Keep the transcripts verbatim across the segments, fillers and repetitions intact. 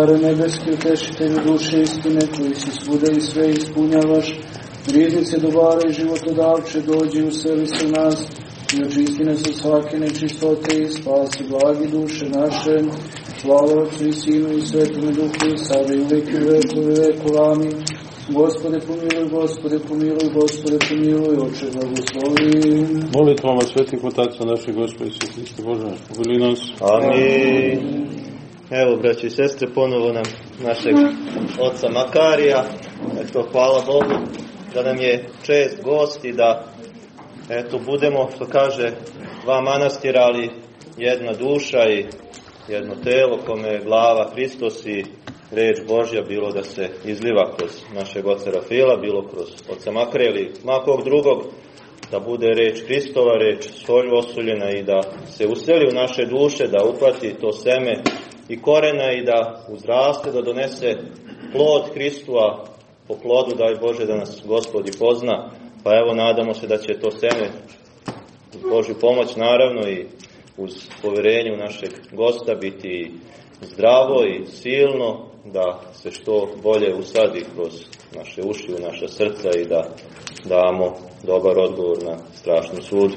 Care nebeski, utešitelju duše istine, koji si svuda i sve ispunjavaš, riznice dobara i životodavče, dođi useli se u nas i očisti nas od svake nečistote i spasi blagi duše naše. Slava Otcu i Sinu i Svetome Duhu i sada i uvijek i u veku i veku. Amin. Gospode pomiluj, Gospode pomiluj, Gospode pomiluj, Oče blagoslovi. Molitvama svetih otaca naših Gospoda Isusa Hrista Bože naš, pomili nas. Amin. Evo, braći i sestre, ponovo nam našeg oca Makarija. Eto, hvala Bogu da nam je čest gost i da, eto, budemo, što kaže, dva manastira, ali jedna duša i jedno telo, kome je glava Hristos i reč Božja, bilo da se izliva kroz našeg oca Rafila, bilo kroz oca Makarija ili makog drugog, da bude reč Hristova, reč solju osuljena i da se useli u naše duše, da upati to seme i korena i da uzraste, da donese plod Hristu, a po plodu daj Bože da nas Gospod i pozna. Pa evo, nadamo se da će to seme uz Božju pomoć naravno i uz poverenje našeg gosta biti zdravo i silno, da se što bolje usadi kroz naše uši, u naša srca i da damo dobar odgovor na strašnu sudu.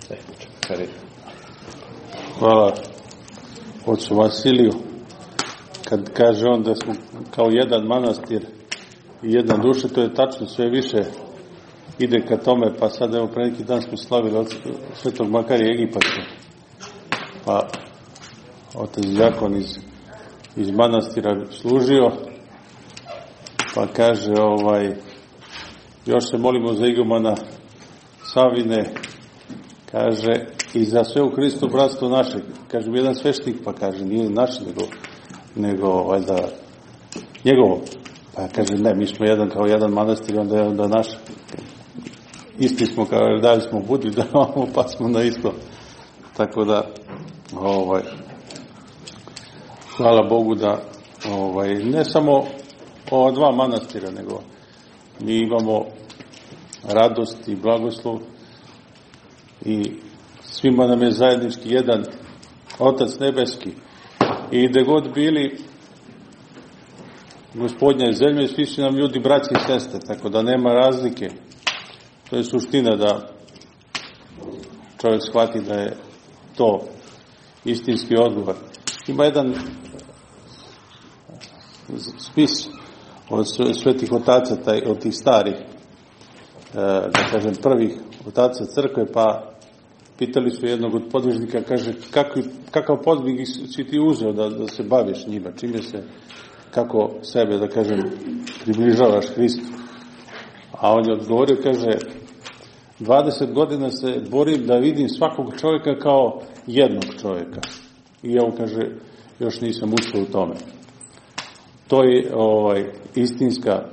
Hvala ocu Vasiliju. Kad kaže on da smo kao jedan manastir i jedna duša, to je tačno, sve više ide ka tome. Pa sad, evo, pre neki dan smo slavili od Svetog Makarija Egipatskog. Pa otac Đakon iz, iz manastira služio, pa kaže, ovaj, još se molimo za igumana Savine, kaže, i za sve u Hristu bratstvo našeg. Kaže, jedan svešnik, pa kaže, nije naš, nego, nego valjda, njegovo. Pa kaže, ne, mi smo jedan kao jedan manastir, onda je onda naš. Isti smo, kao dalje smo budli, da imamo, pa smo na isto. Tako da, ovaj, hvala Bogu da, ovaj, ne samo ova dva manastira, nego mi imamo radost i blagoslov i svima nam je zajednički jedan Otac nebeski. I gde god bili Gospodnja i zemlje, svi su nam ljudi braći i sestre, tako da nema razlike. To je suština, da čovjek shvati da je to istinski odgovor. Ima jedan spis od svetih otaca, taj, od tih starih, da kažem, prvih otaca crkve, pa pitali su jednog od podvižnika, kaže, kakav, kakav podvig si ti uzeo da, da se baviš njima, čime se, kako sebe, da kažem, približavaš Hristu. A on je odgovorio, kaže, dvadeset godina se borim da vidim svakog čovjeka kao jednog čovjeka. I evo, kaže, još nisam uspio u tome. To je ovaj, istinska e,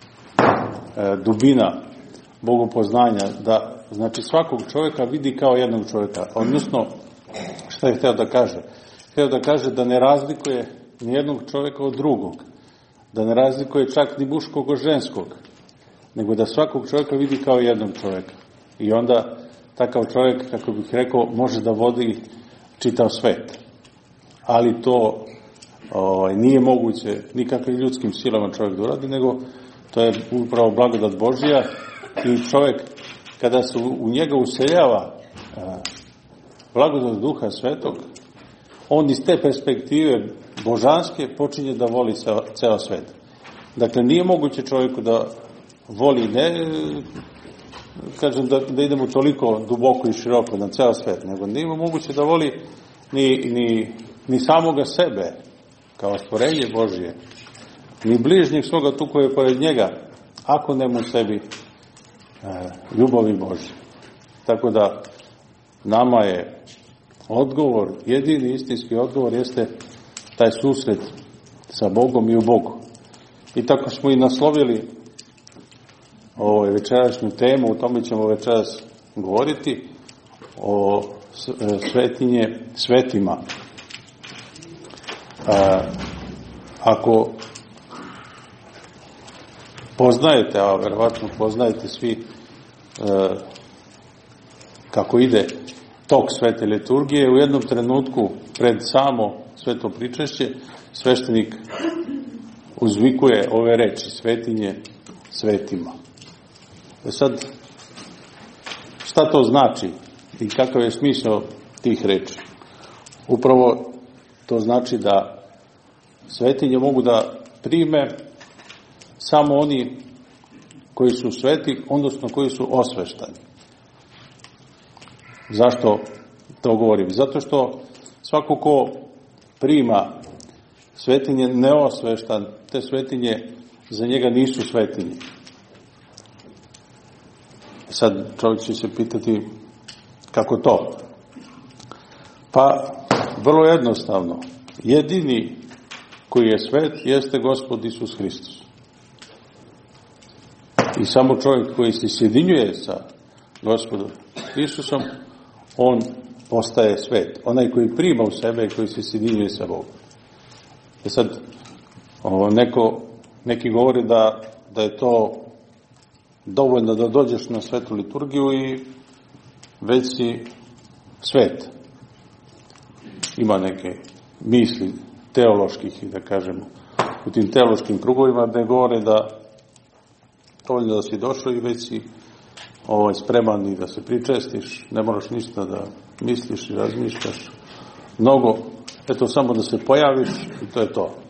dubina bogopoznanja, da, znači, svakog čovjeka vidi kao jednog čovjeka. Odnosno, šta je htio da kaže? Htio da kaže da ne razlikuje ni jednog čovjeka od drugog, da ne razlikuje čak ni muškog od ženskog, nego da svakog čovjeka vidi kao jednog čovjeka. I onda takav čovjek, kako bih rekao, može da vodi čitav svet. Ali to ovaj, nije moguće nikakvim ljudskim silama čovjek da uradi, nego to je upravo blagodat Božja. I čovjek, kada se u njega useljava a, blagodat Duha Svetog, on iz te perspektive božanske počinje da voli ceo svet. Dakle, nije moguće čovjeku da voli, ne kažem da, da idemo toliko duboko i široko na ceo svet, nego nije moguće da voli ni, ni, ni samoga sebe kao stvorenje Božje, ni bližnjeg svoga tu koji je pored njega, ako nema u sebi e, ljubavi Božje. Tako da nama je odgovor, jedini istinski odgovor jeste taj susret sa Bogom i u Bogu. I tako smo i naslovili ovu večerašnju temu, o tome ćemo večeras govoriti, o svetinje svetima. A, ako poznajete, a verovatno poznajete svi a, kako ide tok svete liturgije, u jednom trenutku pred samo sveto pričešće sveštenik uzvikuje ove reči, svetinje svetima. E sad, šta to znači i kakav je smisao tih reči? Upravo to znači da svetinje mogu da prime samo oni koji su sveti, odnosno koji su osveštani. Zašto to govorim? Zato što svako ko prima svetinje neosveštan, te svetinje za njega nisu svetinje. Sad čovjek će se pitati kako to? Pa vrlo jednostavno. Jedini koji je svet jeste Gospod Isus Hristos. I samo čovjek koji se sjedinjuje sa Gospodom Isusom, on postaje svet. Onaj koji prima u sebe i koji se sjedinjuje sa Bogom. E sad, o, neko, neki govori da, da je to dovoljno da dođeš na svetu liturgiju i već si svet. Ima neke misli teoloških, i da kažemo, u tim teološkim krugovima ne govore da dovoljno da si došao i već si ovaj, spreman i da se pričestiš, ne moraš ništa da misliš i razmišljaš mnogo, eto samo da se pojaviš i to je to.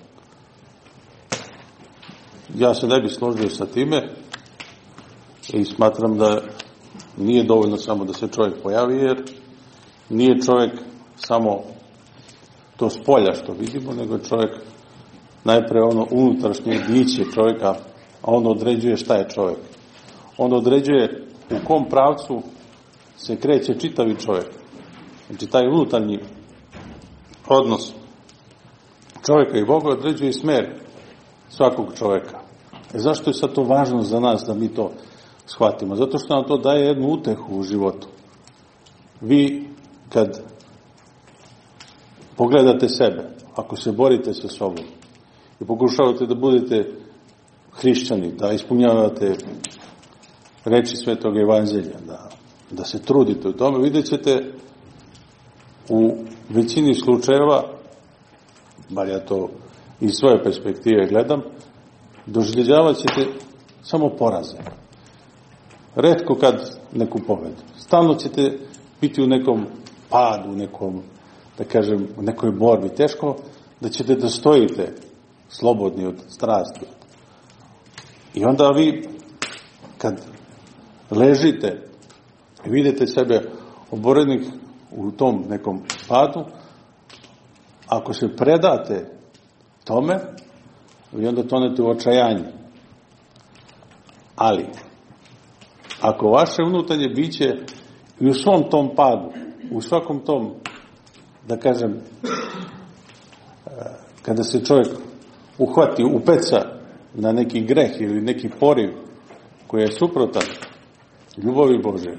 Ja se ne bih složio sa time i smatram da nije dovoljno samo da se čovjek pojavi, jer nije čovjek samo to s polja što vidimo, nego je čovjek najpre ono unutrašnje biće čovjeka, a on određuje šta je čovjek. On određuje u kom pravcu se kreće čitavi čovjek. Znači taj unutarnji odnos čovjeka i Boga određuje i smer svakog čovjeka. E zašto je sad to važno za nas da mi to shvatimo? Zato što nam to daje jednu utehu u životu. Vi kad pogledate sebe, ako se borite sa sobom i pokušavate da budete hrišćani, da ispunjavate reči Svetog Evanđelja, da, da se trudite u tome, vidjet ćete u većini slučajeva, bar ja to iz svoje perspektive gledam, doživljavat ćete samo poraze. Retko kad neku pobedu. Stalno ćete biti u nekom padu, u nekom, da kažem, u nekoj borbi. Teško da ćete da stojite slobodni od strasti. I onda vi, kad ležite i vidite sebe oborenih u tom nekom padu, ako se predate tome, vi onda tonete u očajanje. Ali, ako vaše unutarnje biće i u svom tom padu, u svakom tom, da kažem, kada se čovjek uhvati, upeca na neki greh ili neki poriv koji je suprotan ljubavi Božje,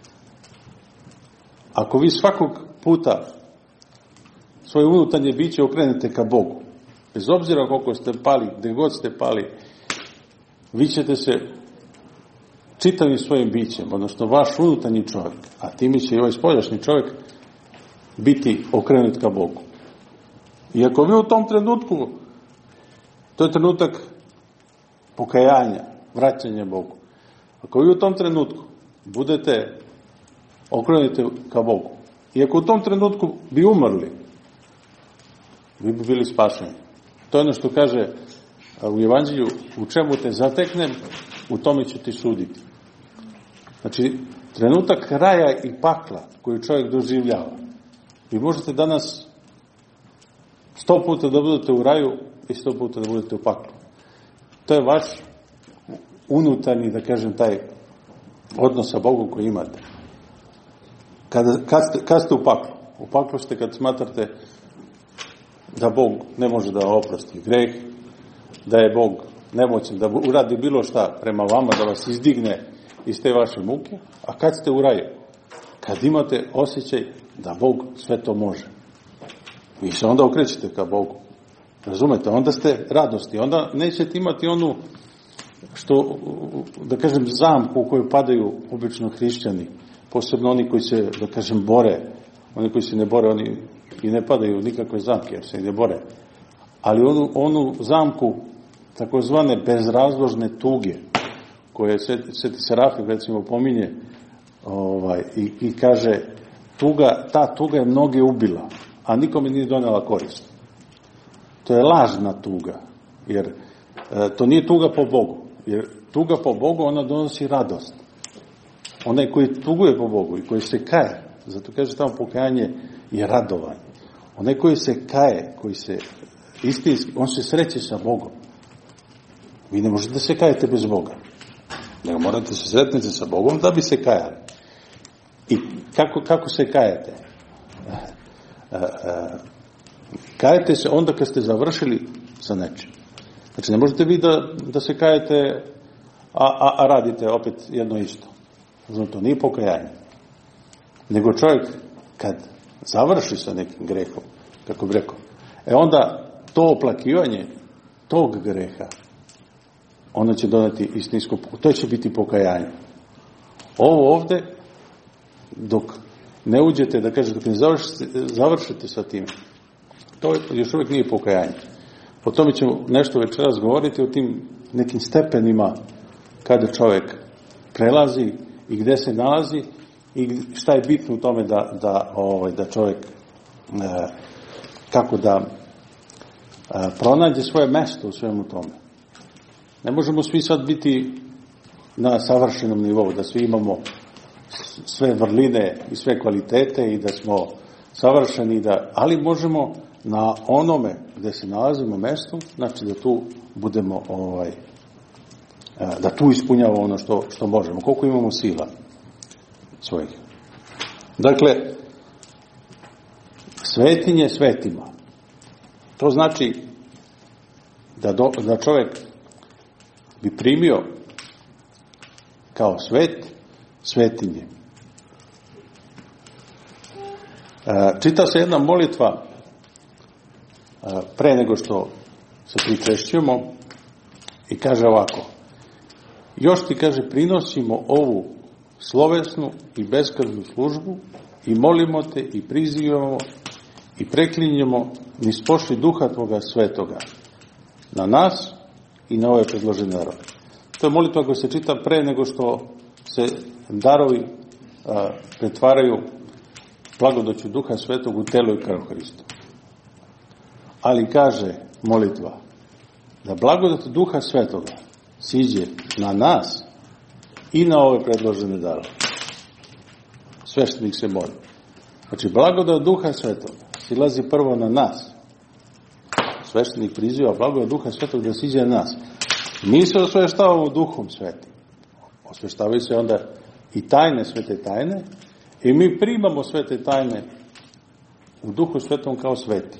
ako vi svakog puta svoje unutarnje biće okrenete ka Bogu, bez obzira koliko ste pali, gde god ste pali, vi ćete se čitavim svojim bićem, odnosno vaš unutarnji čovjek, a time će i ovaj spoljašnji čovjek biti okrenut ka Bogu. I ako vi u tom trenutku, to je trenutak pokajanja, vraćanja Bogu, ako vi u tom trenutku budete okrenuti ka Bogu, i ako u tom trenutku bi umrli, vi bi bili spašeni. To je ono što kaže u Evanđelju, u čemu te zateknem, u tome ću ti suditi. Znači, trenutak raja i pakla koju čovjek doživljava. Vi možete danas sto puta da budete u raju i sto puta da budete u paklu. To je vaš unutarnji, da kažem, taj odnos sa Bogom koji imate. Kada, kad, ste, kad ste u paklu? U paklu ste kad smatrate da Bog ne može da oprosti greh, da je Bog nemoćan, da uradi bilo šta prema vama, da vas izdigne iz te vaše muke, a kad ste u raju? Kad imate osjećaj da Bog sve to može. Vi se onda okrećete ka Bogu. Razumete? Onda ste radosti. Onda nećete imati onu, što, da kažem, zamku u koju padaju obično hrišćani. Posebno oni koji se, da kažem, bore. Oni koji se ne bore, oni i ne padaju nikakve zamke, jer se i ne bore. Ali onu, onu zamku takozvane bezrazložne tuge, koje Sveti Serafim recimo pominje ovaj, i, i kaže, tuga, ta tuga je mnoge ubila, a nikome nije donela korist. To je lažna tuga, jer e, to nije tuga po Bogu, jer tuga po Bogu, ona donosi radost. Onaj koji tuguje po Bogu i koji se kaje, zato kaže tamo pokajanje je radovanje. Onaj koji se kaje, koji se istinski, on se sreće sa Bogom. Vi ne možete da se kajete bez Boga. Nego morate se sretniti sa Bogom da bi se kajali. I kako, kako se kajete? Kajete se onda kad ste završili sa nečim. Znači ne možete vi da, da se kajete, a, a, a radite opet jedno isto. Znači to nije pokajanje. Nego čovjek kad završi sa nekim grehom, kako bi rekao, e onda to oplakivanje tog greha, ono će doneti istinsku, to će biti pokajanje. Ovo ovde, dok ne uđete, da kažete, dok ne završite, završite sa tim, to još uvijek nije pokajanje. O tome ćemo nešto večeras govoriti, o tim nekim stepenima kada čovjek prelazi i gdje se nalazi i šta je bitno u tome da, da, ovaj, da čovjek e, kako da e, pronađe svoje mesto u svemu tome. Ne možemo svi sad biti na savršenom nivou, da svi imamo sve vrline i sve kvalitete i da smo savršeni, da, ali možemo na onome gdje se nalazimo mestu, znači da tu budemo ovaj, da tu ispunjavamo ono što, što možemo, koliko imamo sila svojih. Dakle, svetinje svetima. To znači da, do, da čovjek bi primio kao svet svetinje. Čita se jedna molitva pre nego što se pričešćujemo i kaže ovako: još ti, kaže, prinosimo ovu slovesnu i beskrvnu službu i molimo te i prizivamo i preklinjemo niz pošli duha tvoga svetoga na nas i na ove predložene darove. To je molitva koja se čita pre nego što se darovi a, pretvaraju blagodaću duha svetog u telo i krv Hristu. Ali kaže molitva da blagodat duha svetoga siđe na nas i na ove predložene darove. Sveštenik se moli. Znači, blagodat duha svetoga silazi prvo na nas. Sveštenik priziva blagodat duha svetoga da siđe na nas. Mi se osveštavamo duhom svetim. Osveštavaju se onda i tajne, svete tajne, i mi primamo svete tajne u duhu svetom kao sveti.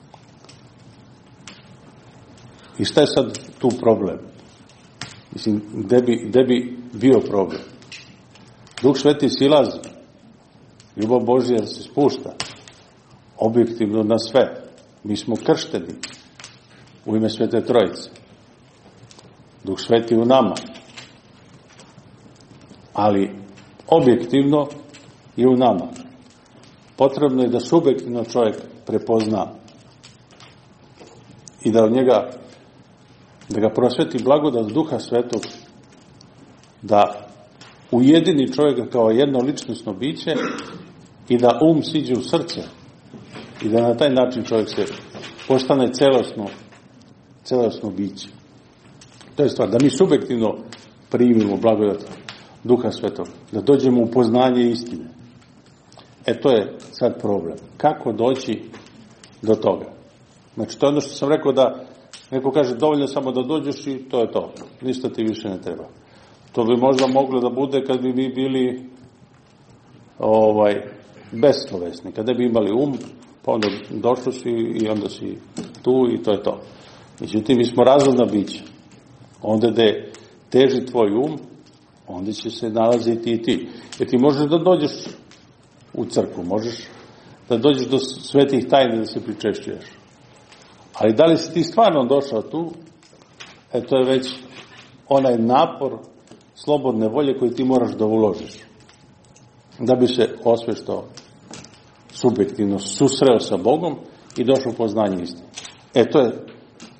I šta je sad tu problem? Mislim, gde bi, gde bi bio problem? Duh sveti silazi, ljubav Božja se spušta objektivno na sve. Mi smo kršteni u ime Svete Trojice. Duh sveti u nama. Ali objektivno i u nama. Potrebno je da subjektivno čovjek prepozna i da od njega, da ga prosveti blagodat duha svetog, da ujedini čovjeka kao jedno ličnosno biće i da um siđe u srce i da na taj način čovjek se postane celosno, celosno biće. To je stvar, da mi subjektivno primimo blagodat duha svetog, da dođemo u poznanje istine. E to je sad problem. Kako doći do toga? Znači, to je ono što sam rekao, da neko kaže dovoljno samo da dođeš i to je to. Ništa ti više ne treba. To bi možda moglo da bude kad bi mi bili ovaj, beslovesni. Kada bi imali um, pa onda došao si i onda si tu i to je to. Međutim, mi smo razumna bića. Onda gde teži tvoj um, onda će se nalaziti i ti. Jer ti možeš da dođeš u crkvu, možeš da dođeš do svetih tajne da se pričešćuješ. Ali da li si ti stvarno došao tu, e to je već onaj napor slobodne volje koji ti moraš da uložiš. Da bi se osveštao subjektivno susreo sa Bogom i došao u poznanje istine. E to je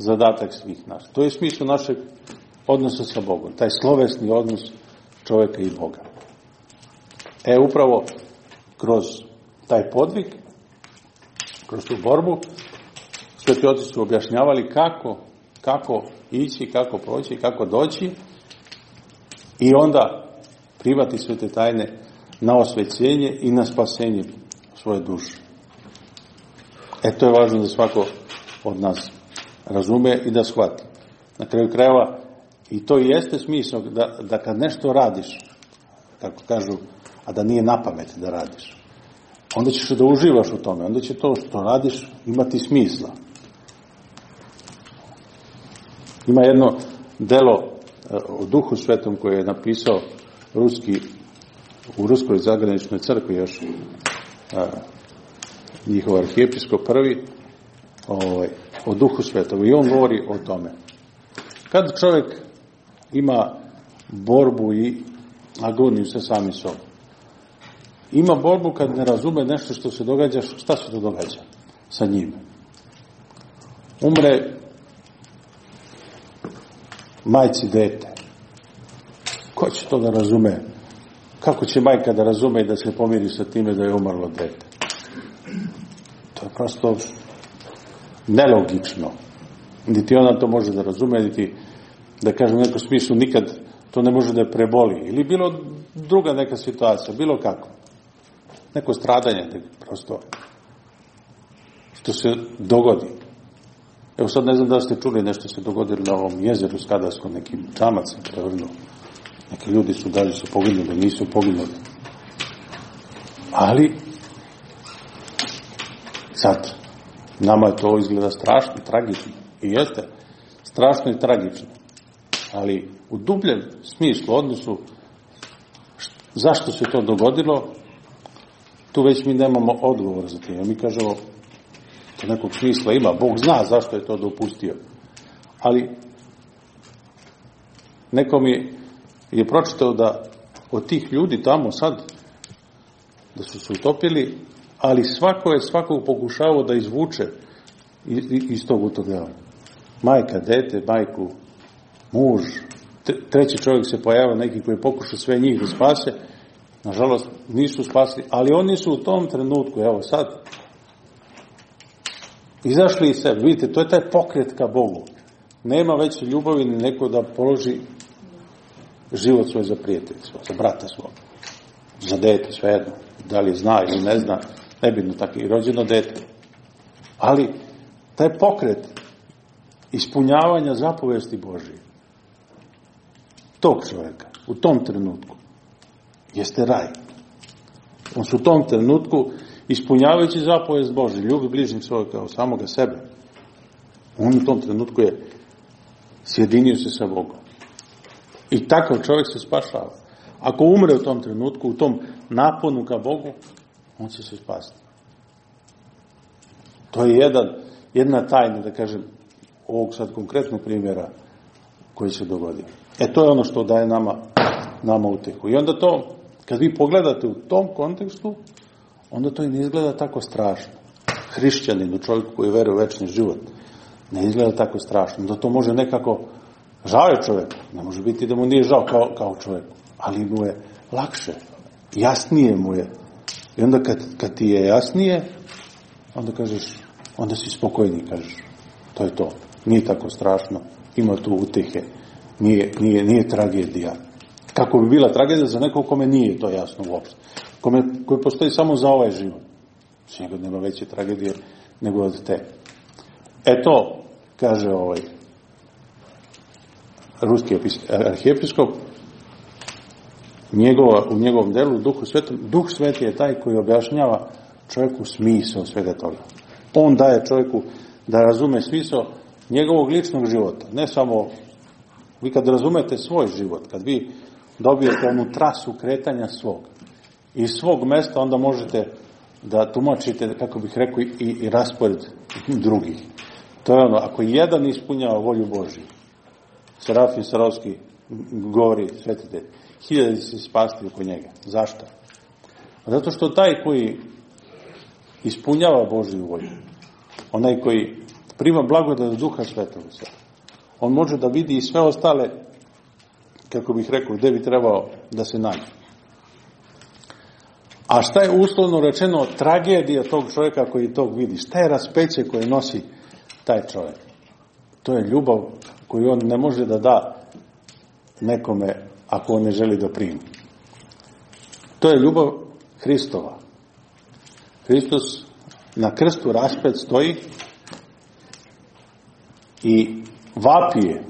zadatak svih nas. To je smisao našeg odnosa sa Bogom, taj slovesni odnos čovjeka i Boga. E, upravo kroz taj podvig, kroz tu borbu, sveti oci su objašnjavali kako, kako ići, kako proći, kako doći i onda primati sve te tajne na osvećenje i na spasenje svoje duše. E, to je važno da svako od nas razume i da shvati. Na kraju krajeva, i to jeste smisao da, da kad nešto radiš, kako kažu, a da nije na pamet da radiš, onda ćeš da uživaš u tome, onda će to što radiš imati smisla. Ima jedno delo o Duhu Svetom koje je napisao ruski, u Ruskoj zagraničnoj crkvi još a, njihov arhijepiskop prvi, ovaj, o Duhu Svetom, i on govori o tome. Kad čovjek ima borbu i agoniju sa sami sobom, ima borbu kad ne razume nešto što se događa, šta se to događa sa njim? Umre majci dete. Ko će to da razume? Kako će majka da razume i da se pomiri sa time da je umrlo dete? To je prosto nelogično. Niti ona to može da razume, niti, da kažem u nekom smislu, nikad to ne može da je preboli. Ili bilo druga neka situacija, bilo kako. Neko stradanje, prosto, što se dogodi. Evo sad ne znam da ste čuli, nešto se dogodilo na ovom jezeru Skadarskom, neki čamac se prevrnuo. Neki ljudi su, da li su poginuli, nisu poginuli. Ali, sad, nama je to izgleda strašno, tragično. I jeste, strašno i tragično. Ali u dubljem smislu, odnosu, zašto se to dogodilo, tu već mi nemamo odgovor za to. Mi kažemo, to nekog smisla ima, Bog zna zašto je to dopustio. Ali, neko mi je pročitao da od tih ljudi tamo sad, da su se utopili, ali svako je svakog pokušavao da izvuče iz tog utopljavanja. Majka, dete, majku, muž, treći čovjek se pojavio, neki koji pokušao sve njih da spase, nažalost nisu spasili, ali oni su u tom trenutku, evo sad, izašli iz sebe. Vidite, to je taj pokret ka Bogu. Nema veće ljubavi ni neko da položi život svoj za prijatelja svoj, za brata svog, za dete, svejedno. Da li zna ili ne zna, nebitno, tako i rođeno dete. Ali taj pokret ispunjavanja zapovesti Božije, tog čovjeka, u tom trenutku, jeste raj. On su u tom trenutku, ispunjavajući zapovest Božje, ljubi bližnjeg svojeg kao samoga sebe, on u tom trenutku je sjedinio se sa Bogom. I takav čovjek se spašava. Ako umre u tom trenutku, u tom naponu ka Bogu, on će se spasti. To je jedan, jedna tajna, da kažem, ovog sad konkretnog primjera koji se dogodio. E, to je ono što daje nama, nama utehu. I onda to, kad vi pogledate u tom kontekstu, onda to i ne izgleda tako strašno. Hrišćaninu, čovjeku koji veruje u večni život, ne izgleda tako strašno. Da to može nekako, žao je čovjek, ne može biti da mu nije žao kao, kao čovjeku, ali mu je lakše, jasnije mu je. I onda kad, kad ti je jasnije, onda kažeš, onda si spokojni, kažeš, to je to, nije tako strašno, ima tu utehe, nije, nije, nije tragedija. Kako bi bila tragedija za nekog kome nije to jasno uopšte, kome, koji postoji samo za ovaj život. Sigurno nema veće tragedije nego od te. E to, kaže ovaj ruski arhijepiskop, njegova, u njegovom delu, Duhu Svetom, Duh Sveti je taj koji objašnjava čovjeku smisao svega toga. On daje čovjeku da razume smisao njegovog ličnog života. Ne samo, vi kad razumete svoj život, kad vi dobijete onu trasu kretanja svog, iz svog mesta, onda možete da tumačite, kako bih rekao, i, i raspored drugih. To je ono, ako jedan ispunjava volju Božiju, Serafim Sarovski govori, svetite, hiljadi se spasti oko njega. Zašto? Zato što taj koji ispunjava Božju volju, onaj koji prima blagodat Duha Svetog. On može da vidi i sve ostale, kako bih rekao, gde bi trebao da se nađe. A šta je uslovno rečeno tragedija tog čovjeka koji tog vidi? Šta je raspeće koje nosi taj čovjek? To je ljubav koju on ne može da da nekome ako on ne želi da primi. To je ljubav Hristova. Hristos na krstu raspet stoji i vapije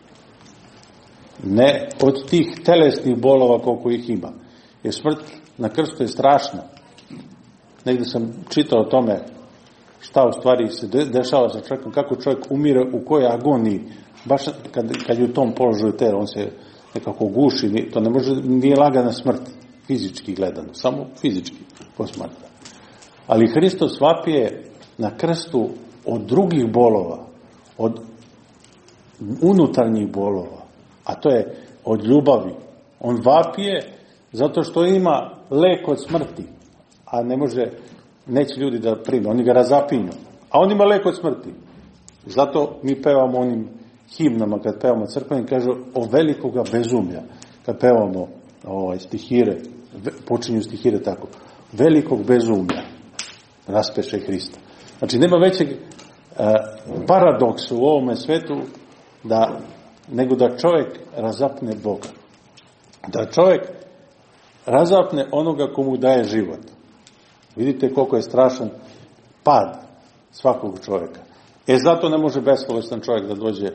ne od tih telesnih bolova koliko ih ima. Jer smrt na krstu je strašna. Negdje sam čitao o tome šta u stvari se dešava sa čovjekom, kako čovjek umire, u kojoj agoniji. Baš kad, kad je u tom položaju ter, on se nekako guši, to ne može, nije lagana smrt, fizički gledano, samo fizički posmatra. Ali Hristos vapije na krstu od drugih bolova, od unutarnjih bolova, a to je od ljubavi. On vapije zato što ima lek od smrti, a ne može, neće ljudi da prime, oni ga razapinju, a on ima lek od smrti. Zato mi pevamo onim himnama, kad pevamo crkvenim, kažu o velikoga bezumlja, kad pevamo ovaj, stihire, počinju stihire tako, velikog bezumlja raspeše Hrista. Znači, nema većeg e, paradoksa u ovome svetu da, nego da čovjek razapne Boga. Da čovjek razapne onoga komu daje život. Vidite koliko je strašan pad svakog čovjeka. E, zato ne može besbolestan čovjek da dođe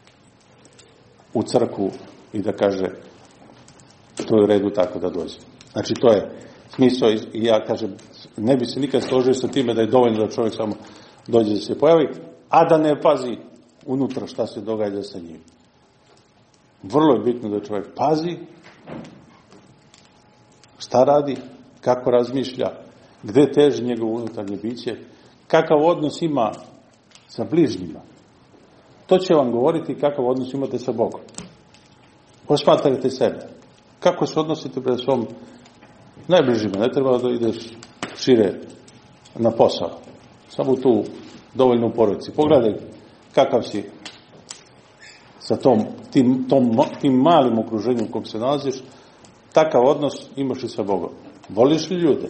u crkvu i da kaže to je u redu tako da dođe. Znači, to je smisao i ja kažem, ne bi se nikad složio sa time da je dovoljno da čovjek samo dođe da se pojavi, a da ne pazi unutra šta se događa sa njim. Vrlo je bitno da čovjek pazi šta radi, kako razmišlja, gde teži njegovo unutarnje biće, kakav odnos ima sa bližnjima. To će vam govoriti kakav odnos imate sa Bogom. Posmatrajte sebe. Kako se odnosite pred svom najbližima. Ne treba da ideš šire na posao. Samo tu dovoljno u porodici. Pogledaj kakav si sa tom, tim, tom, tim malim okruženjem u kom se nalaziš. Takav odnos imaš i sa Bogom. Voliš li ljude?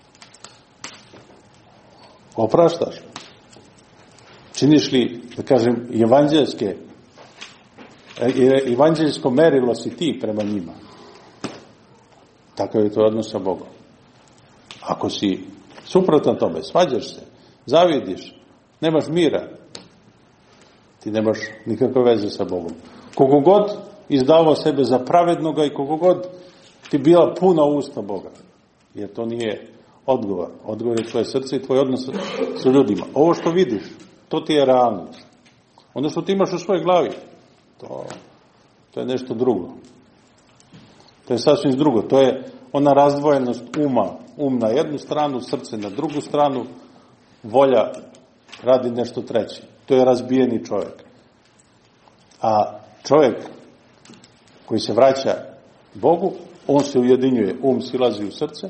Opraštaš? Činiš li, da kažem, evanđelske, evanđelsko merilo si ti prema njima? Takav je to odnos sa Bogom. Ako si suprotan tome, svađaš se, zavidiš, nemaš mira, ti nemaš nikakve veze sa Bogom. Koliko god izdavao sebe za pravednoga i koliko god ti bila puna usta Boga, jer to nije odgovor. Odgovor je tvoje srce i tvoj odnos sa ljudima. Ovo što vidiš, to ti je realnost. Ono što ti imaš u svojoj glavi, to, to je nešto drugo. To je sasvim drugo. To je ona razdvojenost uma. Um na jednu stranu, srce na drugu stranu, volja radi nešto treće. To je razbijeni čovjek. A čovjek koji se vraća Bogu, on se ujedinjuje. Um silazi u srce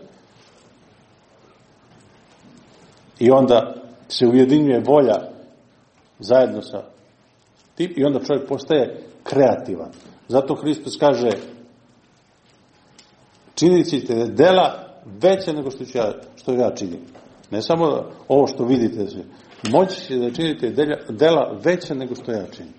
i onda se ujedinjuje volja zajedno sa tim i onda čovjek postaje kreativan. Zato Hristos kaže činit ćete dela veće nego što, ću ja, što ja činim. Ne samo ovo što vidite. Moći će da činite dela, dela veće nego što ja činim.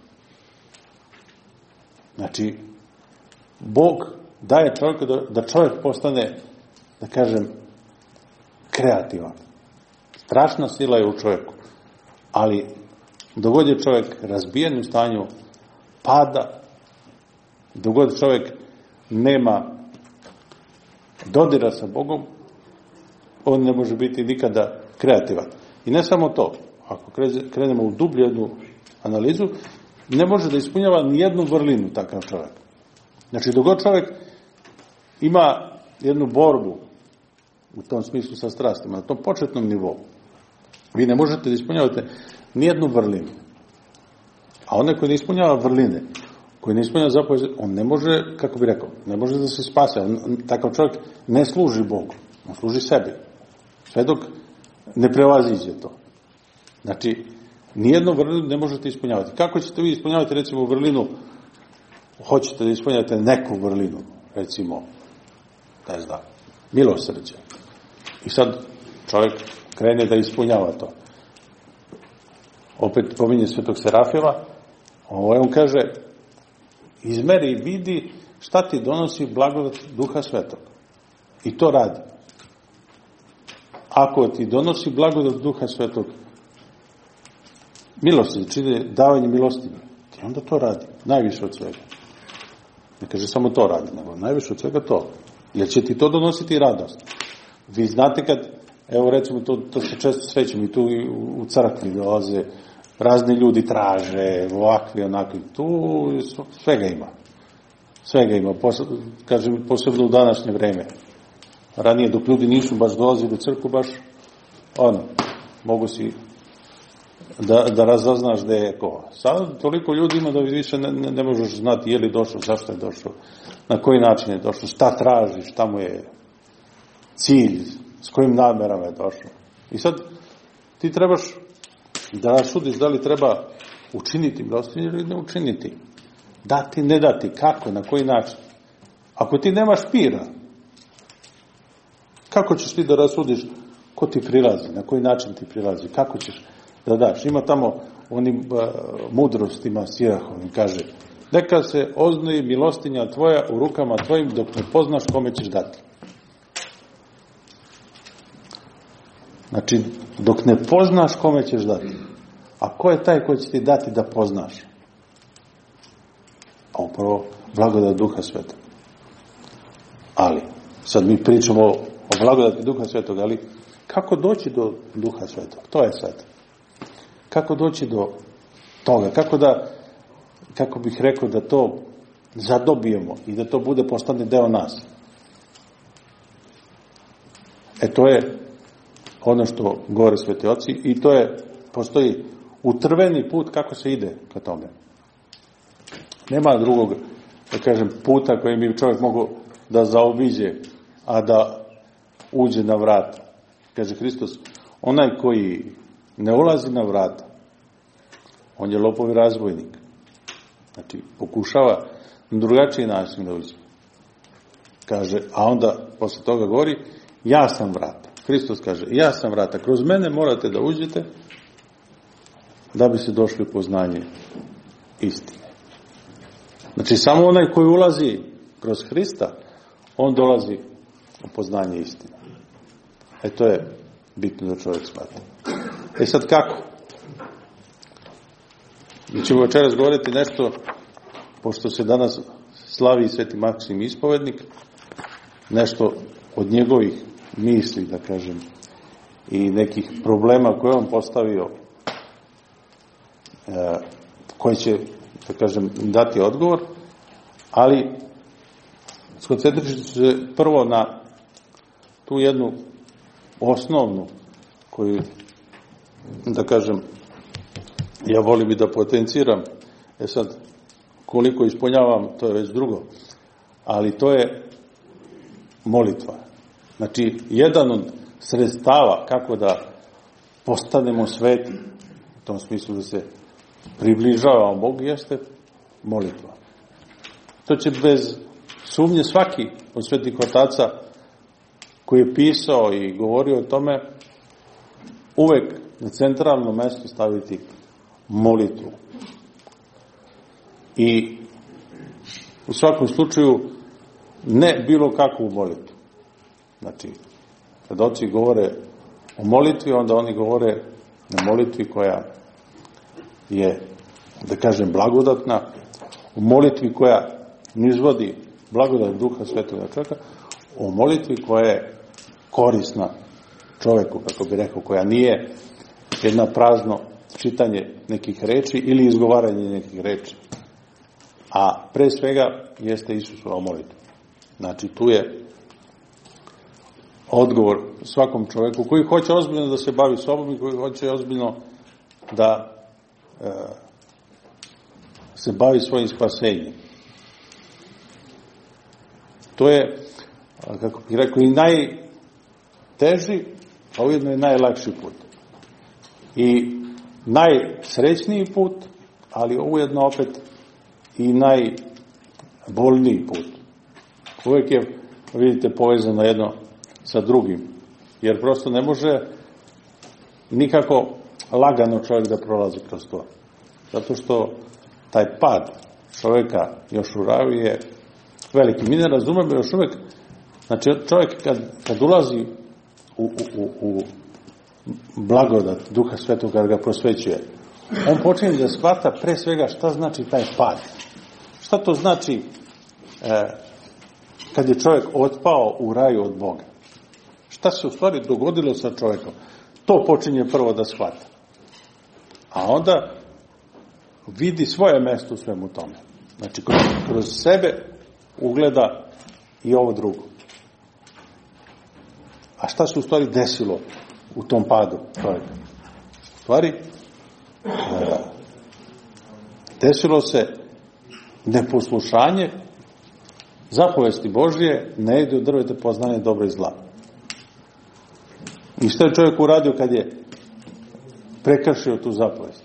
Znači, Bog daje čovjeku da, da čovjek postane, da kažem, kreativan. Strašna sila je u čovjeku. Ali dogod je čovjek razbijen u stanju pada, dogod čovjek nema dodira sa Bogom, on ne može biti nikada kreativan. I ne samo to, ako krenemo u dublju jednu analizu, ne može da ispunjava ni jednu vrlinu takav čovjek. Znači, dogod čovjek ima jednu borbu u tom smislu sa strastima, na tom početnom nivou, vi ne možete da ispunjavate ni jednu vrlinu. A onaj koji ne ispunjava vrline, koji ne ispunjava zapovjed, on ne može, kako bi rekao, ne može da se spase. On, takav čovjek ne služi Bogu, on služi sebi. Sve dok ne prevaziđe to. Znači, Nijednu vrlinu ne možete ispunjavati. Kako ćete vi ispunjavati, recimo, vrlinu, hoćete da ispunjavate neku vrlinu, recimo, ne znam, milosrđe. I sad čovjek krene da ispunjava to. Opet pominje Svetog Serafima, ovo on kaže, izmeri i vidi šta ti donosi blagodat Duha Svetog. I to radi. Ako ti donosi blagodat Duha Svetog, milost, čini davanje milostinje, ti onda to radi, najviše od svega. Ne kaže samo to radi, nego najviše od svega to. Jer će ti to donositi radost. Vi znate kad, evo recimo, to, to se često srećemo i tu u, u crkvi dolaze, razni ljudi traže, ovakvi, onakvi, tu svega ima. Svega ima, Pos, kažem, posebno u današnje vreme. Ranije, dok ljudi nisu baš dolazili u crkvu, baš, ono, mogu si da, da razaznaš da je ko. Sad toliko ljudi ima da više ne, ne, ne možeš znati je li došao, zašto je došao, na koji način je došao, šta traži, šta mu je cilj, s kojim namerama je došao. I sad ti trebaš da rasudiš da li treba učiniti milostinju ili ne učiniti. Dati, ne dati, kako, na koji način. Ako ti nemaš pira, kako ćeš ti da rasudiš ko ti prilazi, na koji način ti prilazi, kako ćeš da daš. Ima tamo onim uh, mudrostima Sirahovim, kaže, neka se oznoji milostinja tvoja u rukama tvojim dok ne poznaš kome ćeš dati. Znači, dok ne poznaš kome ćeš dati. A ko je taj koji će ti dati da poznaš? A upravo blagodat Duha Svetog. Ali, sad mi pričamo o, o blagodati Duha Svetog, ali kako doći do Duha Svetog? To je sad. Kako doći do toga? Kako da, kako bih rekao, da to zadobijemo i da to bude postane deo nas? E to je ono što govore sveti oci i to je, postoji utrveni put kako se ide ka tome. Nema drugog, da kažem, puta koji bi čovjek mogao da zaobiđe, a da uđe na vrata. Kaže Hristos, onaj koji ne ulazi na vrata, on je lopov i razbojnik. Znači, pokušava na drugačiji način da uđe. Kaže, a onda posle toga govori, ja sam vrata. Hristos kaže, ja sam vrata. Kroz mene morate da uđete da bi se došli u poznanje istine. Znači, samo onaj koji ulazi kroz Hrista, on dolazi u poznanje istine. E to je bitno da čovjek shvati. E sad kako? Mi ćemo večeras govoriti nešto, pošto se danas slavi Sveti Maksim ispovednik, nešto od njegovih misli, da kažem, i nekih problema koje on postavio, e, koji će, da kažem, dati odgovor, ali skoncentrišite se prvo na tu jednu osnovnu koju, da kažem, ja volim i da potenciram. E sad, koliko ispunjavam, to je već drugo, ali to je molitva. Znači, jedan od sredstava kako da postanemo sveti, u tom smislu da se približavamo Bogu, jeste molitva. To će bez sumnje svaki od svetih otaca koji je pisao i govorio o tome uvek na centralno mesto staviti molitvu. I u svakom slučaju ne bilo kakvu molitvu. Znači, kad oci govore o molitvi, onda oni govore na molitvi koja je, da kažem, blagodatna, o molitvi koja nizvodi blagodat Duha Svetoga čovjeka, o molitvi koja je korisna čovjeku, kako bi rekao, koja nije jedna prazno čitanje nekih reči ili izgovaranje nekih reči. A pre svega jeste Isusova molitva. Znači, tu je odgovor svakom čovjeku koji hoće ozbiljno da se bavi sobom i koji hoće ozbiljno da e, se bavi svojim spasenjem. To je, kako bih rekao, i najteži, a ujedno i najlakši put. I najsrećniji put, ali ujedno opet i najbolniji put. Uvijek je, vidite, povezano jedno sa drugim. Jer prosto ne može nikako lagano čovjek da prolazi kroz to. Zato što taj pad čovjeka još u raju je veliki. Mi ne razumemo još uvijek, znači čovjek kad, kad ulazi u, u, u, u blagodat Duha Svetog, kad ga prosvećuje, on počinje da shvata pre svega šta znači taj pad. Šta to znači e, kad je čovjek otpao u raju od Boga. Šta se u stvari dogodilo sa čovjekom? To počinje prvo da shvata. A onda vidi svoje mjesto u svemu tome. Znači, kroz, kroz sebe ugleda i ovo drugo. A šta se u stvari desilo u tom padu čovjeka? U stvari, e, desilo se neposlušanje zapovesti Božje, ne jedi od drveta poznanja dobra i zla. I što je čovjek uradio kad je prekršio tu zapovest?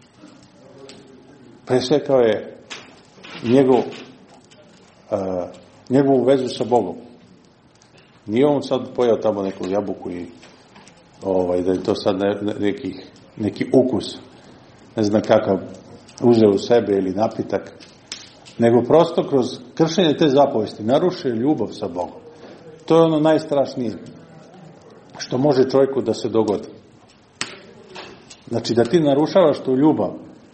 Presekao je njegov, uh, njegovu vezu sa Bogom. Nije on sad pojao tamo neku jabuku i ovaj, da je to sad ne, ne, neki, neki ukus, ne znam kakav, uzeo u sebe ili napitak, nego prosto kroz kršenje te zapovesti narušio ljubav sa Bogom. To je ono najstrašnije što može čovjeku da se dogodi. Znači da ti narušavaš tu ljubav.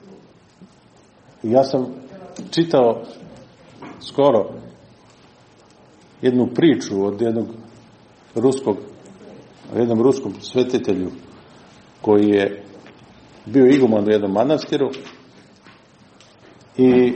Ja sam čitao skoro jednu priču od jednog ruskog, jednom ruskom svetitelju koji je bio iguman u jednom manastiru i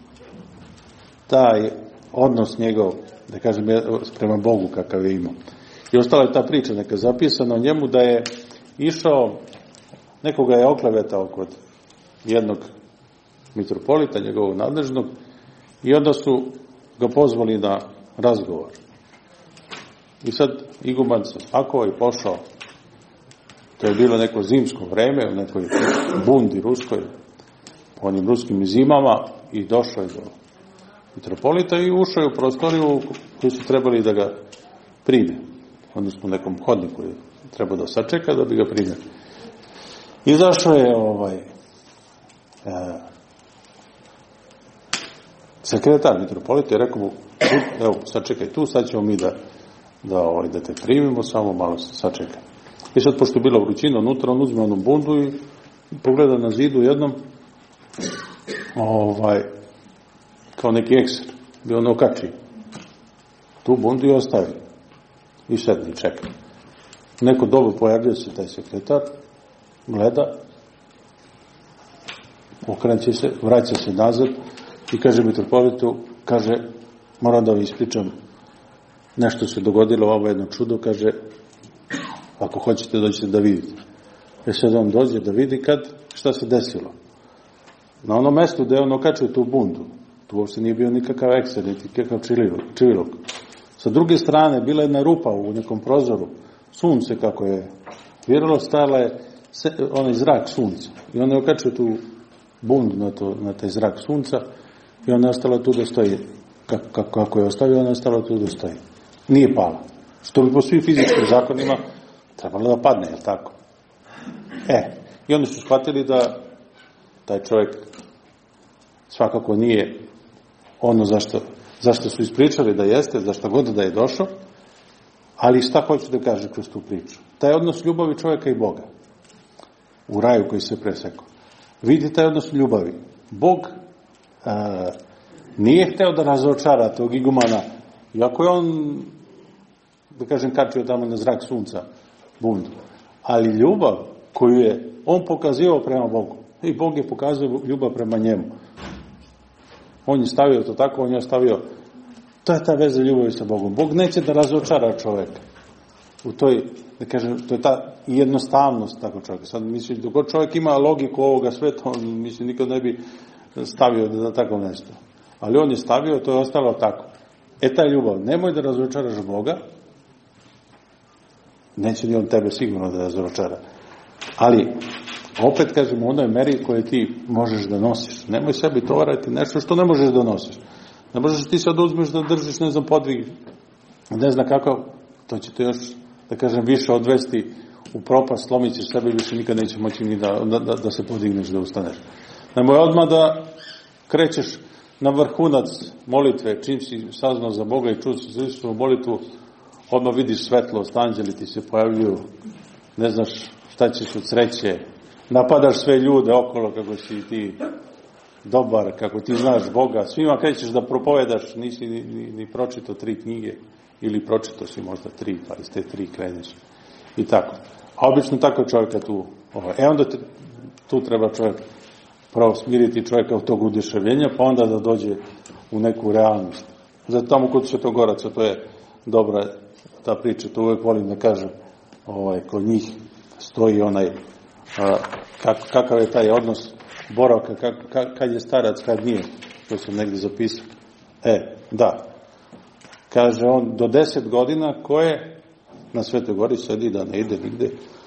taj odnos njegov, da kažem, prema Bogu kakav je imao. I ostala je ta priča neka zapisana o njemu da je išao, nekoga je oklevetao kod jednog mitropolita, njegovog nadležnog, i onda su ga pozvali na razgovor. I sad iguman se spakovao i pošao. To je bilo neko zimsko vreme, u nekoj bundi ruskoj, po onim ruskim zimama, i došao je do mitropolita i ušao je u prostoriju koji su trebali da ga prime. Odnosno u nekom hodniku je trebao da sačeka da bi ga primili. Izašao je ovaj e, sekretar mitropolita i rekao mu, evo, sačekaj tu, sad ćemo mi da, da, ovaj, da te primimo, samo malo se sačekaj. I sad, pošto je bila vrućina unutra, on uzme onu bundu i pogleda na zidu jednom, ovaj, kao neki ekser, bi on okači tu bundu i ostavi. I sedni, čeka. Neko dobu pojavljuje se taj sekretar, gleda, okreće se, vraća se nazad i kaže mitropolitu, kaže, moram da vam ispričam, nešto se dogodilo, ovo jedno čudo, kaže, ako hoćete dođete da vidite. Jer sad on dođe da vidi kad, šta se desilo. Na onom mjestu gde je on okačio tu bundu, tu uopšte nije bio nikakav ekser, niti kakav čivilog. Sa druge strane, bila je jedna rupa u nekom prozoru, sunce kako je viralo, stajala je se, onaj zrak sunca. I on je okačio tu bundu na, to, na taj zrak sunca i ona je ostala tu da stoji. Kako, kako je ostavio, ona je ostala tu da stoji. Nije pala. Što bi po svim fizičkim zakonima trebalo da padne, je li tako? E, i oni su shvatili da taj čovjek svakako nije ono zašto, zašto su ispričali da jeste, zašto god da je došao, ali šta hoću da kaže kroz tu priču? Taj odnos ljubavi čovjeka i Boga u raju koji se presekao. Vidite taj odnos ljubavi. Bog a, nije hteo da razočara tog igumana, iako je on, da kažem, kačio tamo na zrak sunca bundu. Ali ljubav koju je on pokazivao prema Bogu, i Bog je pokazao ljubav prema njemu. On je stavio to tako, on je stavio, to je ta veza ljubavi sa Bogom. Bog neće da razočara čovjeka. U toj, da kažem, to je ta jednostavnost tako čovjeka. Sad mislim, dok čovjek ima logiku ovoga sveta, on mislim nikad ne bi stavio da tako nešto. Ali on je stavio, to je ostalo tako. E ta ljubav, nemoj da razočaraš Boga, neće ni on tebe sigurno da razočara. Ali, Opet kažem, u onoj meri koje ti možeš da nosiš. Nemoj sebi tovarati nešto što ne možeš da nosiš. Ne možeš ti sad uzmeš da držiš, ne znam, podvig, ne znam kakav, to će te još, da kažem, više odvesti u propast, slomit ćeš sebe i više nikad neće moći ni da, da, da, da se podigneš, da ustaneš. Nemoj odmah da krećeš na vrhunac molitve, čim si saznao za Boga i čuo si za molitvu, odmah vidiš svetlost, anđeli ti se pojavljuju, ne znaš šta ćeš od sreće, napadaš sve ljude okolo kako si ti dobar, kako ti znaš Boga, svima krećeš da propovedaš, nisi ni, ni, ni pročitao tri knjige, ili pročitao si možda tri, pa iz te tri kreneš. I tako. A obično tako čovjeka tu, ovaj. E onda te, tu treba čovjek pravo smiriti čovjeka od tog udeševljenja, pa onda da dođe u neku realnost. Zato tamo kod Svetogoraca, to je dobra ta priča, to uvek volim da kažem, ovaj, kod njih stoji onaj, a, kak, kakav je taj odnos boravka, kak, kak, kad je starac, kad nije, to sam negdje zapisao. E, da, kaže on, do deset godina ko je na Svetoj Gori sedi, da ne ide nigde,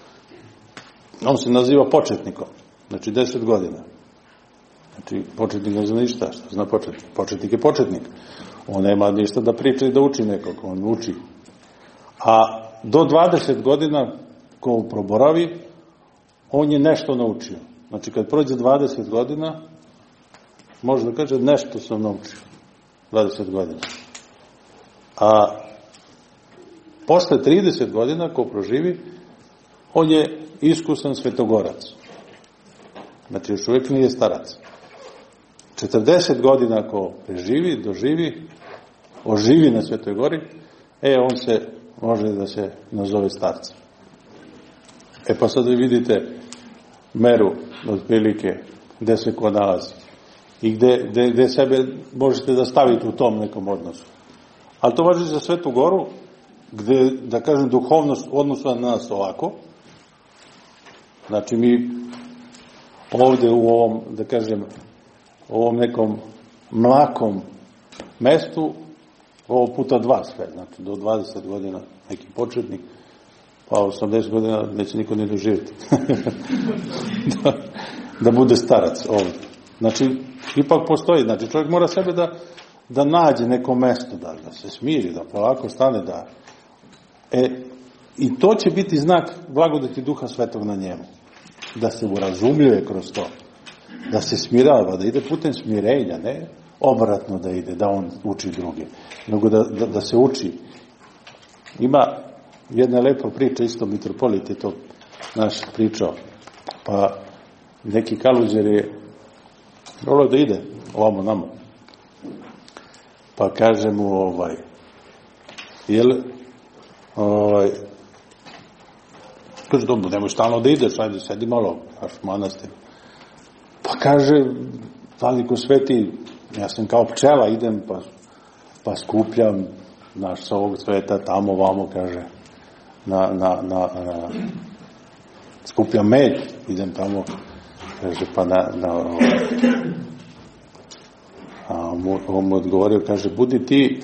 on se naziva početnikom, znači deset godina. Znači, početnik ne zna ništa, što zna početnik? Početnik je početnik. On nema ništa da priča i da uči nekog, on uči. A do dvadeset godina, ko proboravi, on je nešto naučio. Znači, kad prođe dvadeset godina, može da kaže, nešto sam naučio. dvadeset godina. A posle trideset godina, ko proživi, on je iskusan svetogorac. Znači, još uvijek nije starac. četrdeset godina ko preživi, doživi, oživi na Svetoj Gori, e, on se može da se nazove starcem. E pa sad vi vidite meru otprilike gde se ko nalazi i gde, gde, gde sebe možete da stavite u tom nekom odnosu. Ali to važi za Svetu Goru, gde, da kažem, duhovnost odnosu na nas ovako. Znači mi ovde u ovom, da kažem, u ovom nekom mlakom mestu, ovo puta dva sve, znači do dvadeset godina neki početnik, pa osamdeset godina neće niko ni doživjeti. da, da bude starac ovdje. Znači, ipak postoji, znači čovjek mora sebe da, da nađe neko mesto, da, da se smiri, da polako stane, da... E, i to će biti znak blagodati Duha Svetog na njemu. Da se urazumljuje kroz to. Da se smirava, da ide putem smirenja, ne obratno da ide, da on uči druge, nego da, da, da se uči. Ima jedna lepa priča, isto mitropolit je to naš pričao, pa neki kaluđer je volio da ide ovamo namo, pa kaže mu ovaj, jel, ovaj, kaže, dobro, nemoj stalno da ideš, ajde, sedi malo, naš manastir. Pa kaže, Vladiko Sveti, ja sam kao pčela, idem pa, pa skupljam naš sa ovog cveta, tamo, vamo, kaže, na, na, na, na skupljam med, idem tamo, kaže, pa na, na a mu, on mu odgovorio, kaže, budi ti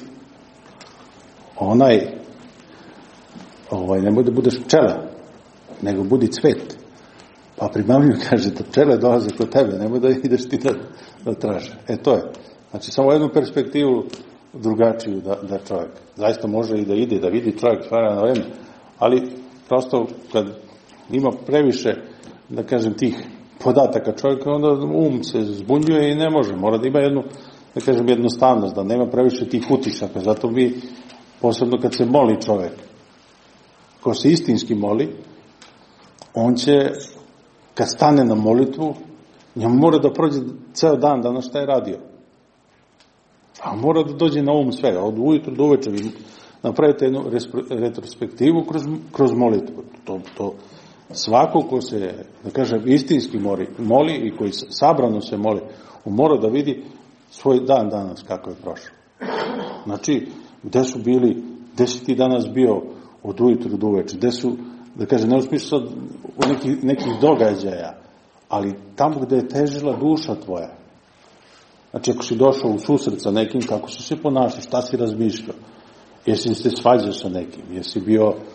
onaj, ovaj, nemoj da budeš pčela, nego budi cvet. Pa primamljiv kaže da pčele dolaze kod tebe, nemoj da ideš ti da, da traže. E to je. Znači samo jednu perspektivu drugačiju da, da čovjek. Zaista može i da ide, da vidi čovjek stvarno na vreme, ali prosto kad ima previše, da kažem, tih podataka čovjeka, onda um se zbunjuje i ne može. Mora da ima jednu, da kažem, jednostavnost, da nema previše tih utisaka. Zato mi, posebno kad se moli čovjek, ko se istinski moli, on će, kad stane na molitvu, njemu mora da prođe ceo dan danas šta je radio. A mora da dođe na um svega, od ujutru do uveče. Vi napravite jednu retrospektivu kroz, kroz molitvu. To, to svako ko se, da kažem, istinski moli, moli i koji sabrano se moli, on mora da vidi svoj dan danas kako je prošao. Znači, gde su bili, gde si ti danas bio od ujutru do uveče, gde su, da kaže, ne uspiš sad u nekih, nekih događaja, ali tamo gde je težila duša tvoja. Znači, ako si došao u susret sa nekim, kako si se ponašao, šta si razmišljao, jesi se svađao sa nekim, jesi bio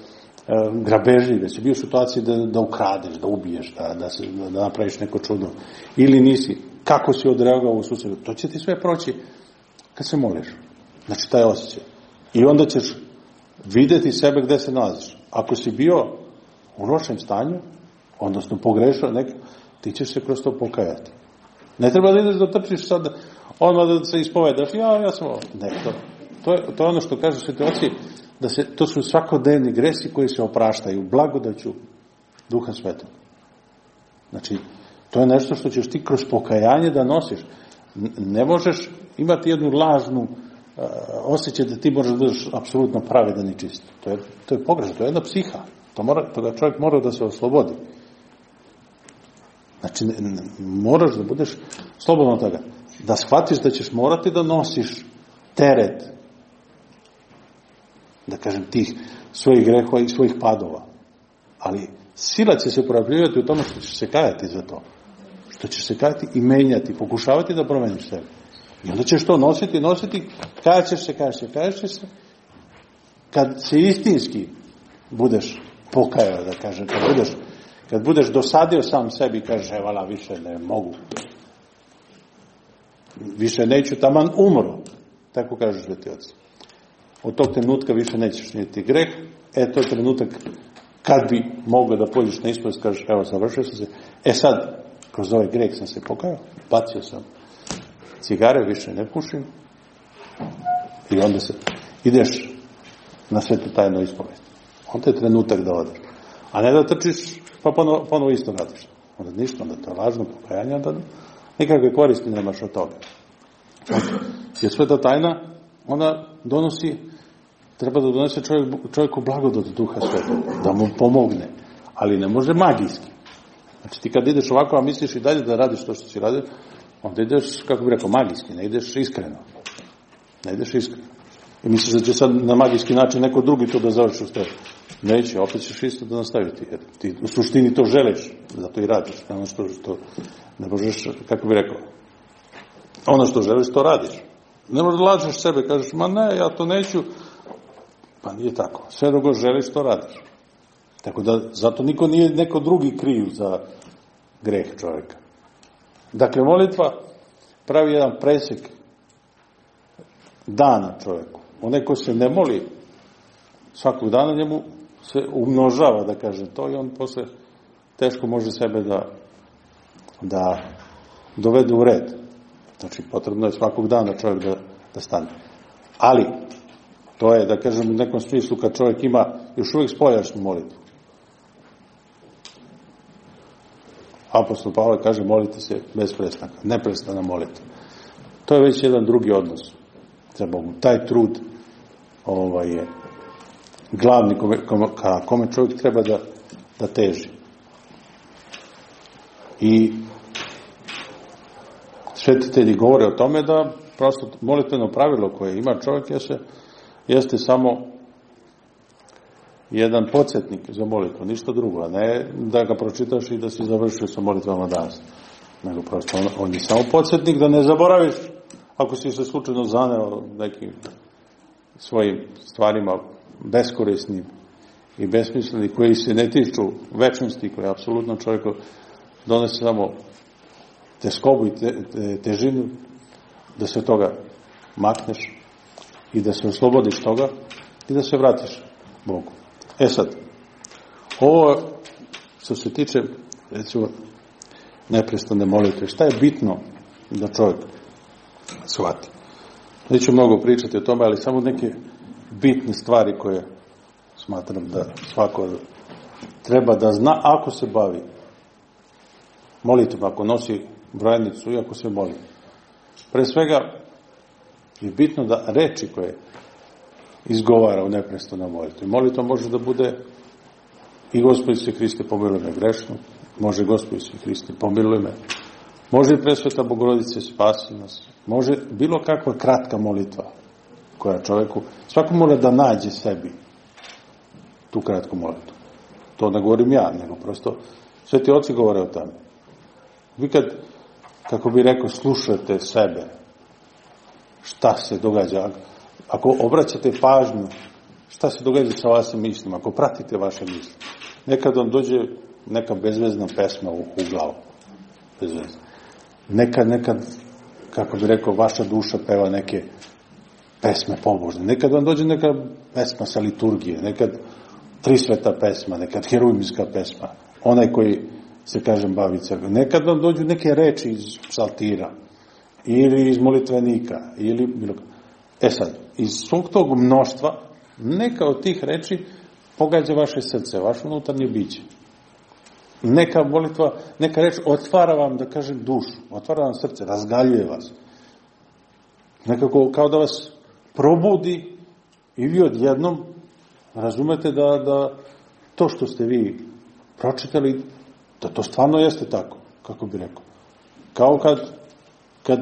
grabeži, da si bio u situaciji da, da ukradeš, da ubiješ, da, da, se, da napraviš neko čudo, ili nisi, kako si odreagovao u susredu, to će ti sve proći kad se moliš. Znači, taj osjećaj. I onda ćeš vidjeti sebe gde se nalaziš. Ako si bio u lošem stanju, odnosno pogrešao neko, ti ćeš se kroz to pokajati. Ne treba da ideš da trčiš sad, odmah da se ispovedaš, ja, ja sam ovo. Ne, to, to, je, to je ono što kažu sveti oci, da se, to su svakodnevni gresi koji se opraštaju, blagodaću Duha Svetog. Znači, to je nešto što ćeš ti kroz pokajanje da nosiš. Ne možeš imati jednu lažnu uh, osjećaj da ti možeš da budeš apsolutno pravedan i čist. To je, to je pogrešno, to je jedna psiha. To mora, toga čovjek mora da se oslobodi. Znači, ne, ne, moraš da budeš slobodan od toga. Da shvatiš da ćeš morati da nosiš teret, da kažem, tih svojih grehova i svojih padova. Ali sila će se projavljivati u tome što ćeš se kajati za to. Što ćeš se kajati i menjati, pokušavati da promeniš sebe. I onda ćeš to nositi, nositi, kajaš ćeš se, kajaš se, kajaš ćeš se. Kad se istinski budeš pokajao, da kažem, kad budeš, kad budeš dosadio sam sebi i kažeš, evala, više ne mogu. Više neću, taman umro. Tako kažu sveti oci. Od tog trenutka više nećeš niti greh. E, to je trenutak kad bi mogao da pođeš na ispovest, kažeš, evo, završio sam se. E sad, kroz ovaj greh sam se pokajao, bacio sam cigare, više ne pušim. I onda se ideš na svetu tajnu ispovest. Onda je trenutak da odeš. A ne da trčiš, pa ponovo, ponovo isto radiš. Onda ništa, onda to je lažno pokajanje, onda nikakve koristi nemaš od toga. Jer sveta tajna, ona donosi, treba da donese čovjek, čovjeku blagodat Duha Svetog, da mu pomogne, ali ne može magijski. Znači ti kad ideš ovako, a misliš i dalje da radiš to što si radio, onda ideš, kako bi rekao, magijski, ne ideš iskreno. Ne ideš iskreno. I misliš da će sad na magijski način neko drugi to da završi u tebi. Neće, opet ćeš isto da nastaviti, jer ti u suštini to želiš, zato i radiš. Ono što, što ne možeš, kako bi rekao, ono što želiš, to radiš. Ne možeš da lažeš sebe, kažeš, ma ne, ja to neću. Pa nije tako. Sve drugo želiš, to radiš. Tako da, zato niko nije neko drugi kriv za greh čovjeka. Dakle, molitva pravi jedan presek dana čovjeku. Onaj ko se ne moli svakog dana, njemu se umnožava, da kaže to, i on posle teško može sebe da, da dovede u red. Znači, potrebno je svakog dana čovjek da, da stane. Ali, to je, da kažem, u nekom smislu, kad čovjek ima još uvijek spoljašnju molitvu. Apostol Pavle kaže, molite se bez prestanka, neprestana molitva. To je već jedan drugi odnos za Bogom. Taj trud ovaj, je glavni kome, kome, ka kome čovjek treba da, da teži. I svetitelji govore o tome da prosto molitveno pravilo koje ima čovjek jeste, jeste samo jedan podsjetnik za molitvu, ništa drugo, a ne da ga pročitaš i da si završio sa molitvama danas. Nego prosto on, on je samo podsjetnik da ne zaboraviš ako si se slučajno zaneo nekim svojim stvarima beskorisnim i besmislenim koji se ne tiču večnosti, koje apsolutno čovjeku donese samo teskobu i te, te, težinu, da se toga makneš i da se oslobodiš toga i da se vratiš Bogu. E sad, ovo što se tiče, recimo, neprestane molitve, šta je bitno da čovjek shvati? Neću mnogo pričati o tome, ali samo neke bitne stvari koje smatram da svako treba da zna ako se bavi molitvom, ako nosi brojnicu i ako se moli. Pre svega je bitno da reči koje izgovara u neprestanoj molitvi. Molitva može da bude i Gospodi se Hriste pomiluj me grešno, može Gospodi se Hriste pomiluj me, može i Presveta Bogorodice spasi nas, može bilo kakva kratka molitva koja čovjeku, svako mora da nađe sebi tu kratku molitvu. To ne govorim ja, nego prosto sveti oci govore o tome. Vi kad, kako bi rekao, slušate sebe, šta se događa, ako obraćate pažnju šta se događa sa vašim mislima, ako pratite vaše misli. Nekad vam dođe neka bezvezna pesma u, u glavu. Bezvezna. Nekad, nekad, kako bi rekao, vaša duša peva neke pesme pobožne. Nekad vam dođe neka pesma sa liturgije, nekad trisveta pesma, nekad herujmska pesma, onaj koji se, kažem, bavi crkvom. Nekad vam dođu neke reči iz psaltira, ili iz molitvenika, ili bilo kako. E sad, iz svog tog mnoštva, neka od tih reči pogađa vaše srce, vaše unutarnje biće. Neka molitva, neka reč otvara vam, da kažem, dušu, otvara vam srce, razgaljuje vas. Nekako kao da vas probudi i vi odjednom razumete da, da to što ste vi pročitali, da to stvarno jeste tako, kako bi rekao. Kao kad, kad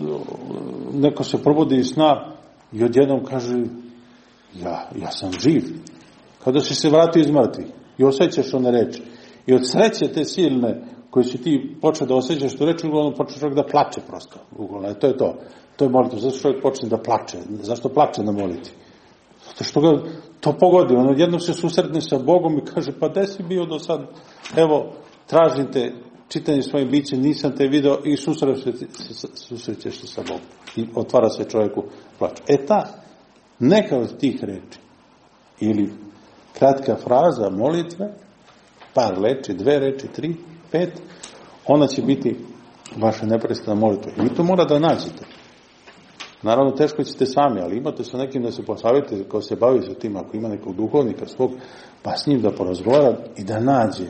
neko se probudi iz sna i odjednom kaže, ja, ja sam živ. Kada si se vratio iz mrtvih i osjećaš one reči. I od sreće te silne koje si ti počeo da osjećaš tu reči, uglavnom počne čovjek da plače prosto. Uglavnom, to je to. To je molitva. Zašto čovjek počne da plače? Zašto plače na molitvi? Zato što ga to pogodi. On odjednom se susretne sa Bogom i kaže, pa gde si bio do sad? Evo, tražim te, čitanje svojim bićem, nisam te video i susrećeš se sa Bogom. I otvara se čovjeku plač. E ta, neka od tih reči, ili kratka fraza molitve, par reči, dve reči, tri, pet, ona će biti vaša neprestana molitva. I vi to mora da nađete. Naravno, teško ćete sami, ali imate sa nekim da se posavite, ko se bavi sa tim, ako ima nekog duhovnika svog, pa s njim da porazgovara i da nađe.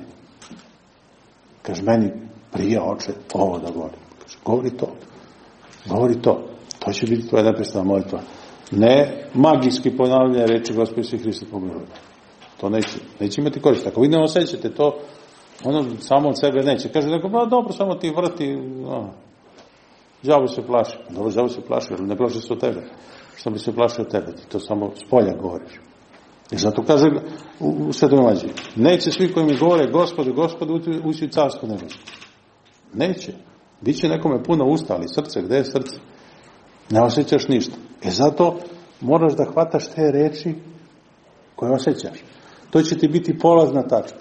Kaže, meni prija, oče, ovo da govori. Kaže, govori to. Govori to. To će biti tvoja neprestana molitva. Ne magijski ponavljanje reči Gospod Isus Hrista pomiluj. To neće, neće imati korist. Ako vi ne osjećate to, ono samo od sebe neće. Kaže neko, ba dobro, samo ti vrti, no. Đavo se plaši. Dobro, đavo se plaši, ali ne plaši se od tebe. Što bi se plašio od tebe? Ti to samo s polja govoriš. I zato kaže u, u Svetom Evanđelju, neće svi koji mi govore, Gospode, Gospode, ući u carstvo nebesko. Neće. Biće nekome puno usta, ali srce, gde je srce? Ne osjećaš ništa. E zato moraš da hvataš te reči koje osjećaš. To će ti biti polazna tačka.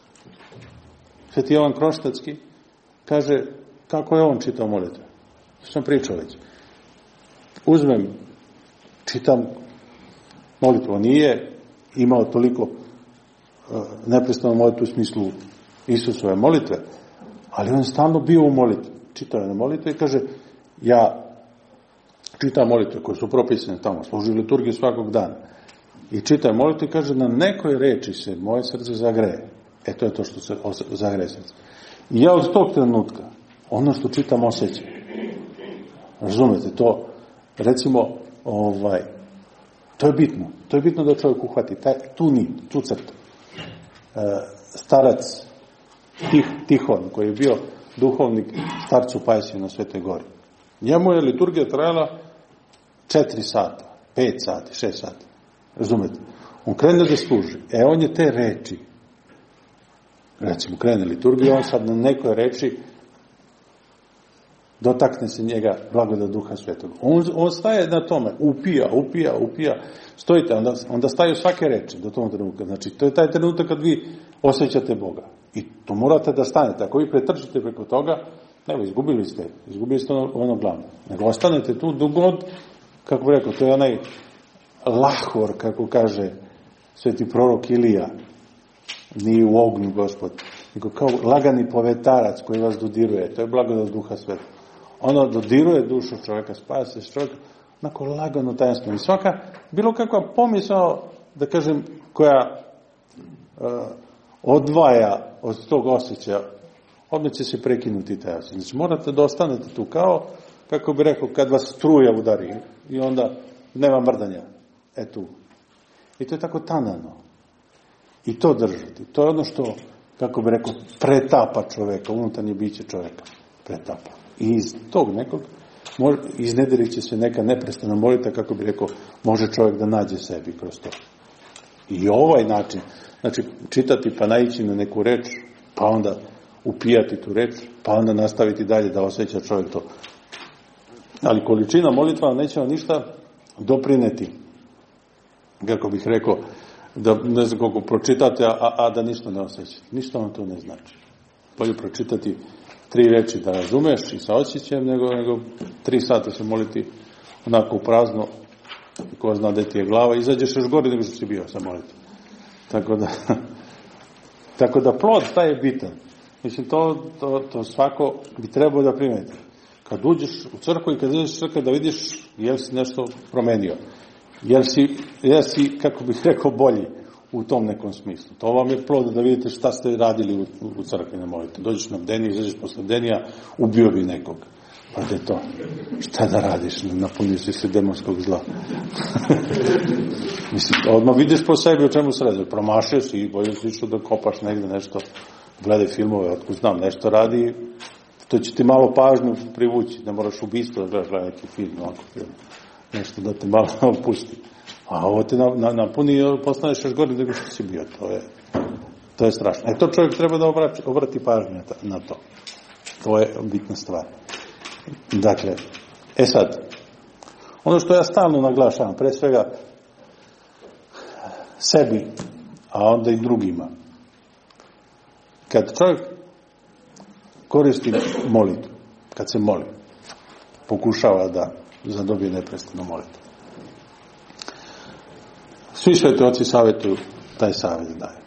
Sveti Jovan Kroštatski kaže kako je on čitao molitve. To sam pričao već. Uzmem, čitam molitvu. Nije imao toliko uh, neprestano molitvu u smislu Isusove molitve, ali on stalno bio u molitvi. Čitao je na molitve i kaže, ja čitam molitve koje su propisane tamo, služi liturgiju svakog dana. I čita molitvu i kaže, na nekoj reči se moje srce zagreje. E to je to što se zagreje srce. I ja od tog trenutka, ono što čitam osjećam. Razumete, to, recimo, ovaj, to je bitno. To je bitno da čovjek uhvati taj, tu nit, tu crtu. E, starac Tih, Tihon, koji je bio duhovnik starcu Pajsiju na Svetoj Gori. Njemu je liturgija trajala četiri sata, pet sati, šest sati. Razumete? On krene da služi. E, on je te reči, recimo, krene liturgiju, on sad na nekoj reči dotakne se njega blagodat Duha Svetog. On, on staje na tome, upija, upija, upija, stojite, onda, onda staju svake reči do tog trenutka. Znači, to je taj trenutak kad vi osjećate Boga. I to morate da stanete. Ako vi pretrčite preko toga, evo, izgubili ste, izgubili ste ono, ono glavno. Nego ostanete tu dugod, kako bi rekao, to je onaj lahor, kako kaže sveti prorok Ilija, nije u ognju Gospod, nego kao lagani povetarac koji vas dodiruje. To je blagodat Duha Svetog. Ono dodiruje dušu čovjeka, spaja se s čovjeka, onako lagano tajemstveno. I svaka, bilo kakva pomisao, da kažem, koja uh, odvaja od tog osjećaja, odmah će se prekinuti taj osjećaj. Znači, morate da ostanete tu kao, kako bi rekao, kad vas struja udari i onda nema mrdanja. E tu. I to je tako tanano. I to držati. To je ono što, kako bi rekao, pretapa čoveka, unutarnje biće čoveka. Pretapa. I iz tog nekog iznedrit će se neka neprestana molitva, kako bi rekao, može čovjek da nađe sebi kroz to. I ovaj način, znači čitati pa naići na neku reč, pa onda upijati tu reč, pa onda nastaviti dalje da osjeća čovjek to. Ali količina molitva neće vam ništa doprineti kako bih rekao, da ne znam koliko pročitate, a, a da ništa ne osjećate. Ništa vam to ne znači. Bolje pročitati tri reči da razumeš i sa osjećajem, nego, nego tri sata se moliti onako prazno, i ko zna da ti je glava, izađeš još gore nego što si bio sa moliti. Tako da, tako da plod taj je bitan. Mislim, to, to, to svako bi trebao da primeti. Kad uđeš u crkvu i kad uđeš u crkvu da vidiš jel si nešto promenio. Jel si, jel si, kako bih rekao, bolji u tom nekom smislu. To vam je plod da vidite šta ste radili u, u crkvi na molitvi. Dođeš na bdeniju, izađeš posle bdenija, ubio bi nekog. Pa te to, šta da radiš, napunio si se demonskog zla. Mislim, odmah vidiš po sebi o čemu se radi. Promašio si i bolje si išao da kopaš negde nešto, gledaj filmove, otkud znam, nešto radi, to će ti malo pažnju privući, ne moraš ubistvo da gledaš neki film, ovako film, nešto da te malo opusti. A ovo te napuni i postaneš još gore nego što si bio, to je, to je strašno. E to čovjek treba da obrati, obrati pažnju na to. To je bitna stvar. Dakle, e sad, ono što ja stalno naglašavam, pre svega sebi, a onda i drugima. Kad čovjek koristi molitvu, kad se moli, pokušava da zadobije neprestano molitvu. Svi sveti oci savjetuju taj savjet da daje.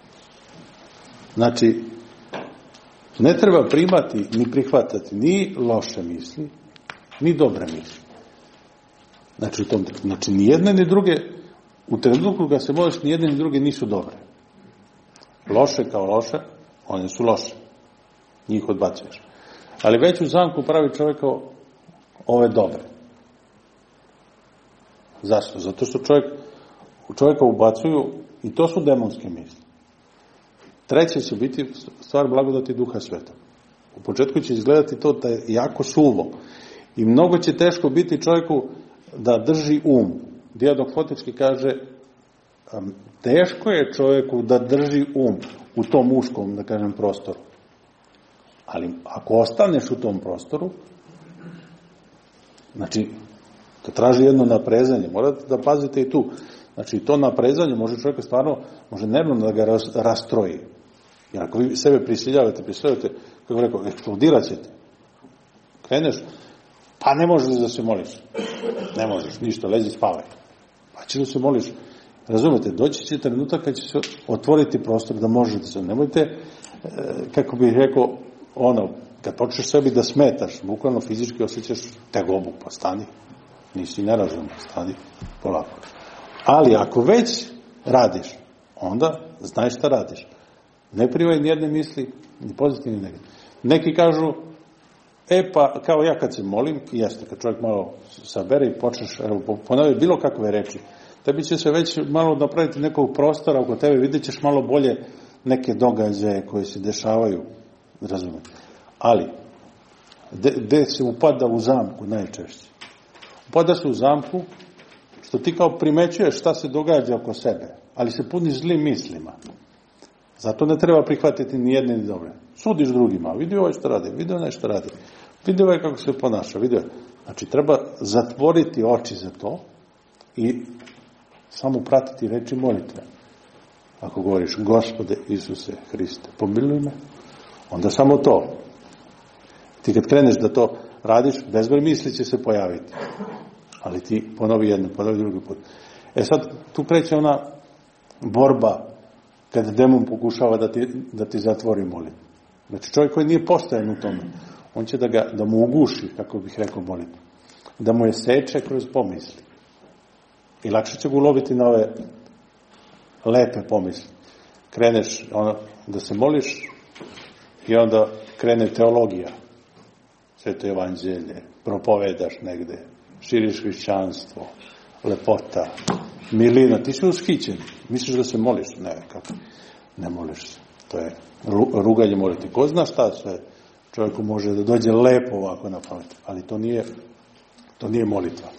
Znači, ne treba primati ni prihvatati ni loše misli, ni dobre misli. Znači, u tom, znači ni jedne ni druge, u trenutku kad se moliš, ni jedne ni druge nisu dobre. Loše kao loše, one su loše. Njih odbacuješ. Ali već u zamku pravi čovjeka ove dobre. Zašto? Zato što čovjek, u čovjeka ubacuju, i to su demonske misli. Treće će biti stvar blagodati Duha Svetog. U početku će izgledati to da je jako suvo. I mnogo će teško biti čovjeku da drži um. Dijadok Fotički kaže, teško je čovjeku da drži um u tom uškom, da kažem, prostoru. Ali ako ostaneš u tom prostoru, znači, to traži jedno naprezanje. Morate da pazite i tu. Znači, to naprezanje može čovjeka stvarno, može nervno da ga rastroji. Jer ako vi sebe prisiljavate, prisiljavate, kako rekao, eksplodirat ćete. Kreneš, pa ne možeš da se moliš. Ne možeš, ništa, lezi, spavaj. Pa će da se moliš. Razumete, doći će trenutak kad će se otvoriti prostor da možete se. Nemojte, kako bih rekao, ono, kad počneš sebi da smetaš, bukvalno fizički osjećaš tegobu, pa stani. Nisi nerazuman, stani polako. Ali ako već radiš, onda znaj šta radiš. Ne privaj ni jedne misli, ni pozitivni, ni negativni. Neki kažu, e pa, kao ja kad se molim, jeste, kad čovjek malo sabere i počneš, evo, ponovi bilo kakve reči, tebi će se već malo napraviti nekog prostora oko tebe, vidjet ćeš malo bolje neke događaje koje se dešavaju, razumete. Ali, gde se upada u zamku najčešće? Upada se u zamku što ti kao primećuješ šta se događa oko sebe, ali se puni zlim mislima. Zato ne treba prihvatiti ni jedne ni dobre. Sudiš drugima, vidio ovaj što radi, vidio nešto radi, vidio ovaj kako se ponaša, vidio. Znači, treba zatvoriti oči za to i samo pratiti reči molitve. Ako govoriš, Gospode Isuse Hriste, pomiluj me, onda samo to. Ti kad kreneš da to radiš, bezbroj misli će se pojaviti. Ali ti ponovi jedno, ponovi drugi put. E sad, tu kreće ona borba kad demon pokušava da ti, da ti zatvori molitvu. Znači, čovjek koji nije postojan u tome, on će da, ga, da mu uguši, kako bih rekao, molitvu. Da mu je seče kroz pomisli. I lakše će ga uloviti na ove lepe pomisli. Kreneš ono, da se moliš i onda krene teologija. Sveto evanđelje, propovedaš negde, širiš hrišćanstvo, lepota, milina. Ti si ushićen. Misliš da se moliš? Ne, kako? Ne moliš se. To je ruganje moliti. Ko zna šta sve čovjeku može da dođe lepo ovako na pamet. Ali to nije, to nije molitva.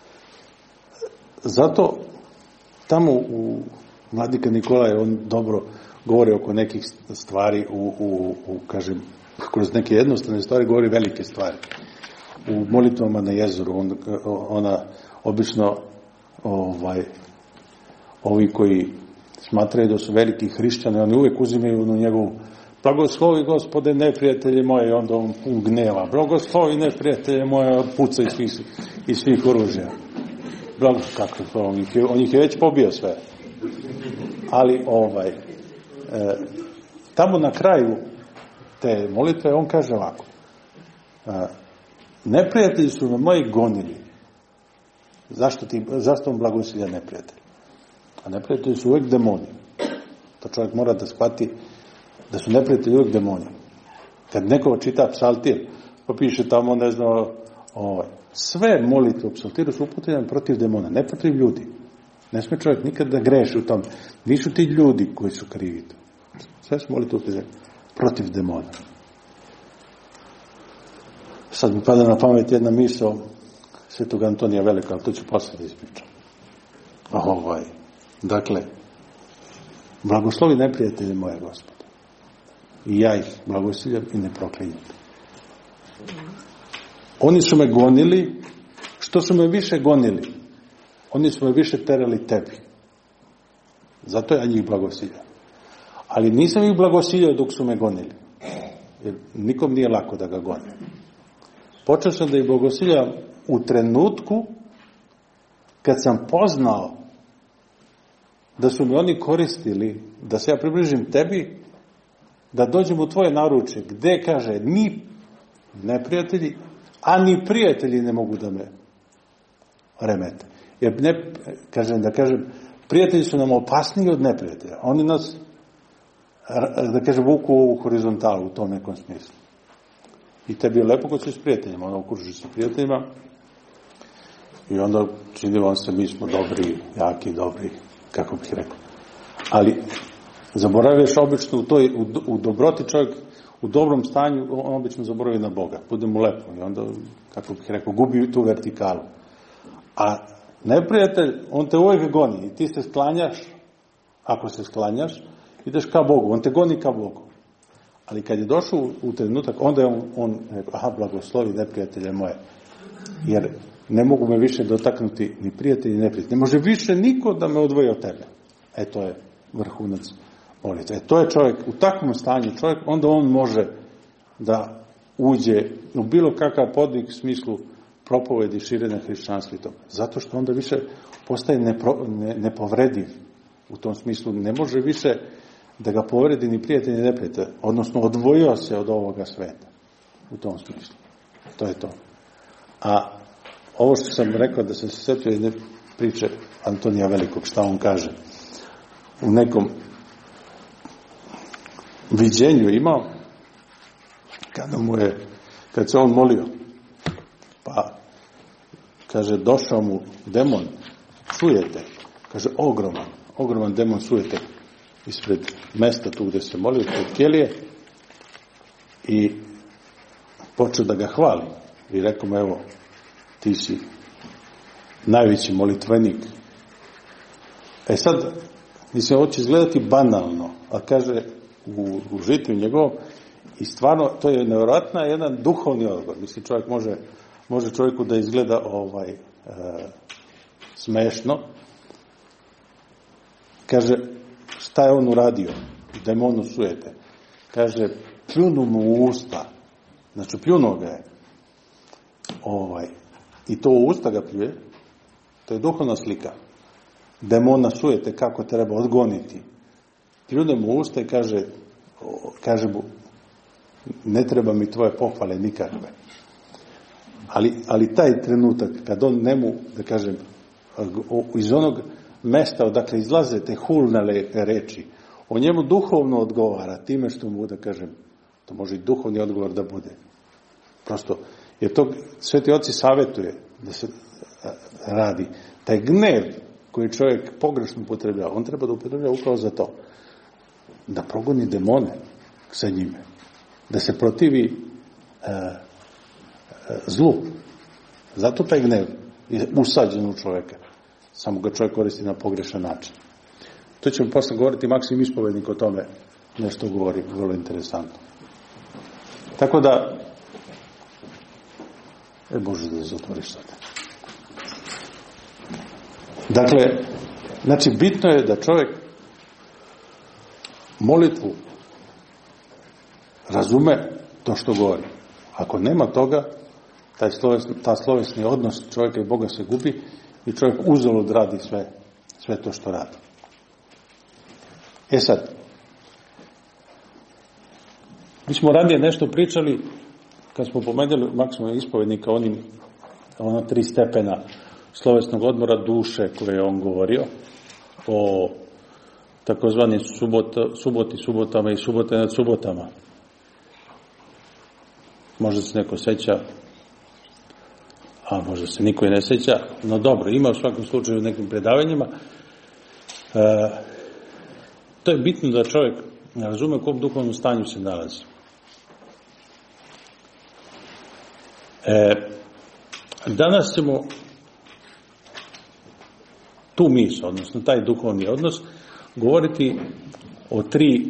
Zato tamo u Vladika Nikolaj, on dobro govori oko nekih stvari, u, u, u kažem, kroz neke jednostavne stvari govori velike stvari. U molitvama na jezeru, on, ona obično ovaj, ovi koji smatraju da su veliki hrišćani, oni uvijek uzimaju u njegovu blagoslovi Gospode neprijatelje moje, i onda on pun gneva. Blagoslovi neprijatelje moje, puca iz svih, iz svih oružja. Blagoslovi, kako to, on ih, je, on ih je već pobio sve. Ali ovaj, e, tamo na kraju te molitve on kaže ovako: e, neprijatelji su me moji gonili. Zašto, ti, zašto on blagosilja neprijatelji? A neprijatelji su uvijek demoni. To čovjek mora da shvati da su neprijatelji uvijek demoni. Kad neko čita psaltir, pa piše tamo, ne znam, ovaj, sve molitve u psaltiru su uputljene protiv demona, ne protiv ljudi. Ne sme čovjek nikad da greši u tom. Nisu ti ljudi koji su krivi. Sve su molitve uputljene protiv demona. Sad mi pada na pamet jedna misao Svetog Antonija Velikog, ali to ću posle da ispričam. Ovaj, dakle, blagoslovi neprijatelje moje, Gospode. I ja ih blagosiljam i ne proklinjam. Oni su me gonili, što su me više gonili, oni su me više terali tebi. Zato ja njih blagosiljam. Ali nisam ih blagosiljao dok su me gonili. Jer nikom nije lako da ga goni. Počeo sam da ih blagosiljam u trenutku kad sam poznao da su mi oni koristili da se ja približim tebi, da dođem u tvoje naručje, gde, kaže, ni neprijatelji, a ni prijatelji ne mogu da me remete. Jer, ne, kažem, da kažem, prijatelji su nam opasniji od neprijatelja. Oni nas, da kažem, vuku u ovu horizontalu, u tom nekom smislu. I tebi je lepo kod si s prijateljima, onda okružiš se prijateljima i onda čini vam se, mi smo dobri, jaki, dobri, kako bih rekao. Ali zaboravlješ obično u, toj, u, u dobroti čovjek, u dobrom stanju, on obično zaboravi na Boga. Bude mu lepo i onda, kako bih rekao, gubi tu vertikalu. A neprijatelj, on te uvijek goni i ti se sklanjaš, ako se sklanjaš, ideš ka Bogu, on te goni ka Bogu. Ali kad je došao u trenutak, onda je on, on rekao, aha, blagoslovi neprijatelje moje. Jer ne mogu me više dotaknuti ni prijatelji, ni neprijatelji. Ne može više niko da me odvoji od tebe. E, to je vrhunac molitve. E, to je čovjek, u takvom stanju čovjek, onda on može da uđe u bilo kakav podvig u smislu propovedi, širenja hrišćanstva i toga. Zato što onda više postaje nepro, ne, nepovrediv u tom smislu. Ne može više da ga povredi ni prijatelj, ni neprijatelj. Odnosno, odvojio se od ovoga sveta. U tom smislu. To je to. A ovo što sam rekao, da sam se sjetio jedne priče Antonija Velikog, šta on kaže. U nekom viđenju imao, kada mu je, kad se on molio, pa, kaže, došao mu demon, sujete, kaže, ogroman, ogroman demon sujete, ispred mesta tu gde se molio, pred kelije, i počeo da ga hvali. I rekao mu, evo, ti si najveći molitvenik. E sad, mislim, ovo će izgledati banalno, a kaže, u, u žitiju njegovom, i stvarno, to je nevjerojatno jedan duhovni odgovor. Mislim, čovjek može, može čovjeku da izgleda ovaj, e, smešno. Kaže, šta je on uradio? Demonu sujete. Kaže, pljunu mu u usta. Znači, pljunuo ga je. Ovaj, I to u usta ga pljuje. To je duhovna slika. Demona sujete kako treba odgoniti. Pljune mu u usta i kaže, kaže mu, ne treba mi tvoje pohvale nikakve. Ali, ali taj trenutak, kad on njemu, da kažem, iz onog mesta odakle izlaze te hulne reči, on njemu duhovno odgovara time što mu, da kažem, to može i duhovni odgovor da bude. Prosto, jer to Sveti Oci savjetuje da se radi. Taj gnev koji čovjek pogrešno upotrebljava, on treba da upotrebljava upravo za to. Da progoni demone sa njime. Da se protivi e, e, zlu. Zato taj gnev je usađen u čovjeka. Samo ga čovjek koristi na pogrešan način. To ćemo posle govoriti, Maksim Ispovednik o tome nešto govori, vrlo interesantno. Tako da, e Bože da zatvoriš sad. Dakle, Znači, bitno je da čovjek molitvu razume to što govori. Ako nema toga, taj slovesni, ta slovesni odnos čovjeka i Boga se gubi i čovjek uzalud radi sve, sve to što radi. E sad, mi smo ranije nešto pričali, kad smo pomenuli Maksima ispovednika, onim, ono tri stepena slovesnog odmora duše koje je on govorio, o takozvani subot, suboti subotama i subote nad subotama. Možda se neko seća, a možda se niko i ne seća, no dobro, ima u svakom slučaju u nekim predavanjima. E, to je bitno da čovjek razume u kom duhovnom stanju se nalazi. E, danas ćemo tu misao, odnosno taj duhovni odnos, govoriti o tri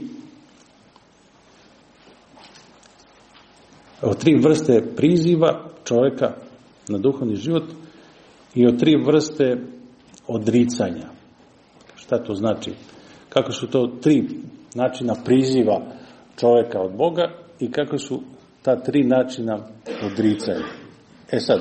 o tri vrste priziva čovjeka na duhovni život i o tri vrste odricanja. Šta to znači? Kako su to tri načina priziva čovjeka od Boga i kako su ta tri načina odricanja. E sad,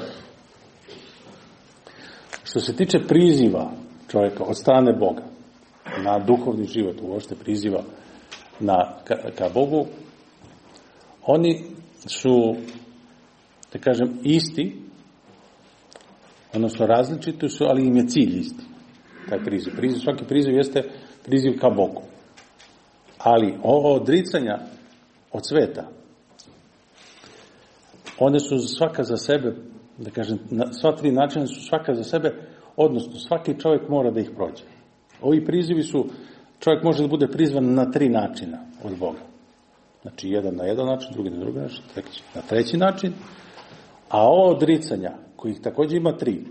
što se tiče priziva čovjeka od strane Boga na duhovni život, uopšte priziva na, ka, ka Bogu, oni su, da kažem, isti, odnosno različiti su, ali im je cilj isti, taj priziv. priziv svaki priziv jeste priziv ka Bogu. Ali ovo odricanja od sveta, one su svaka za sebe, da kažem, sva tri načina su svaka za sebe, odnosno svaki čovjek mora da ih prođe. Ovi prizivi su, čovjek može da bude prizvan na tri načina od Boga. Znači, jedan na jedan način, drugi na drugi način, treći na treći način, a ovo odricanja, kojih također ima tri,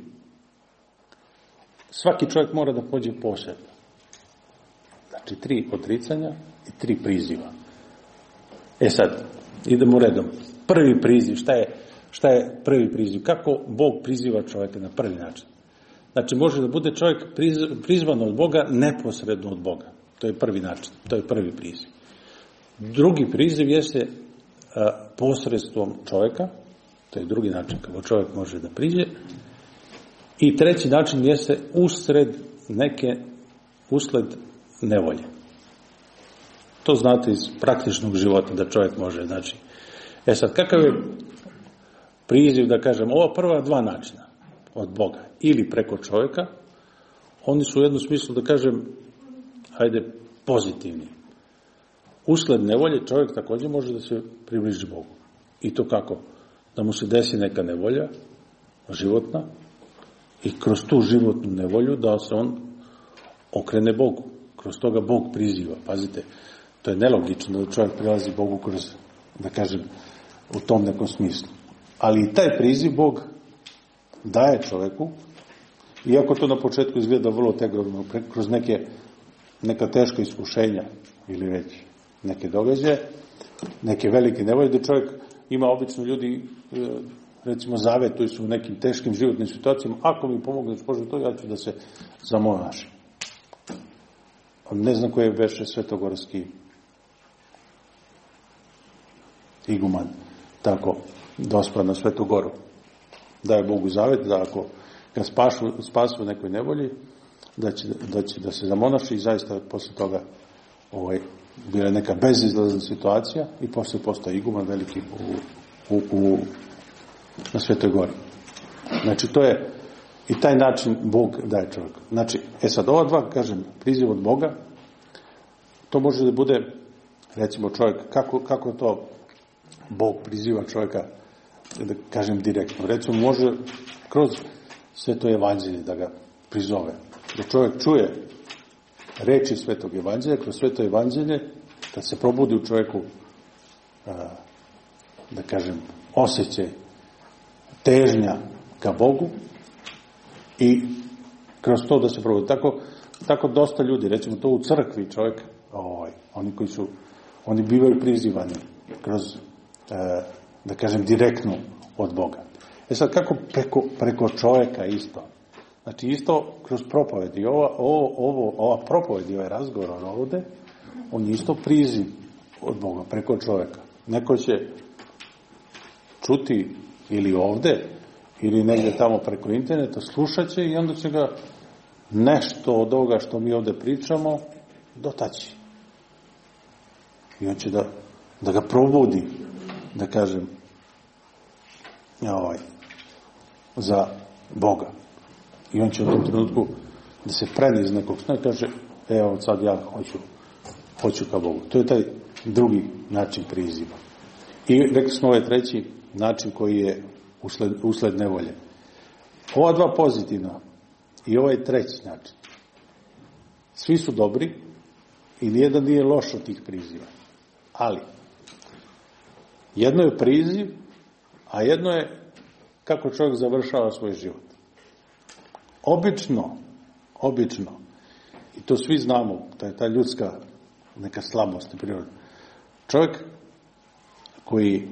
svaki čovjek mora da pođe posebno. Znači, tri odricanja i tri priziva. E sad, idemo redom. Prvi priziv, šta je, šta je prvi priziv? Kako Bog priziva čovjeka na prvi način? Znači, može da bude čovjek prizvan od Boga neposredno od Boga. To je prvi način, to je prvi priziv. Drugi priziv jeste a, posredstvom čovjeka, to je drugi način kako čovjek može da priđe. I treći način jeste usred neke, usled nevolje. To znate iz praktičnog života da čovjek može, znači. E sad, kakav je priziv, da kažem, ova prva dva načina od Boga ili preko čovjeka, oni su u jednom smislu, da kažem, hajde, pozitivni. Usled nevolje čovjek također može da se približi Bogu. I to kako? Da mu se desi neka nevolja, životna, i kroz tu životnu nevolju da se on okrene Bogu. Kroz toga Bog priziva. Pazite, to je nelogično da čovjek prilazi Bogu kroz, da kažem, u tom nekom smislu. Ali i taj priziv Bog daje čovjeku, iako to na početku izgleda vrlo tegovno, kroz neke, neka teška iskušenja, ili reći, neke događaje, neke velike nevolje, da čovjek ima obično ljudi, recimo, zavetuju su u nekim teškim životnim situacijama, ako mi pomogneš, Bože, to ja ću da se zamonašim. Ne znam koji je veše svetogorski iguman tako dospra na Svetu Goru. Daje Bogu zavet da ako ga spašu, spasu u nekoj nevolji, da će, da će da se zamonaši i zaista posle toga ovaj, bila je neka bezizlazna situacija i posle postao iguman veliki u, u, u, na Svetoj Gori. Znači to je i taj način Bog daje čovjeku. Znači, e sad ova dva, kažem, priziv od Boga, to može da bude, recimo, čovjek, kako, kako to Bog priziva čovjeka, da kažem, direktno. Recimo, može kroz Sveto evanđelje da ga prizove. Da čovjek čuje reči Svetog evanđelja, kroz Sveto evanđelje, da se probudi u čovjeku, da kažem, osjećaj težnja ka Bogu i kroz to da se probudi. Tako, tako dosta ljudi, recimo to u crkvi čovjek, ovaj, oni koji su, oni bivaju prizivani kroz, e, da kažem, direktno od Boga. E sad, kako preko, preko čovjeka isto Znači isto kroz propoved. I ova, ovo, ovo, ova propoved i ovaj razgovor ovde, on je isto priziv od Boga preko čovjeka. Neko će čuti ili ovde, ili negdje tamo preko interneta, slušat će i onda će ga nešto od ovoga što mi ovde pričamo dotaći. I on će da, da ga probudi, da kažem, ovaj, za Boga. I on će u tom trenutku da se preni iz nekog sna i kaže, evo sad ja hoću, hoću ka Bogu. To je taj drugi način priziva. I rekli smo ovaj treći način koji je usled, usled nevolje. Ova dva pozitivna i ovaj treći način. Svi su dobri i nijedan nije loš od tih priziva. Ali, jedno je priziv, a jedno je kako čovjek završava svoj život. Obično, obično, i to svi znamo, to je ta ljudska neka slabost i priroda. Čovjek koji,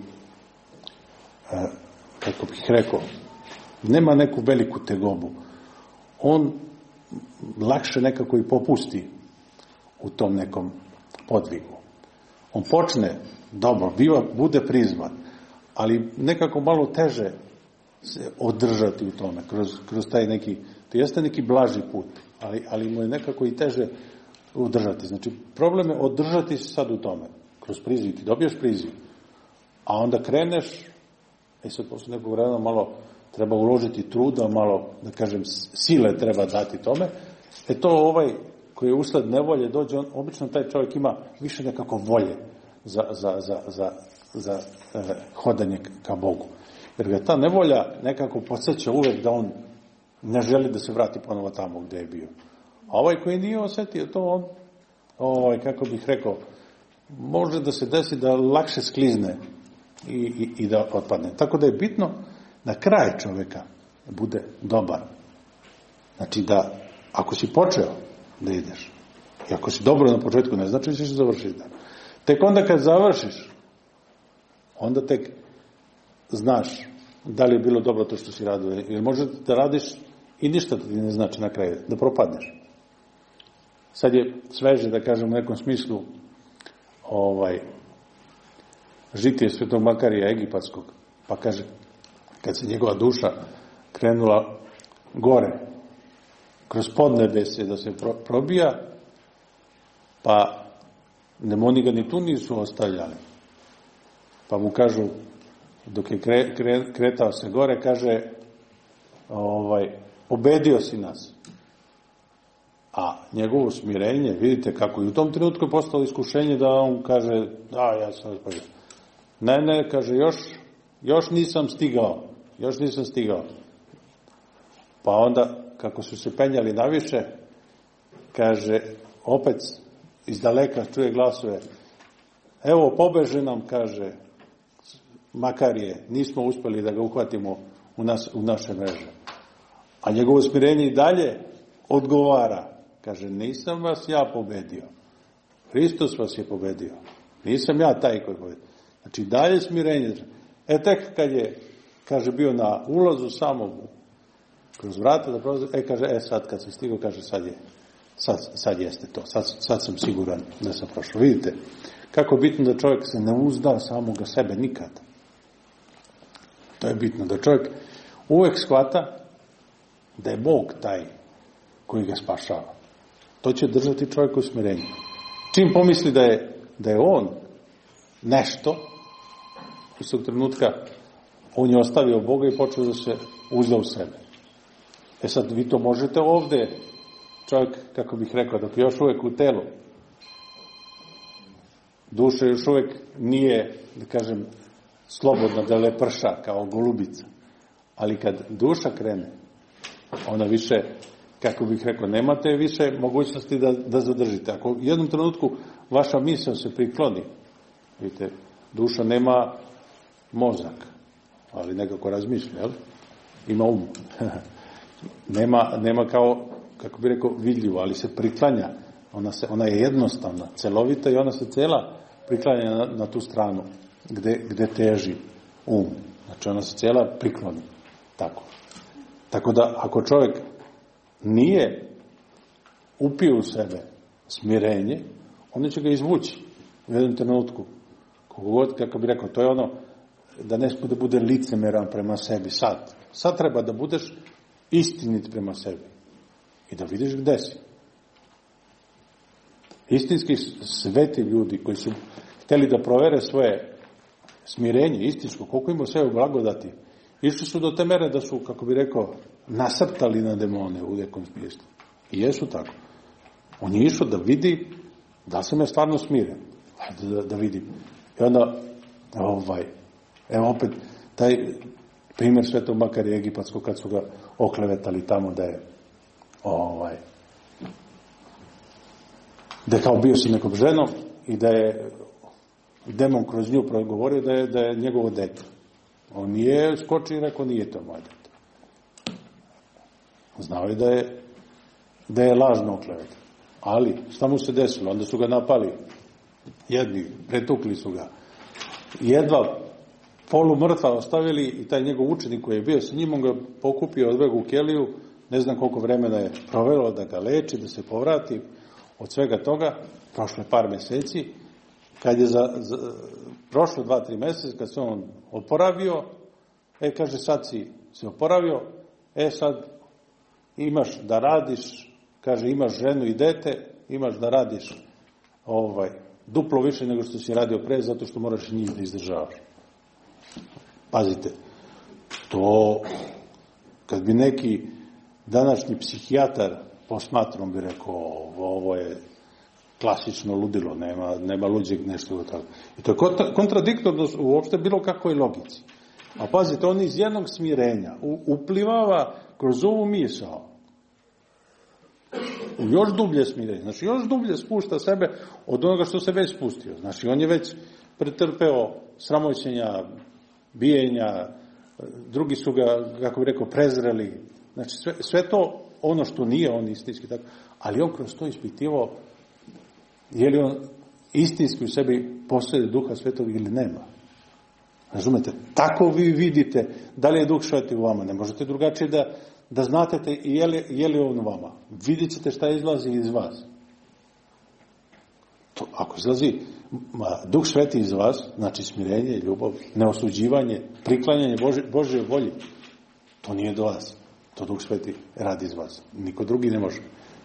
kako bih rekao, nema neku veliku tegobu, on lakše nekako i popusti u tom nekom podvigu. On počne dobro, biva, bude prizvan, ali nekako malo teže se održati u tome, kroz, kroz taj neki, to jeste neki blaži put, ali, ali mu je nekako i teže održati. Znači, problem je održati se sad u tome, kroz priziv, ti dobiješ priziv, a onda kreneš, e sad posle nekog vremena malo treba uložiti truda, malo, da kažem, sile treba dati tome, e to ovaj koji je usled nevolje dođe, on, obično taj čovjek ima više nekako volje za, za, za, za, za eh, hodanje ka Bogu. Jer ga ta nevolja nekako podsjeća uvek da on ne želi da se vrati ponovo tamo gde je bio. A ovaj koji nije osjetio to, on, ovaj, kako bih rekao, može da se desi da lakše sklizne i, i, i da otpadne. Tako da je bitno da kraj čovjeka bude dobar. Znači da, ako si počeo da ideš, i ako si dobro na početku, ne znači da ćeš završiti. Tek onda kad završiš, onda tek znaš da li je bilo dobro to što si radio. Jer može da radiš i ništa ti ne znači na kraju, da propadneš. Sad je sveže, da kažem u nekom smislu, ovaj, žitije Svetog Makarija Egipatskog, pa kaže, kad se njegova duša krenula gore, kroz podnebesje da se pro, probija, pa demoni ga ni tu nisu ostavljali. Pa mu kažu, dok je kre, kre, kretao se gore, kaže, ovaj, pobedio si nas. A njegovo smirenje, vidite kako i u tom trenutku je postalo iskušenje da on kaže, da, ja sam pobedio. Ne, ne, kaže, još, još nisam stigao, još nisam stigao. Pa onda, kako su se penjali naviše, kaže, opet iz daleka čuje glasove, evo, pobeže nam, kaže, Makarije, nismo uspjeli da ga uhvatimo u, nas, u naše mreže. A njegovo smirenje i dalje odgovara, kaže, nisam vas ja pobedio, Hristos vas je pobedio, nisam ja taj koji je pobedio. Znači, dalje smirenje. E, tek kad je, kaže, bio na ulazu samog kroz vrata, da prolazi, e, kaže, e, sad kad sam stigao, kaže, sad je, sad, sad jeste to, sad, sad sam siguran da sam prošao. Vidite, kako je bitno da čovjek se ne uzda samoga sebe nikad. To je bitno, da čovjek uvek shvata da je Bog taj koji ga spašava. To će držati čovjeka u smirenju. Čim pomisli da je, da je on nešto, u svog trenutka on je ostavio Boga i počeo da se uzda u sebe. E sad, vi to možete ovde, čovjek, kako bih rekao, dok je još uvek u telu, duša još uvek nije, da kažem, slobodna da leprša kao golubica. Ali kad duša krene, ona više, kako bih rekao, nemate više mogućnosti da, da zadržite. Ako u jednom trenutku vaša misao se prikloni, vidite, duša nema mozak, ali nekako razmišlja, jel? Ima um. nema, nema kao, kako bih rekao, vidljivo, ali se priklanja. Ona, se, ona je jednostavna, celovita i ona se cela priklanja na, na tu stranu gde, gde teži um. Znači ona se cela prikloni. Tako. Tako da ako čovjek nije upio u sebe smirenje, onda će ga izvući u jednom trenutku. Kogod, kako bi rekao, to je ono da ne bude, bude licemeran prema sebi sad. Sad treba da budeš istinit prema sebi i da vidiš gde si. Istinski sveti ljudi koji su hteli da provere svoje smirenje, istinsko, koliko ima sve u blagodati, išli su do te mere da su, kako bi rekao, nasrtali na demone u nekom smislu. I jesu tako. On je išao da vidi da se me stvarno smire. Hajde da, da vidim. I onda, ovaj, evo opet, taj primjer Svetog Makarija Egipatskog, kad su ga oklevetali tamo da je, ovaj, da je kao bio sa nekom ženom i da je demon kroz nju progovorio da je, da je njegovo dete. On nije skočio i rekao, nije to moje dete. Znao je da je, da je lažno oklevetan. Ali, šta mu se desilo? Onda su ga napali. Jedni, pretukli su ga. Jedva polu mrtva ostavili i taj njegov učenik koji je bio sa njim, on ga pokupio, odveo u keliju, ne znam koliko vremena je provelo da ga leči, da se povrati od svega toga. Prošlo je par meseci. Kad je za, za, prošlo dva, tri meseca, kad se on oporavio, e, kaže, sad si se oporavio, e, sad imaš da radiš, kaže, imaš ženu i dete, imaš da radiš ovaj, duplo više nego što si radio pre, zato što moraš njih da izdržavaš. Pazite, to, kad bi neki današnji psihijatar posmatrom bi rekao, ovo je klasično ludilo, nema, nema luđeg nešto do toga. I to je kontradiktorno uopšte bilo kakvoj logici. A pazite, on iz jednog smirenja uplivava kroz ovu misao u još dublje smirenje. Znači, još dublje spušta sebe od onoga što se već spustio. Znači, on je već pretrpeo sramoćenja, bijenja, drugi su ga, kako bi rekao, prezreli. Znači, sve, sve to ono što nije on istinski tako, ali on kroz to ispitivao je li on istinski u sebi posjeduje Duha Svetog ili nema. Razumete? Tako vi vidite da li je Duh Sveti u vama. Ne možete drugačije da, da znate je li, je li on u vama. Vidjet ćete šta izlazi iz vas. To, ako izlazi ma, Duh Sveti iz vas, znači smirenje, ljubav, neosuđivanje, priklanjanje Bože, Božje volji, to nije do vas. To Duh Sveti radi iz vas. Niko drugi ne može.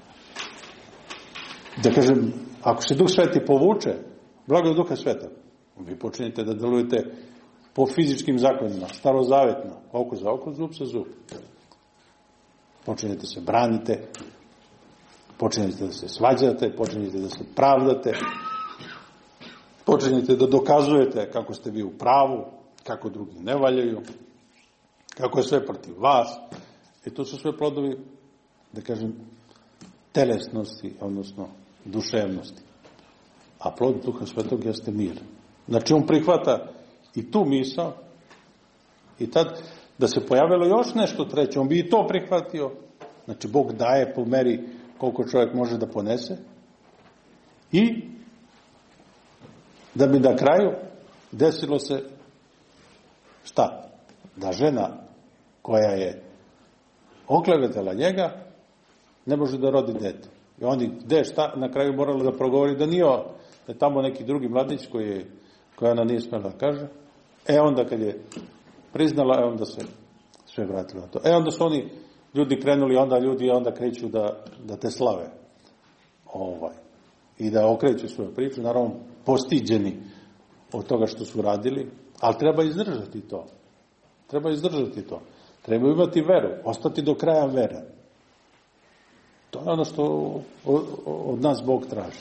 Da kažem, ako se Duh Sveti povuče, blago Duha Sveta, vi počinjete da delujete po fizičkim zakonima, starozavetno, oko za oko, zub za zub. Počinjete se branite, počinjete da se svađate, počinjete da se pravdate, počinjete da dokazujete kako ste vi u pravu, kako drugi ne valjaju, kako je sve protiv vas. I to su sve plodovi, da kažem, telesnosti, odnosno duševnosti. A plod Duha Svetog jeste mir. Znači, on prihvata i tu misao i tad da se pojavilo još nešto treće, on bi i to prihvatio. Znači, Bog daje po meri koliko čovjek može da ponese i da bi na kraju desilo se šta? Da žena koja je oklevetala njega ne može da rodi dete. I oni, gde šta, na kraju morala da progovori da nije, da je tamo neki drugi mladić koji je, koja ona nije smela da kaže. E onda kad je priznala, e onda se sve vratilo na to. E onda su oni ljudi krenuli, onda ljudi onda kreću da, da te slave. Ovaj. I da okreću svoju priču, naravno postiđeni od toga što su radili, ali treba izdržati to. Treba izdržati to. Treba imati veru, ostati do kraja vere. To je ono što od nas Bog traži.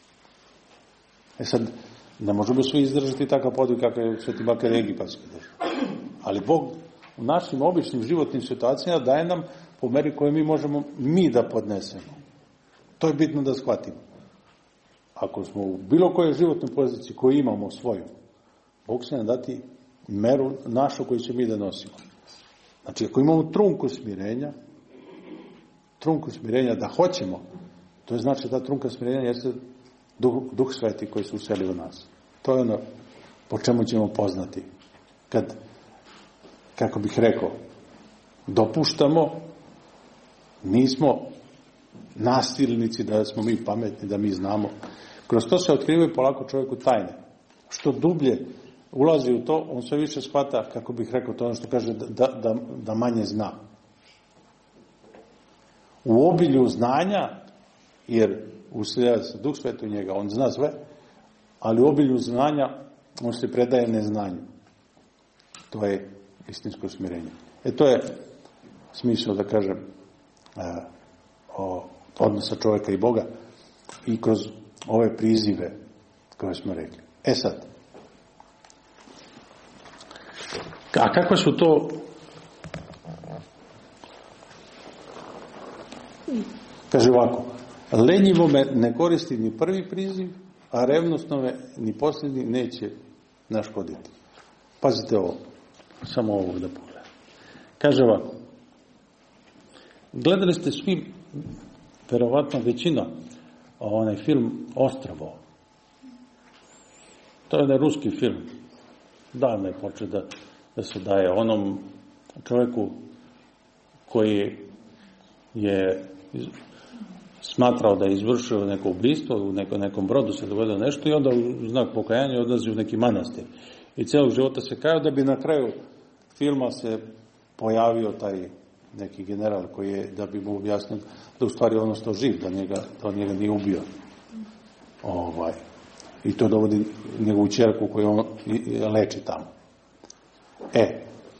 E sad, ne možemo svi izdržati takav podvig kakav je Sveti Makarije Egipatski držao. Ali Bog u našim običnim životnim situacijama daje nam po meri koje mi možemo mi da podnesemo. To je bitno da shvatimo. Ako smo u bilo kojoj životnoj poziciji koju imamo svoju, Bog će nam dati meru našu koju će mi da nosimo. Znači, ako imamo trunku smirenja, trunku smirenja da hoćemo, to je znači da trunka smirenja jeste duh, duh Sveti koji se useli u nas. To je ono po čemu ćemo poznati. Kad, kako bih rekao, dopuštamo nismo nasilnici, da smo mi pametni, da mi znamo. Kroz to se otkrivaju polako čovjeku tajne. Što dublje ulazi u to, on sve više shvata, kako bih rekao, to ono što kaže, da, da, da manje zna. U obilju znanja, jer usiljava se Duh Sveti u njega, on zna sve, ali u obilju znanja on se predaje neznanju. To je istinsko smirenje. E to je smisao, da kažem, o odnosa čovjeka i Boga i kroz ove prizive koje smo rekli. E sad, a kako su to kaže ovako, lenjivo me ne koristi ni prvi priziv, a revnosno me ni posljednji neće naškoditi. Pazite ovo, samo ovo da pogledam. Kaže ovako, gledali ste svi, verovatno većina, onaj film Ostrovo. To je onaj ruski film. Davno je počeo da, da se daje onom čovjeku koji je smatrao da je izvršio neko ubistvo, u neko, nekom brodu se dogodilo nešto i onda u znak pokajanja odlazi u neki manastir. I cijelog života se kajao da bi na kraju filma se pojavio taj neki general koji je, da bi mu objasnio da u stvari on ostao živ, da njega, da on njega nije ubio. Ovaj. I to dovodi njegovu ćerku koju on leči tamo. E.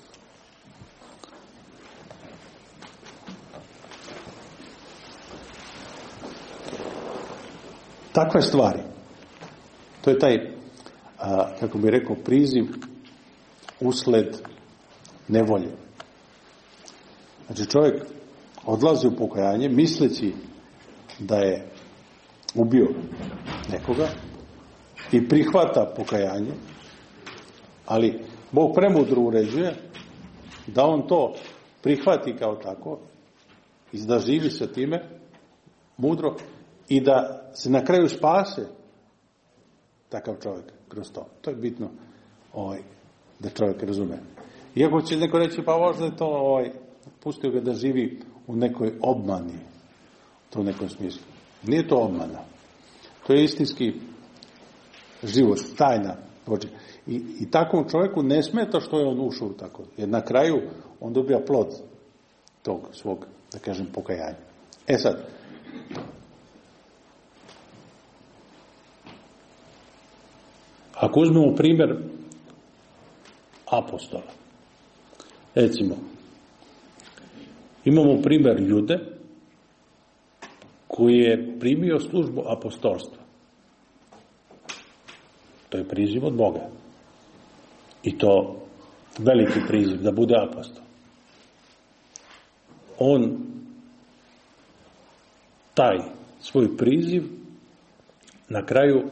Takve stvari. To je taj, a, kako bi rekao, priziv usled nevolje. Znači čovjek odlazi u pokajanje misleći da je ubio nekoga i prihvata pokajanje, ali Bog premudro uređuje da on to prihvati kao tako i da živi sa time mudro i da se na kraju spase takav čovjek kroz to. To je bitno ovaj, da čovjek razume. Iako će neko reći, pa možda je to ovaj, pustio ga da živi u nekoj obmani, to u nekom smislu. Nije to obmana. To je istinski život, tajna Božja. I, i takvom čovjeku ne smeta što je on ušao tako. Jer na kraju on dobija plod tog svog, da kažem, pokajanja. E sad, ako uzmemo primjer apostola, recimo, imamo primjer Jude koji je primio službu apostolstva. To je priziv od Boga. I to veliki priziv da bude apostol. On taj svoj priziv na kraju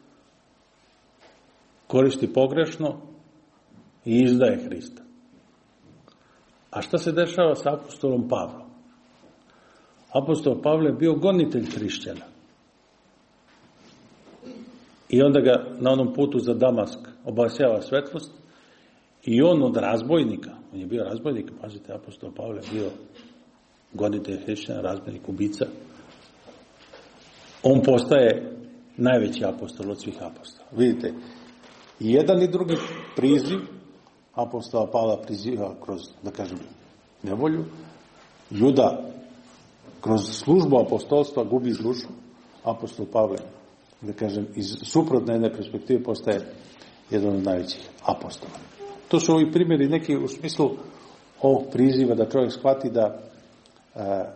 koristi pogrešno i izdaje Hrista. A šta se dešava sa apostolom Pavlom? Apostol Pavle je bio gonitelj hrišćana. I onda ga na onom putu za Damask obasjava svetlost i on od razbojnika, on je bio razbojnik, pazite, apostol Pavle je bio gonitelj hrišćana, razbojnik, ubica. On postaje najveći apostol od svih apostola. Vidite, i jedan i drugi priziv, apostola Pavla priziva kroz, da kažem, nevolju, Juda kroz službu apostolstva gubi dušu, apostol Pavle, da kažem, iz suprotne jedne perspektive postaje jedan od najvećih apostola. To su ovi primjeri neki u smislu ovog priziva da čovjek shvati da a, a,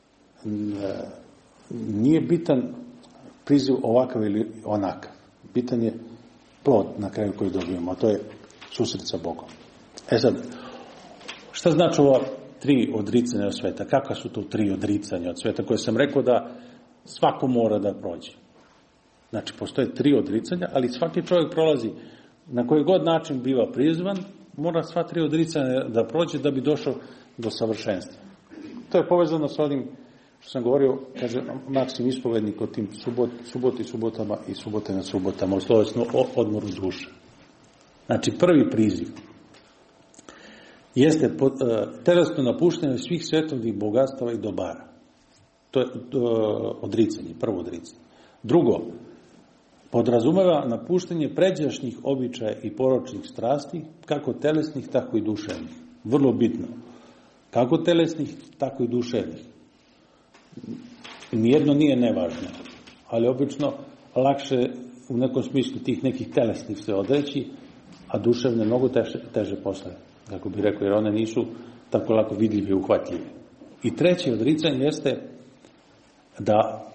nije bitan priziv ovakav ili onakav. Bitan je plod na kraju koji dobijemo, a to je susret sa Bogom. E sad, šta znači ova tri odricanja od sveta? Kakva su to tri odricanja od sveta koje sam rekao da svako mora da prođe? Znači, postoje tri odricanja, ali svaki čovjek prolazi na koji god način biva prizvan, mora sva tri odricanja da prođe da bi došao do savršenstva. To je povezano sa onim što sam govorio, kaže Maksim ispovednik o tim subot, suboti subotama i subote nad subotama, u slovesnu odmoru duše. Znači, prvi priziv. jeste telesno napuštanje svih svetovnih bogatstava i dobara. To je odricanje, prvo odricanje. Drugo, podrazumeva napuštanje pređašnjih običaja i poročnih strasti, kako telesnih, tako i duševnih. Vrlo bitno. Kako telesnih, tako i duševnih. Nijedno nije nevažno, ali obično lakše u nekom smislu tih nekih telesnih se odreći, a duševne mnogo teže, teže posle, kako bi rekao, jer one nisu tako lako vidljive i uhvatljive. I treće odricanje jeste da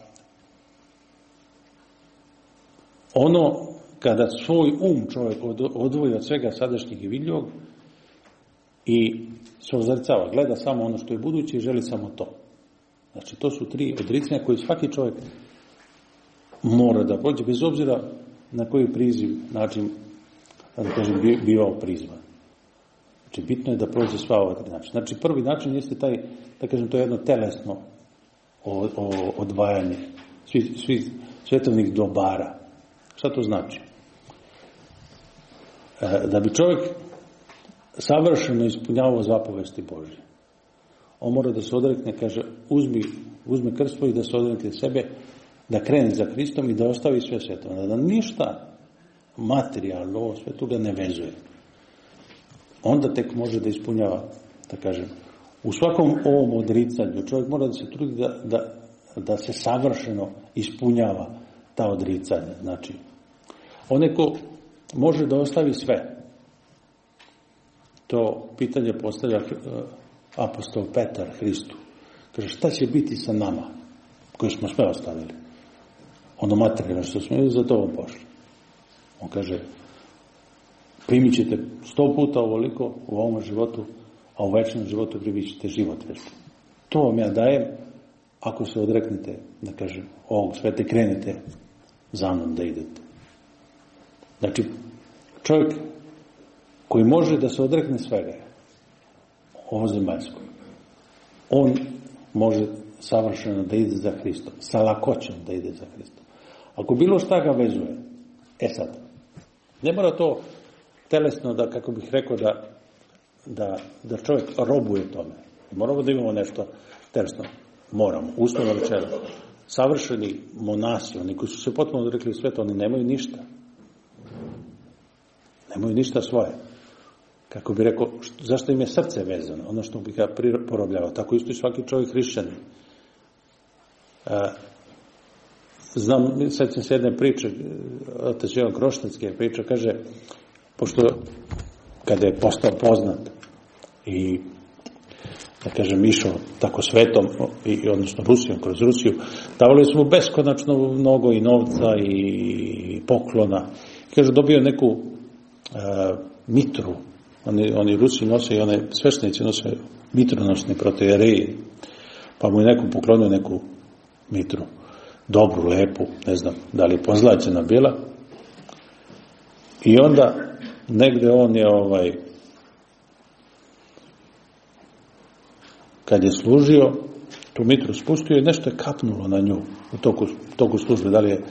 ono kada svoj um čovjek odvoji od svega sadašnjeg i vidljivog i se ozrcava, gleda samo ono što je buduće i želi samo to. Znači, to su tri odricanja koje svaki čovjek mora da prođe, bez obzira na koji priziv, način, da kažem, bivao prizvan. Znači, bitno je da prođe sva ova tri načina. Znači, prvi način jeste taj, da kažem, to je jedno telesno odvajanje svih, svih svetovnih dobara. Šta to znači? Da bi čovjek savršeno ispunjavao zapovesti Božje, on mora da se odrekne, kaže, uzmi, uzme krst svoj i da se odrekne sebe, da krene za Hristom i da ostavi sve svetovno. Da ništa materijalno, ovo sve tu ga ne vezuje. Onda tek može da ispunjava, da kažem, u svakom ovom odricanju čovjek mora da se trudi da, da, da se savršeno ispunjava ta odricanja. Znači, onaj ko može da ostavi sve, to pitanje postavlja apostol Petar Hristu. Kaže, šta će biti sa nama koji smo sve ostavili? Ono materijalno što smo ili za to on pošli. On kaže, primit ćete sto puta ovoliko u ovom životu, a u večnom životu primit ćete život večni. To vam ja dajem ako se odreknete, da kažem, ovog sveta, krenete za mnom da idete. Znači, čovjek koji može da se odrekne svega, ovo zemaljsko, on može savršeno da ide za Hristom, sa lakoćom da ide za Hristom. Ako bilo šta ga vezuje, e sad, ne mora to telesno da, kako bih rekao, da, da, da čovjek robuje tome. Moramo da imamo nešto telesno. Moramo, uslovno rečeno. Savršeni monasi, oni koji su se potpuno odrekli sveta, oni nemaju ništa. Nemaju ništa svoje. Kako bi rekao, zašto im je srce vezano? Ono što bih ga porobljavao. Tako isto i svaki čovjek hrišćanin. Znam, sećam se jedne priče, otac Jovan Kroštanski priča, kaže, pošto kada je postao poznat i, da kažem, išao tako svetom, i, odnosno Rusijom, kroz Rusiju, davali su mu beskonačno mnogo i novca i poklona. Kaže, dobio neku a, mitru. Oni, oni Rusi nose i one sveštenici nose mitronosni protojereji. Pa mu je nekom poklonio neku mitru. Dobru, lepu, ne znam, da li je pozlaćena bila. I onda negde on je ovaj kad je služio tu mitru spustio i nešto je kapnulo na nju u toku, toku službe, da li je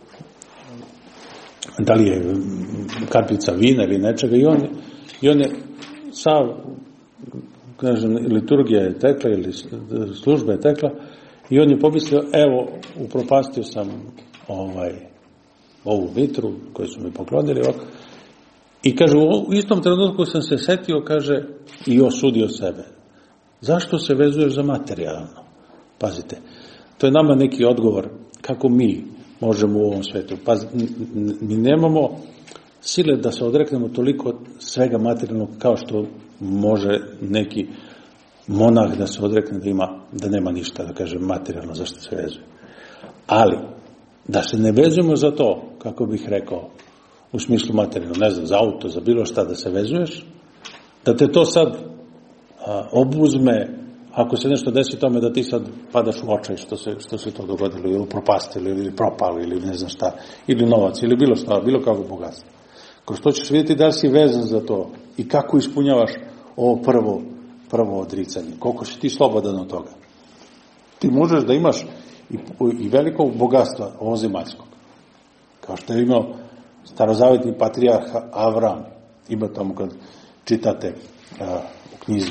da li je kapljica vina ili nečega i on, i on je sav, kažem, liturgija je tekla ili služba je tekla i on je pomislio, evo, upropastio sam ovaj ovu mitru koju su mi poklonili ovako. I kaže, u istom trenutku sam se setio, kaže, i osudio sebe. Zašto se vezuješ za materijalno? Pazite, to je nama neki odgovor kako mi možemo u ovom svetu. Pazite, mi nemamo sile da se odreknemo toliko svega materijalnog kao što može neki monah da se odrekne da ima, da nema ništa, da kaže materijalno zašto se vezuje. Ali, da se ne vezujemo za to, kako bih rekao, u smislu materijalno, ne znam, za auto, za bilo šta da se vezuješ, da te to sad a, obuzme, ako se nešto desi tome, da ti sad padaš u očaj što se, što se to dogodilo, ili propastilo, ili propalo, ili ne znam šta, ili novac, ili bilo šta, bilo kako bogatstvo. Kroz to ćeš vidjeti da si vezan za to i kako ispunjavaš ovo prvo, prvo odricanje, koliko si ti slobodan od toga. Ti možeš da imaš i, i veliko bogatstva ovozemaljskog, kao što je imao starozavetni patrijarh Avram. Ima tamo kad čitate a, u knjizi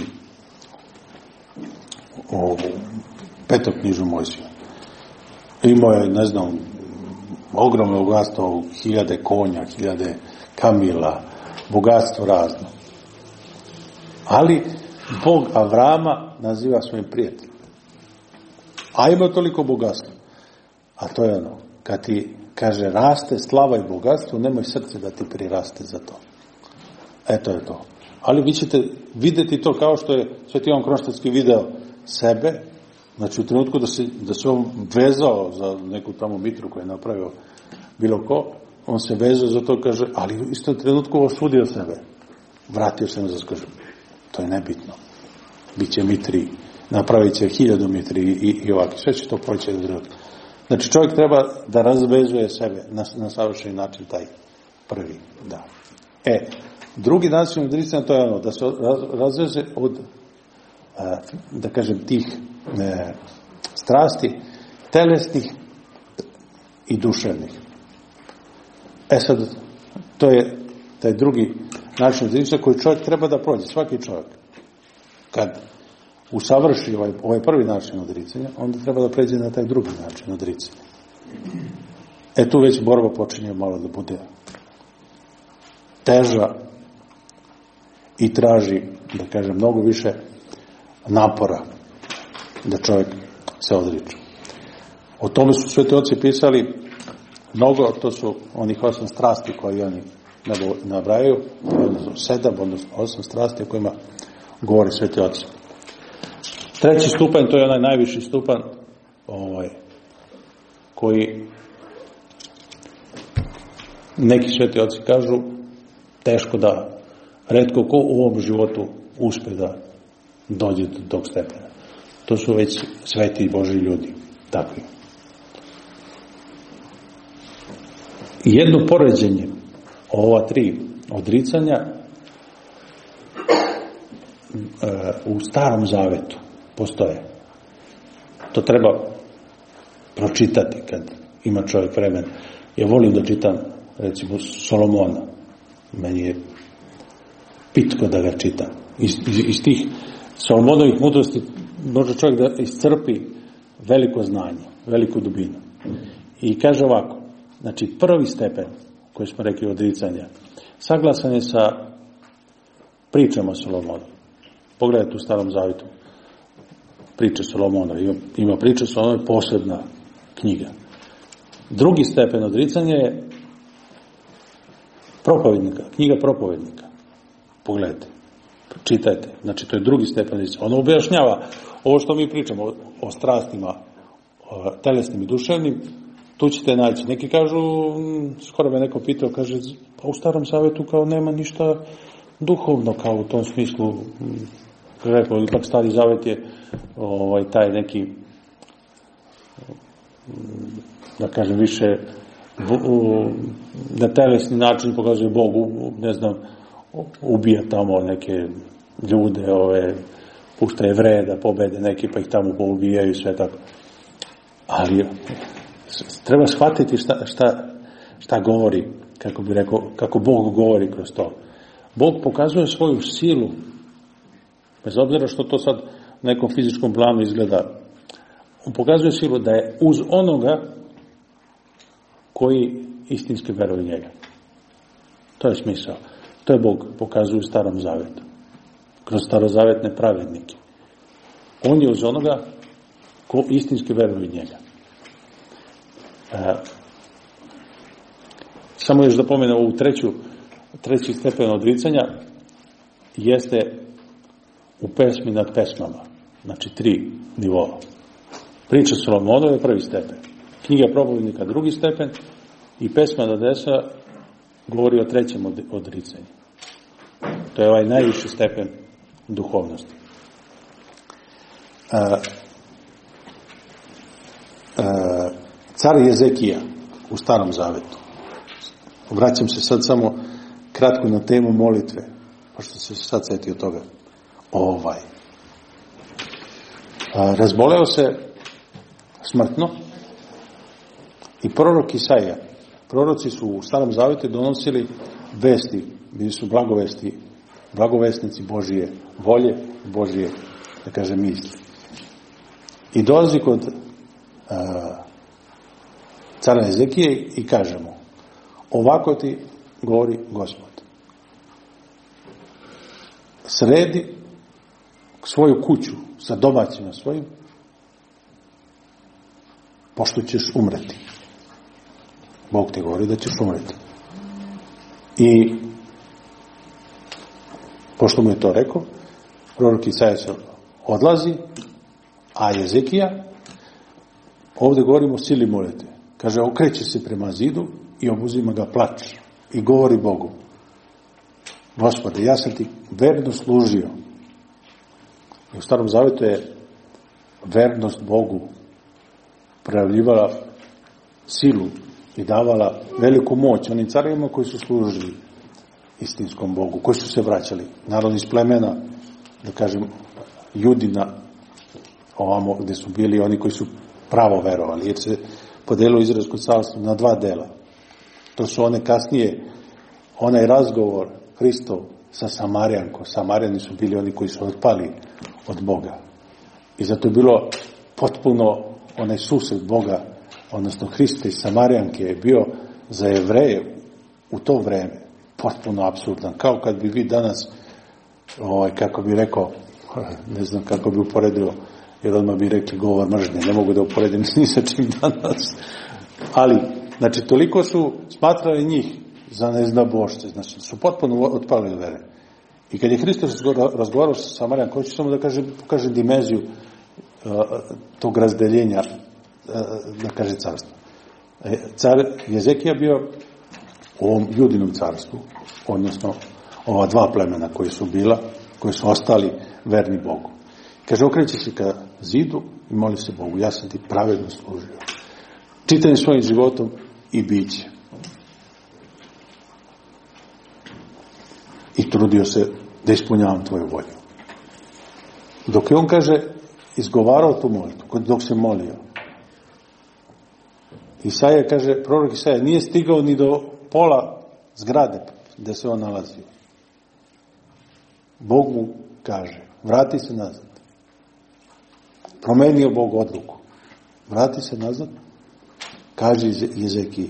o petoknjižu Mojsiju. Imao je, ne znam, ogromno bogatstvo, hiljade konja, hiljade kamila, bogatstvo razno. Ali Bog Avrama naziva svojim prijateljem. A ima toliko bogatstva. A to je ono, kad ti kaže raste slava i bogatstvo, nemoj srce da ti priraste za to. Eto je to. Ali vi ćete vidjeti to kao što je Sveti Jovan Kronštatski video sebe, znači u trenutku da se, da se on vezao za neku tamo mitru koju je napravio bilo ko, on se vezao za to, kaže, ali u istom trenutku osudio sebe. Vratio se na zaskužu. To je nebitno. Biće mitri, napravit će hiljadu mitri i, i ovako. Sve će to poći do drugog. Znači čovjek treba da razvezuje sebe na, na savršeni način, taj prvi dan. E, drugi način odricanja, to je ono, da se razveze od, da kažem, tih e, strasti, telesnih i duševnih. E sad, to je taj drugi način odricanja koji čovjek treba da prođe, svaki čovjek. Kad usavrši ovaj, ovaj prvi način odricanja, onda treba da pređe na taj drugi način odricanja. E tu već borba počinje malo da bude teža i traži, da kažem, mnogo više napora da čovjek se odriče. O tome su sveti oci pisali mnogo, to su onih osam strasti koje oni nabrajaju, odnosno sedam, odnosno osam strasti o kojima govori sveti oci. Treći stupanj, to je onaj najviši stupanj, ovaj, koji neki sveti oci kažu teško da, retko ko u ovom životu uspe da dođe do tog stepena. To su već sveti i Božji ljudi, takvi. Jedno poređenje ova tri odricanja u Starom Zavetu postoje. To treba pročitati kad ima čovjek vremen. Ja volim da čitam, recimo, Solomona. Meni je pitko da ga čitam. Iz, iz, iz tih Solomonovih mudrosti može čovjek da iscrpi veliko znanje, veliku dubinu. I kaže ovako, znači prvi stepen, koji smo rekli odricanja, saglasan je sa pričama Solomona. Pogledajte u Starom Zavetu priče Solomona. Ima, ima priče Solomona, posebna knjiga. Drugi stepen odricanja je propovednika, knjiga propovednika. Pogledajte, čitajte. Znači, to je drugi stepen odricanja. Ono objašnjava ovo što mi pričamo o, o strastima, o telesnim i duševnim, tu ćete naći. Neki kažu, skoro me neko pitao, kaže, pa u Starom Zavetu kao nema ništa duhovno, kao u tom smislu, rekao, ipak Stari Zavet je ovaj, taj neki, da kažem, više na telesni način pokazuje Bogu, ne znam, ubija tamo neke ljude, ove, pušta Jevreje da pobede neki, pa ih tamo poubijaju i sve tako. Ali treba shvatiti šta, šta, šta govori, kako bi rekao, kako Bog govori kroz to. Bog pokazuje svoju silu, bez obzira što to sad u nekom fizičkom planu izgleda. On pokazuje silu da je uz onoga koji istinski veruje njega. To je smisao. To je Bog pokazuje u Starom Zavetu. Kroz starozavetne pravednike. On je uz onoga ko istinski veruje njega. E, samo još da pomenem ovu treću, treći stepen odricanja jeste u pesmi nad pesmama. Znači tri nivoa. Priča Solomonova je prvi stepen. Knjiga propovednika drugi stepen i pesma nad desa govori o trećem odricanju. To je ovaj najviši stepen duhovnosti. A, a, car Jezekija u Starom Zavetu. Vraćam se sad samo kratko na temu molitve, pošto se sad setio toga. Ovaj. A, razboleo se smrtno i prorok Isaija. Proroci su u Starom Zavetu donosili vesti, bili su blagovesti blagovesnici Božije volje, Božije, da kaže, misli. I dolazi kod uh, cara Ezekije i kaže mu, ovako ti govori Gospod. Sredi svoju kuću sa domaćima svojim, pošto ćeš umreti. Bog ti govori da ćeš umreti. I pošto mu je to rekao, prorok Isaija se odlazi, a Ezekija, ovdje govorimo o sili molitve, kaže, okreće se prema zidu i obuzima ga plač i govori Bogu, Gospode, ja sam ti verno služio. I u Starom Zavetu je vernost Bogu projavljivala silu i davala veliku moć onim carevima koji su služili istinskom Bogu, koji su se vraćali. Narod iz plemena, da kažem, Judina, ovamo gdje su bili oni koji su pravo verovali, jer se podelilo Izraelsko carstvo na dva dela. To su one kasnije, onaj razgovor Hristov sa Samarijankom. Samarijani su bili oni koji su otpali od Boga. I zato je bilo potpuno onaj susret Boga, odnosno Hrista i Samarijanke je bio za Jevreje u to vreme potpuno apsurdan. Kao kad bi vi danas, ovaj, kako bi rekao, ne znam kako bi uporedio, jer odmah bi rekli govor mržnje, ne mogu da uporedim ni sa čim danas. Ali, znači, toliko su smatrali njih za neznabošce, znači, su potpuno otpali od vere. I kad je Hristos razgovarao sa Samarijankom, hoću samo da kaže, pokaže dimenziju uh, tog razdeljenja, uh, da kaže, carstva. Car Ezekija bio u ovom Judinom carstvu, odnosno ova dva plemena koji su bila, koji su ostali verni Bogu. Kaže, okreće se ka zidu i moli se Bogu, ja sam ti pravedno služio. Čitanje svojim životom i biće. I trudio se da ispunjavam tvoju volju. Dok je on, kaže, izgovarao tu molitvu, dok se molio, Isaija, kaže, prorok Isaija nije stigao ni do pola zgrade gde se on nalazio. Bog mu kaže, vrati se nazad. Promenio Bog odluku. Vrati se nazad, kaže Ezekiji.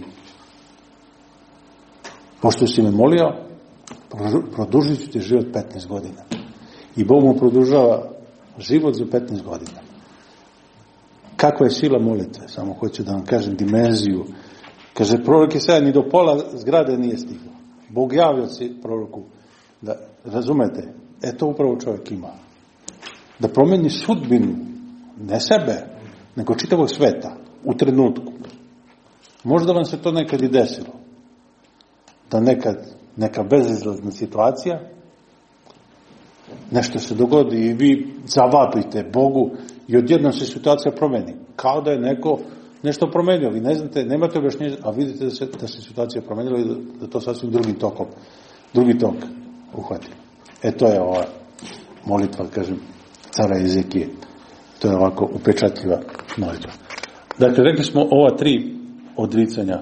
Pošto si me molio, produžit ću ti život petnaest godina. I Bog mu produžava život za petnaest godina. Kakva je sila molitve? Samo hoću da vam kažem dimenziju. Kaže, prorok Isaija ni do pola zgrade nije stigao. Bog javio se proroku da, razumete, e to upravo čovjek ima. Da promeni sudbinu, ne sebe, nego čitavog sveta, u trenutku. Možda vam se to nekad i desilo. Da nekad neka bezizlazna situacija, nešto se dogodi i vi zavapite Bogu i odjednom se situacija promeni. Kao da je neko nešto promenio. Vi ne znate, nemate objašnjenja, a vidite da se, da se situacija promenila i da, da to sasvim drugim tokom, drugi tok uhvati. E to je ova molitva, kažem, cara Ezekije. To je ovako upečatljiva molitva. Dakle, rekli smo ova tri odricanja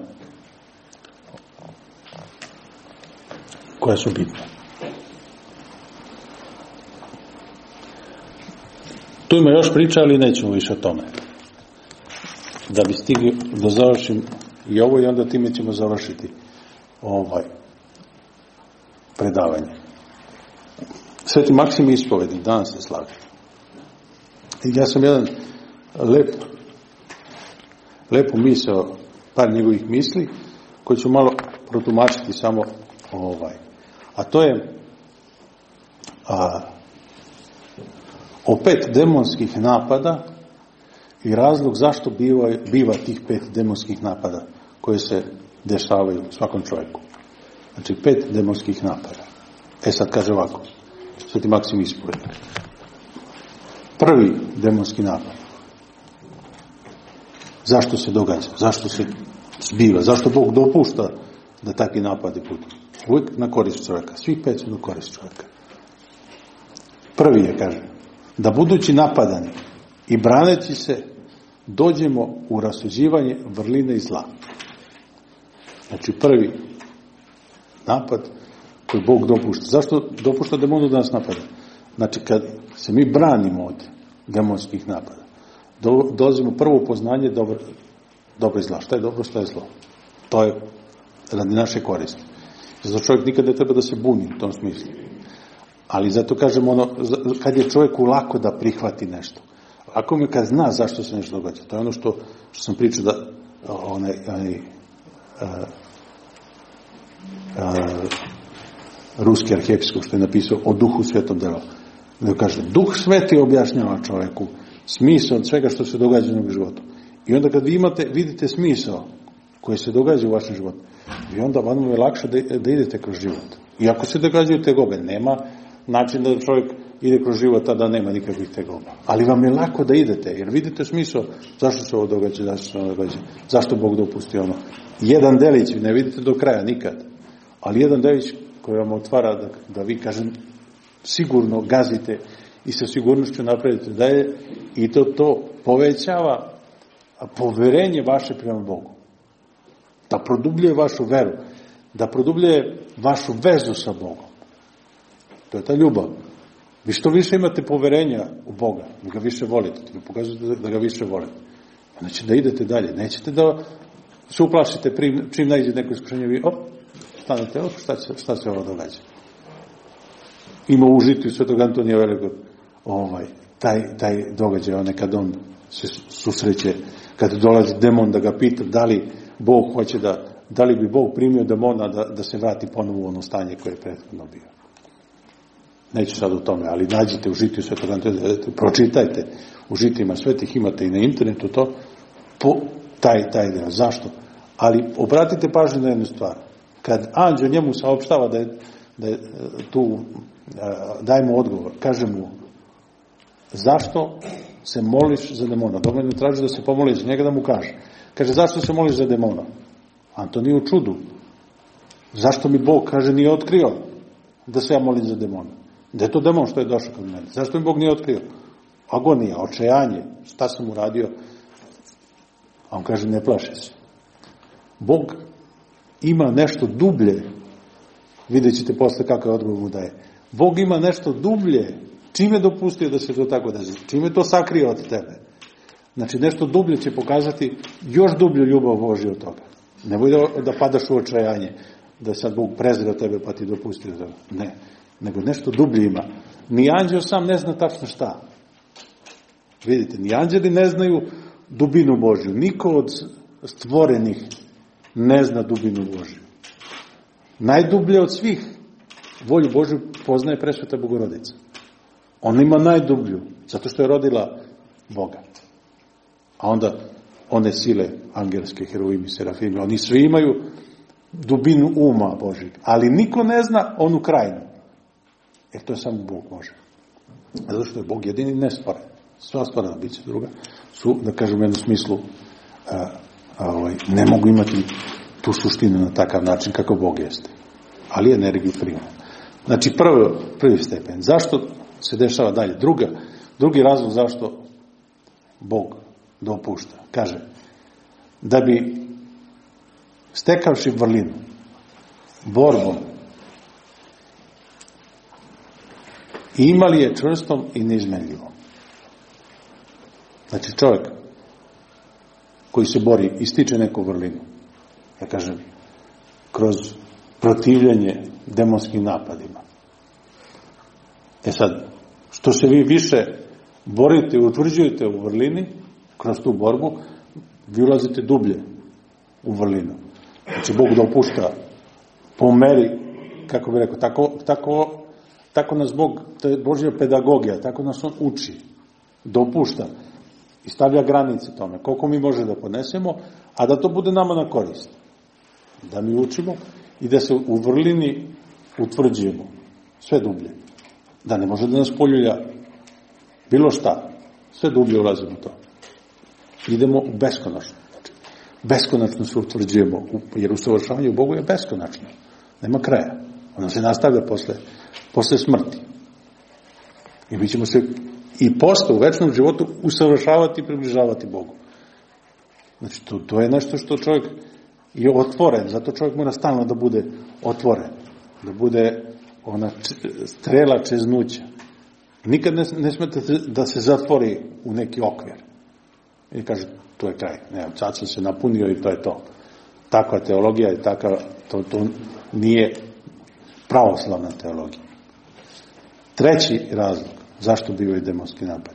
koja su bitne. Tu ima još priča, ali nećemo više o tome. Da bi stigli da završim i ovo i onda time ćemo završiti ovaj predavanje. Sveti Maksim ispovedi, danas se slavi. I ja sam jedan lep, lepo misao, par njegovih misli, koji ću malo protumačiti samo ovaj. A to je a, o pet demonskih napada i razlog zašto biva, biva tih pet demonskih napada koje se dešavaju svakom čovjeku. Znači pet demonskih napada. E sad kaže ovako, Sveti Maksim ispovedi. Prvi demonski napad. Zašto se događa? Zašto se zbiva? Zašto Bog dopušta da takvi napadi budu? Uvijek na korist čovjeka. Svi pet su na korist čovjeka. Prvi je, kaže, da budući napadani i braneći se dođemo u rasuđivanje vrline i zla. Znači prvi napad koji Bog dopušta. Zašto dopušta demonu da nas napada? Znači, kad se mi branimo od demonskih napada, do, dolazimo prvo poznanje dobro, dobro i zla. Šta je dobro, šta je zlo? To je radi naše koristi. Zato čovjek nikad ne treba da se buni u tom smislu. Ali zato kažem ono, kad je čovjeku lako da prihvati nešto. Ako mi kad zna zašto se nešto događa, to je ono što, što sam pričao da onaj, onaj a, a, ruski arhijepiskop što je napisao o Duhu Svetom dela. Da kaže, Duh Sveti objašnjava čovjeku smisao od svega što se događa u životu. I onda kad vi imate, vidite smisao koji se događa u vašem životu, i onda vam je lakše da, da idete kroz život. I ako se događaju tegobe, nema način da čovjek ide kroz život, a da nema nikakvih tegoba. Ali vam je lako da idete, jer vidite smisao zašto se ovo događa, zašto se ovo događa, zašto Bog dopusti ono. Jedan delić, ne vidite do kraja nikad, ali jedan delić koji vam otvara da, da vi, kažem, sigurno gazite i sa sigurnošću napravite da je, i to to povećava poverenje vaše prema Bogu. Da produbljuje vašu veru, da produbljuje vašu vezu sa Bogom. To je ta ljubav. Vi što više imate poverenja u Boga, da ga više volite, da pokazujete da ga više volite. Znači da idete dalje. Nećete da se uplašite prim, čim najde neko iskušenje, vi op, stanete, op, šta, će, šta se ovo događa. Ima u žitiju Svetog Antonija Velikog ovaj, taj, taj događaj, onaj kad on se susreće, kad dolazi demon da ga pita da li Bog hoće da, da li bi Bog primio demona da, da se vrati ponovo u ono stanje koje je prethodno bio. Neću sad u tome, ali nađite u žitiju Svetog Antonija, pročitajte u žitijima svetih, imate i na internetu to, po, taj, taj deo. Zašto? Ali obratite pažnju na jednu stvar. Kad anđeo njemu saopštava da je, da je tu, daj mu odgovor, kaže mu, zašto se moliš za demona? Dovoljno traži da se pomoli za njega, da mu kaže. Kaže, zašto se moliš za demona? Antoniju u čudu. Zašto mi Bog, kaže, nije otkrio da se ja molim za demona? Da je to demon što je došao kod mene? Zašto mi Bog nije otkrio? Agonija, očajanje, šta sam uradio? A on kaže, ne plaši se. Bog ima nešto dublje, vidjet ćete posle kakav odgovor mu daje. Bog ima nešto dublje. Čim je dopustio da se to tako desi? Čim je to sakrio od tebe? Znači, nešto dublje će pokazati još dublju ljubav Božju od toga. Nemoj da, da padaš u očajanje, da sad Bog prezreo tebe pa ti dopustio toga. Ne, nego nešto dublje ima. Ni anđeo sam ne zna tačno šta. Vidite, ni anđeli ne znaju dubinu Božju. Niko od stvorenih ne zna dubinu Božju. Najdublje od svih volju Božju poznaje presveta Bogorodica. Ona ima najdublju, zato što je rodila Boga. A onda one sile angelske, heroimi, serafimi, oni svi imaju dubinu uma Božjeg. Ali niko ne zna onu krajinu. Jer to je samo Bog može. Zato što je Bog jedini nestvoren. Sva stvarna bića druga su, da kažem u jednom smislu, a, a, ovaj, ne mogu imati tu suštinu na takav način kako Bog jeste. Ali energiju prima. Znači prvi, prvi stepen. Zašto se dešava dalje? Druga, drugi razlog zašto Bog dopušta. Kaže, da bi stekavši vrlinu, borbom, imali je čvrstom i neizmenljivom. Znači čovjek koji se bori i stiče neku vrlinu, ja kažem, kroz protivljenje demonskim napadima. E sad, što se vi više borite i utvrđujete u vrlini, kroz tu borbu, vi ulazite dublje u vrlinu. Znači, Bog dopušta po meri, kako bi rekao, tako, tako, tako nas Bog, to je Božja pedagogija, tako nas On uči, dopušta i stavlja granice tome, koliko mi može da podnesemo, a da to bude nama na korist. Da mi učimo i da se u vrlini utvrđujemo sve dublje. Da ne može da nas poljulja bilo šta. Sve dublje ulazimo u to. Idemo u beskonačno. Znači, beskonačno se utvrđujemo, jer usavršavanje u Bogu je beskonačno. Nema kraja. Ono se nastavlja posle, posle smrti. I mi ćemo se i posle u večnom životu usavršavati i približavati Bogu. Znači, to, to je nešto što čovjek je otvoren, zato čovjek mora stalno da bude otvoren. da bude ona strela čeznuća. Nikad ne, ne smete da se zatvori u neki okvir. I kaže, to je kraj. Ne, sad sam se napunio i to je to. Takva teologija i takva, to, to nije pravoslavna teologija. Treći razlog, zašto bivaju demonski napad?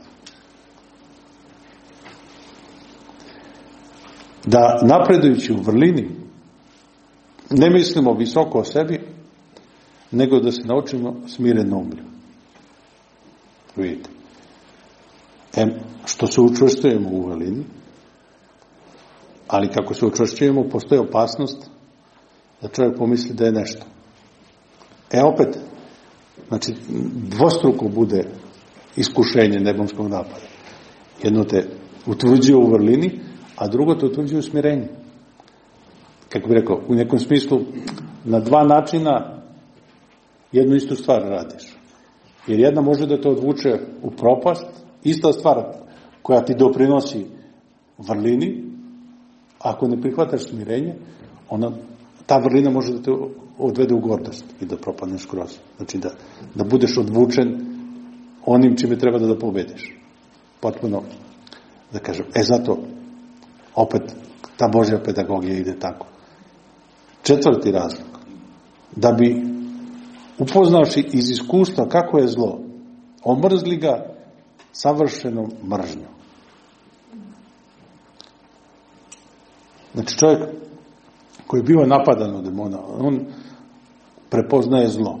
Da napredujući u vrlini ne mislimo visoko o sebi, nego da se naučimo smireno umlju. Vidite. E, što se učvršćujemo u vrlini, ali kako se učvršćujemo, postoji opasnost da čovjek pomisli da je nešto. E opet, znači, dvostruko bude iskušenje nebomskog napada. Jedno te utvrđuje u vrlini, a drugo te utvrđuje u smirenju. Kako bih rekao, u nekom smislu, na dva načina jednu istu stvar radiš. Jer jedna može da te odvuče u propast, ista stvar koja ti doprinosi vrlini, ako ne prihvataš smirenje, ona, ta vrlina može da te odvede u gordost i da propadneš skroz. Znači da, da budeš odvučen onim čime treba da da pobediš. Potpuno, da kažem, e zato opet ta Božja pedagogija ide tako. Četvrti razlog, da bi upoznavši iz iskustva kako je zlo, omrzli ga savršenom mržnjom. Znači čovjek koji je bio napadan od demona, on prepoznaje zlo.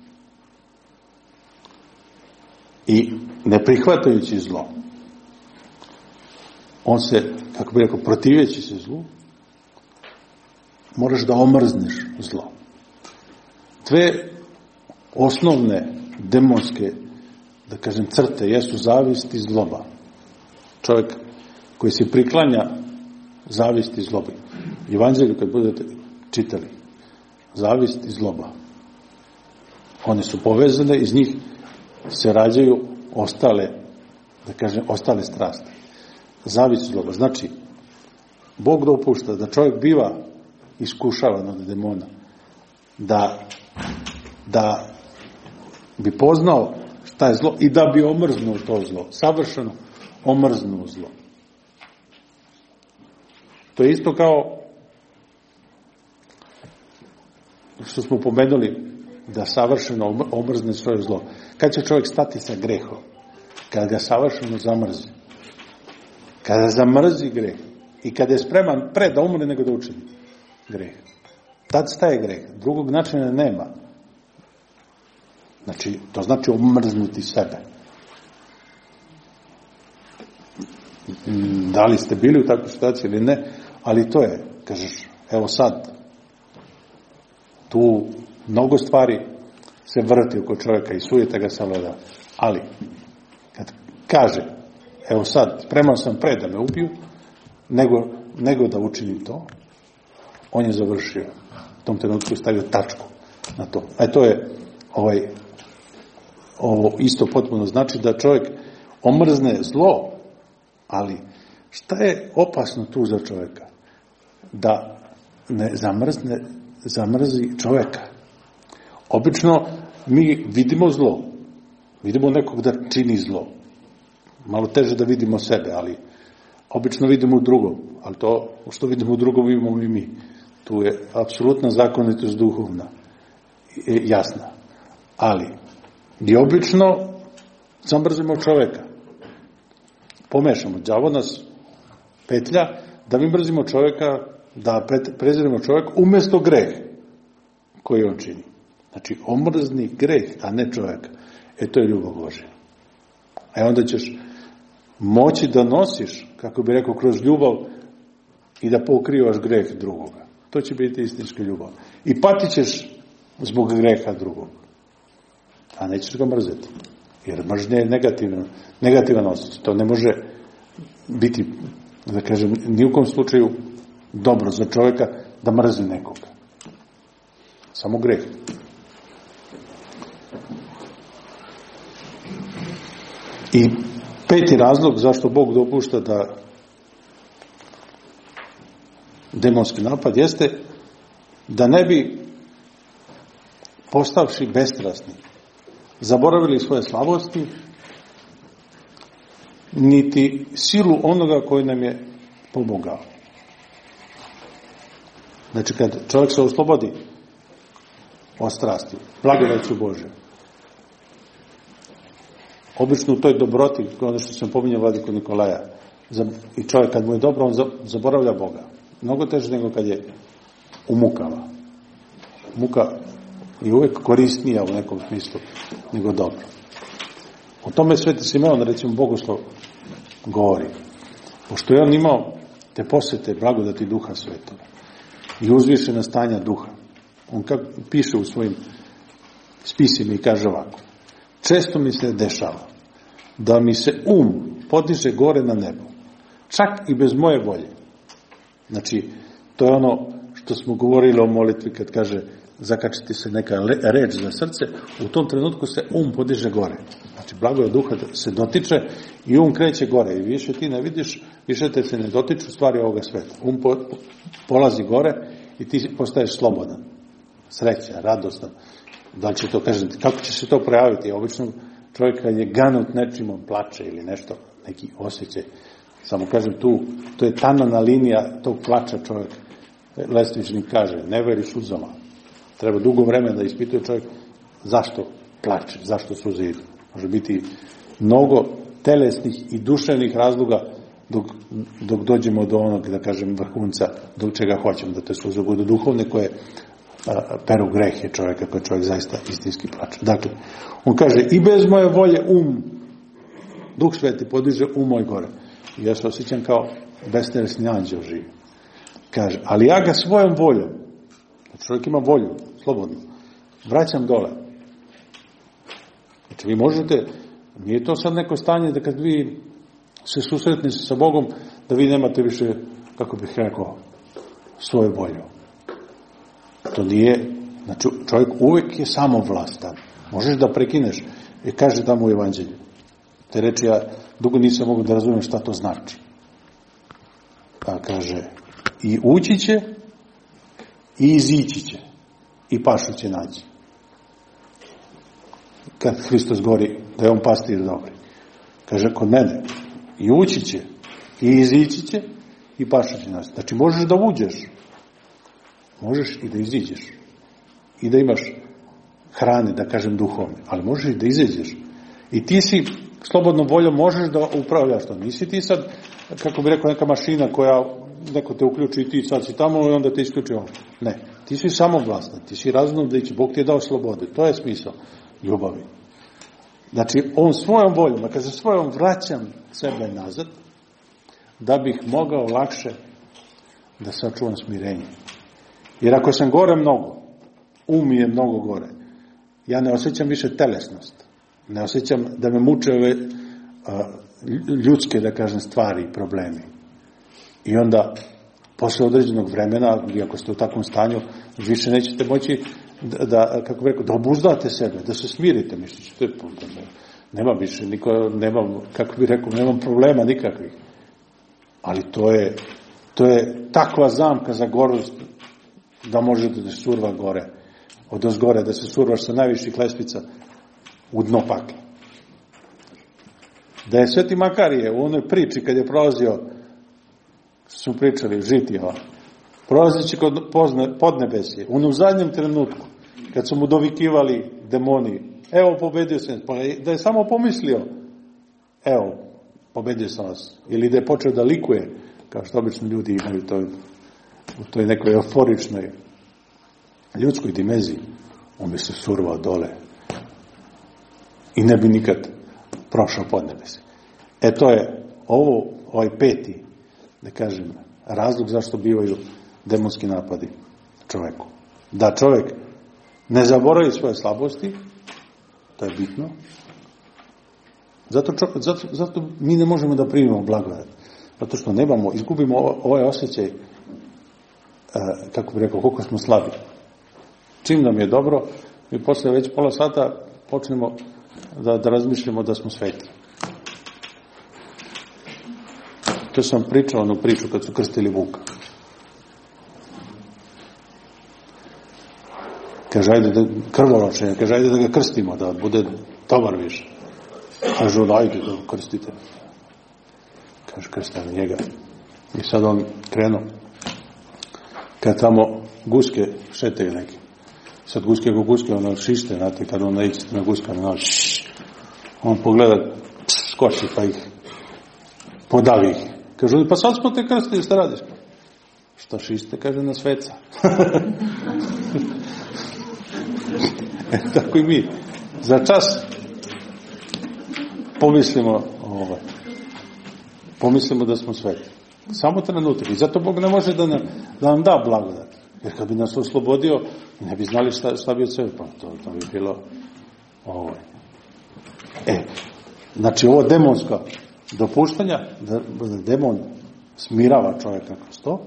I ne prihvatajući zlo, on se, kako bi rekao, protivjeći se zlu, moraš da omrzneš zlo. Dve osnovne demonske, da kažem, crte jesu zavist i zloba. Čovjek koji se priklanja zavist i zlobi. Evanđelju kad budete čitali, zavist i zloba, one su povezane, iz njih se rađaju ostale, da kažem, ostale strasti. Zavist i zloba. Znači, Bog dopušta da čovjek biva iskušavan od demona, da, da bi poznao šta je zlo i da bi omrznuo to zlo, savršeno omrznuo zlo. To je isto kao što smo pomenuli da savršeno omrzne svoje zlo. Kad će čovjek stati sa grehom? Kad ga savršeno zamrzi. Kada zamrzi greh i kada je spreman pre da umre nego da učini greh. Tad staje greh. Drugog načina nema. Znači, to znači omrznuti sebe. Da li ste bili u takvoj situaciji ili ne, ali to je, kažeš, evo sad, tu mnogo stvari se vrti oko čovjeka i sujeta ga savlada. Ali, kad kaže, evo sad, spreman sam pre da me ubiju, nego, nego da učinim to, on je završio. U tom trenutku stavio tačku na to. A to je ovaj, ovo isto potpuno znači da čovjek omrzne zlo, ali šta je opasno tu za čovjeka? Da ne zamrzne, zamrzi čovjeka. Obično mi vidimo zlo. Vidimo nekog da čini zlo. Malo teže da vidimo sebe, ali obično vidimo u drugom. Ali to što vidimo u drugom imamo i mi. Tu je apsolutna zakonitost duhovna. Jasna. Ali i obično zamrzimo čovjeka. Pomešamo. Đavo nas petlja da mi mrzimo čovjeka, da preziremo čovjeka umjesto greh koji on čini. Znači, omrzni greh, a ne čovjeka. E, to je ljubav Božja. E onda ćeš moći da nosiš, kako bi rekao, kroz ljubav i da pokrivaš greh drugoga. To će biti istinska ljubav. I patit ćeš zbog greha drugog. A nećeš ga mrzeti. Jer mržnja je negativan, negativan osjećaj. To ne može biti, da kažem, ni u kom slučaju dobro za čovjeka da mrzi nekoga. Samo greh. I peti razlog zašto Bog dopušta da demonski napad jeste da ne bi postavši bestrasni, zaboravili svoje slabosti, niti silu onoga koji nam je pomogao. Znači, kad čovjek se oslobodi od strasti, blagodaću Bože, obično u toj dobroti, ono što sam pominjao vladiku Nikolaja, i čovjek kad mu je dobro, on zaboravlja Boga. Mnogo teže nego kad je u mukama. Muka je uvijek korisnija u nekom smislu nego dobro. O tome Sveti Simeon, recimo Bogoslov, govori. Pošto je on imao te posjete blagodati Duha Svetoga i uzvišena stanja duha, on kako piše u svojim spisima i kaže ovako: često mi se dešava da mi se um podiže gore na nebo, čak i bez moje volje. Znači, to je ono što smo govorili o molitvi kad kaže zakačiti se neka reč za srce, u tom trenutku se um podiže gore. Znači, blagodat duha se dotiče i um kreće gore i više ti ne vidiš, više te se ne dotiču stvari ovoga sveta. Um po, polazi gore i ti postaješ slobodan, srećan, radostan. Da li će to, kažem, kako će se to projaviti? Obično čovjek kad je ganut nečim, on plače ili nešto, neki osjećaj. Samo kažem, tu, to je tanana linija tog plača čovjek. Lestvičnik kaže, ne veri suzama. Treba dugo vremena da ispituje čovjek zašto plače, zašto suze idu. Može biti mnogo telesnih i duševnih razloga dok, dok dođemo do onog, da kažem, vrhunca, do čega hoćemo, da te suze budu duhovne koje a, peru grehe čovjeka, koji čovjek zaista istinski plače. Dakle, on kaže, i bez moje volje um, Duh Sveti podiže um moj gore. I ja se osjećam kao bestelesni anđeo živi. Kaže, ali ja ga svojom voljom, čovjek ima volju, slobodno, vraćam dole. Znači, vi možete, nije to sad neko stanje da kad vi se susretnete sa Bogom, da vi nemate više, kako bih rekao, svoju volju. To nije, znači, čovjek uvijek je samovlastan. Možeš da prekineš, i kaže tamo u Evanđelju. Te reči, ja dugo nisam mogu da razumijem šta to znači. Pa kaže, i ući će, i izići će, i pašu će naći. Kad Hristos govori da je on pastir dobri. Kaže, kod mene, i ući će, i izići će, i pašu će naći. Znači, možeš da uđeš, možeš i da iziđeš, i da imaš hrane, da kažem duhovne, ali možeš i da izađeš. I ti si slobodnom voljom možeš da upravljaš to. Nisi ti sad, kako bi rekao, neka mašina koja neko te uključi i ti sad si tamo i onda te isključi on. Ne, ti si samovlastan, ti si razumom da ići. Bog ti je dao slobode. To je smisao ljubavi. Znači, on svojom voljom, a kad se svojom vraćam sebe nazad, da bih mogao lakše da sačuvam smirenje. Jer ako sam gore mnogo, um je mnogo gore, ja ne osjećam više telesnost. Ne osjećam da me muče ove a, ljudske, da kažem, stvari i problemi. I onda, posle određenog vremena, vi ako ste u takvom stanju, više nećete moći da, da kako bih rekao, da obuzdate sebe, da se smirite, mislite, nema više, niko, nema, kako bih rekao, nemam problema nikakvih. Ali to je, to je takva zamka za gorost da možete da se surva gore, od ozgore, da se survaš sa najviših lestvica u dno pakla. Da je Sveti Makarije u onoj priči kad je prolazio, su pričali, žitijeva, prolazeći kod podnebesje, u onom zadnjem trenutku, kad su mu dovikivali demoni, evo pobedio sam, da je samo pomislio, evo, pobedio sam vas, ili da je počeo da likuje, kao što obično ljudi imaju to, u toj nekoj euforičnoj ljudskoj dimenziji, on bi se survao dole i ne bi nikad prošao podnebesje. E to je ovo, ovaj peti, da kažem, razlog zašto bivaju demonski napadi čoveku. Da čovjek ne zaboravi svoje slabosti, to je bitno. Zato, zato, zato mi ne možemo da primimo blagodat. Zato što nemamo, izgubimo ovaj osjećaj, kako bi rekao, koliko smo slabi. Čim nam je dobro, mi posle već pola sata počnemo da, da razmišljamo da smo sveti. To sam pričao onu priču kad su krstili Vuka. Kaže, ajde da krvoločenje, kaže, ajde da ga krstimo, da bude dobar više. Kaže, ajde da krstite. Kaže, krstite njega. I sad on krenuo. Kad tamo guske šetaju neki. Sad guske go guske, ono šište, znate, kad on naiđete na guska, ono, on pogleda, skoči pa ih podavi ih. Kaže, pa sad smo te krstili, šta radiš? Šta šiste, kaže, na sveca. E, tako i mi. Za čas pomislimo ovaj, pomislimo da smo sveti. Samo trenutak. I zato Bog ne može da nam, da nam da blagodat. Jer kad bi nas oslobodio, ne bi znali šta, šta bi od sebe. Pa to, to bi bilo ovaj. E, znači ovo demonska dopuštanja, da, da demon smirava čovjeka kroz to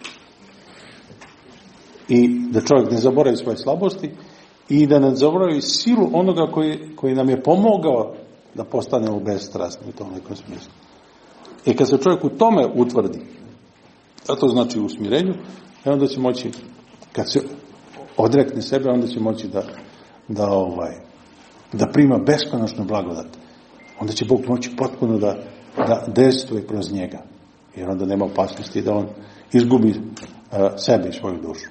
i da čovjek ne zaboravi svoje slabosti i da ne zaboravi silu onoga koji, koji nam je pomogao da postanemo bezstrasni u tom nekom smislu. I kad se čovjek u tome utvrdi, a to znači u smirenju, onda će moći, kad se odrekne sebe, onda će moći da, da, ovaj, da prima beskonačnu blagodat. Onda će Bog moći potpuno da, da dejstvuje kroz njega. Jer onda nema opasnosti da on izgubi uh, sebe i svoju dušu.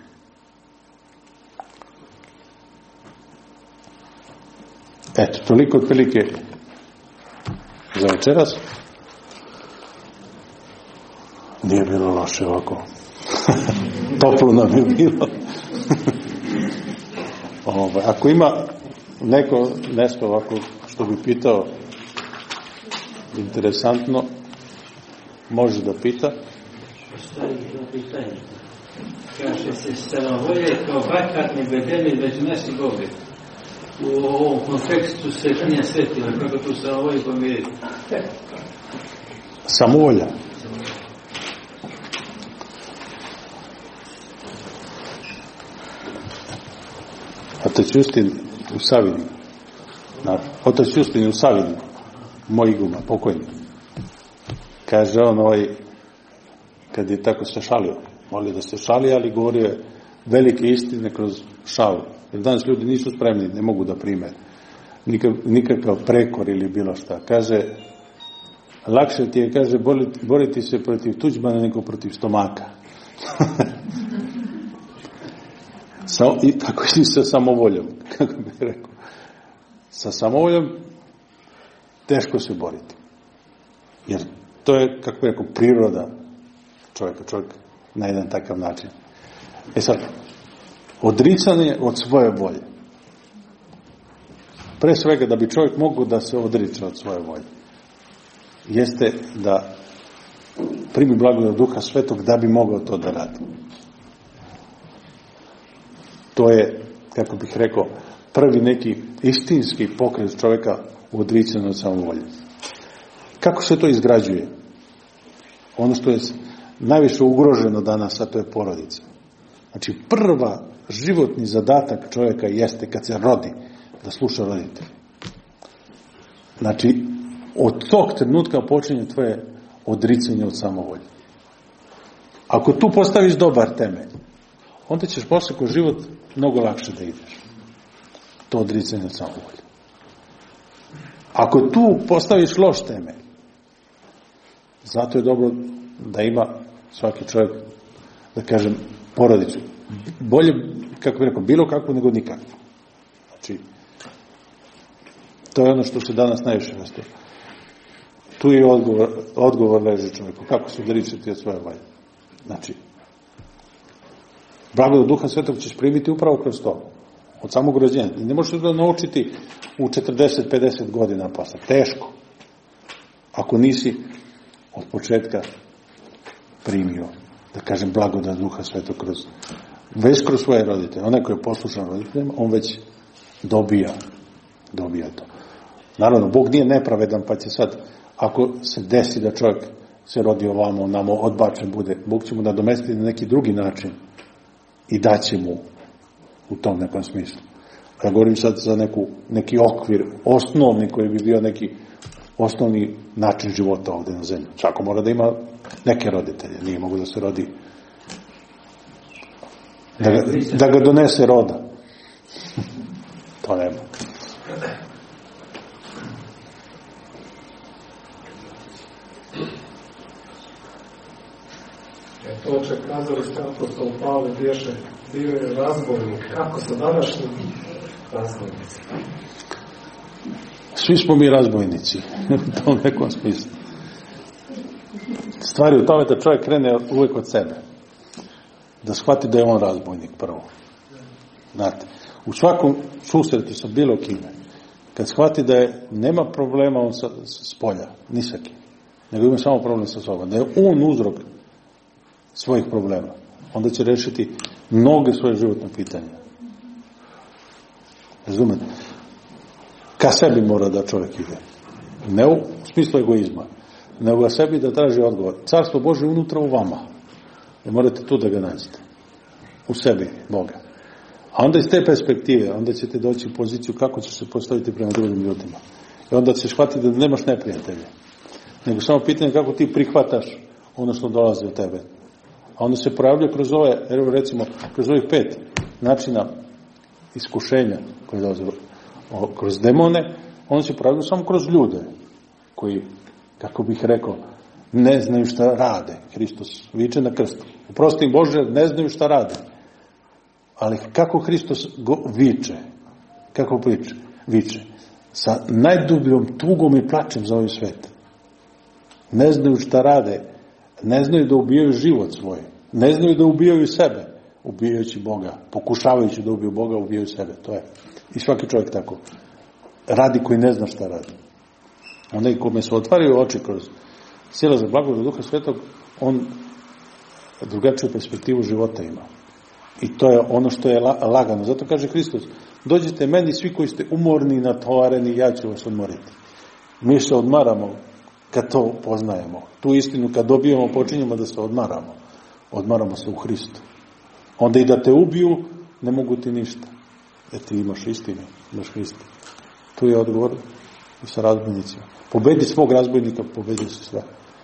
Eto, toliko otprilike za večeras. Nije bilo loše ovako. Toplo nam je bilo. Ovo, ako ima neko nešto ovako što bi pitao interesantno, može da pita. Šta je to pitanje? Kaže se samovolje kao bahatni bedeni među naši Boga. U ovom kontekstu se nije svetilo, kako tu samovolje pomiriti. Samovolja. Otac Justin u Savini, Otac Justin u Savini, moj guma, pokojni. Kaže on ovaj, kad je tako se šalio, molio da se šali, ali govorio je velike istine kroz šalu. Jer danas ljudi nisu spremni, ne mogu da prime nikakav prekor ili bilo šta. Kaže, lakše ti je, kaže, boriti se protiv Tuđmana nego protiv stomaka. Sa, i tako i sa samovoljom, kako bih rekao. Sa samovoljom teško se boriti. Jer to je, kako bih rekao, priroda čovjeka, čovjek na jedan takav način. E sad, odricanje od svoje volje. Pre svega, da bi čovjek mogao da se odriče od svoje volje, jeste da primi blagodat Duha Svetog da bi mogao to da radi. To je, kako bih rekao, prvi neki istinski pokret čovjeka u odricanju od samovolje. Kako se to izgrađuje? Ono što je najviše ugroženo danas, a to je porodica. Znači, prva životni zadatak čovjeka jeste kad se rodi, da sluša roditelje. Znači, od tog trenutka počinje tvoje odricanje od samovolje. Ako tu postaviš dobar temelj, onda ćeš posle kroz život mnogo lakše da ideš. To odricanje od samovolje. Ako tu postaviš loš temelj, zato je dobro da ima svaki čovjek, da kažem, porodicu. Bolje, kako bih rekao, bilo kakvu nego nikakvu. Znači, to je ono što se danas najviše nastaje. Tu je odgovor, odgovor leži čovjeku. Kako se odricati od svoje volje? Znači, blagodat Duha Svetog ćeš primiti upravo kroz to. Od samog rođenja. I ne možeš da naučiti u četrdeset pedeset godina posle. Teško. Ako nisi od početka primio, da kažem, blagodat Duha Svetog kroz, već kroz svoje roditelje. Onaj koji je poslušan roditeljima, on već dobija, dobija to. Naravno, Bog nije nepravedan, pa će sad, ako se desi da čovjek se rodi ovamo, namo odbačen bude, Bog će mu nadomestiti na neki drugi način i daće mu u tom nekom smislu. Ja govorim sad za neku, neki okvir, osnovni koji bi bio neki osnovni način života ovdje na zemlji. Svako mora da ima neke roditelje, nije mogu da se rodi, da ga, da ga donese roda. To nema. To će kazali ste apostol Pavle bješe, bio je razbojnik. Kako sa današnjim razbojnicima? Svi smo mi razbojnici u tom nekom smislu. Stvari u tome da čovjek krene uvijek od sebe. Da shvati da je on razbojnik prvo. Znate, u svakom susretu sa bilo kime, kad shvati da je, nema problema on sa, s polja, ni sa kim, nego ima samo problem sa sobom, da je on uzrok svojih problema, onda će rešiti mnoge svoje životne pitanja. Razumete? Ka sebi mora da čovjek ide. Ne u smislu egoizma, nego ga sebi da traži odgovor. Carstvo Božje je unutra u vama. I morate tu da ga nađete. U sebi Boga. A onda iz te perspektive, onda ćete doći u poziciju kako ćeš se postaviti prema drugim ljudima. I onda ćeš shvatiti da nemaš neprijatelje. Nego samo pitanje kako ti prihvataš ono što dolazi od tebe. A onda se pojavlja kroz ove, evo recimo, kroz ovih pet načina iskušenja koje dolaze kroz demone, on se pojavlja samo kroz ljude koji, kako bih rekao, ne znaju šta rade. Hristos viče na krstu. Oprosti im Bože, ne znaju šta rade. Ali kako Hristos go viče? Kako priče? Viče. Sa najdubljom tugom i plačem za ovaj svet. Ne znaju šta rade. Ne znaju da ubijaju život svoj. Ne znaju da ubijaju sebe. Ubijajući Boga. Pokušavajući da ubiju Boga, ubijaju sebe. To je. I svaki čovjek tako. Radi koji ne zna šta radi. Onda i kome se otvaraju oči kroz sila za blagodat Duha Svetog, on drugačiju perspektivu života ima. I to je ono što je lagano. Zato kaže Hristos, dođite meni svi koji ste umorni, natovareni, ja ću vas odmoriti. Mi se odmaramo kad to poznajemo. Tu istinu kad dobijemo, počinjemo da se odmaramo. Odmaramo se u Hristu. Onda i da te ubiju, ne mogu ti ništa. Jer ti imaš istinu, imaš Hrista. Tu je odgovor i sa razbojnicima. Pobedi svog razbojnika, pobedi se sve.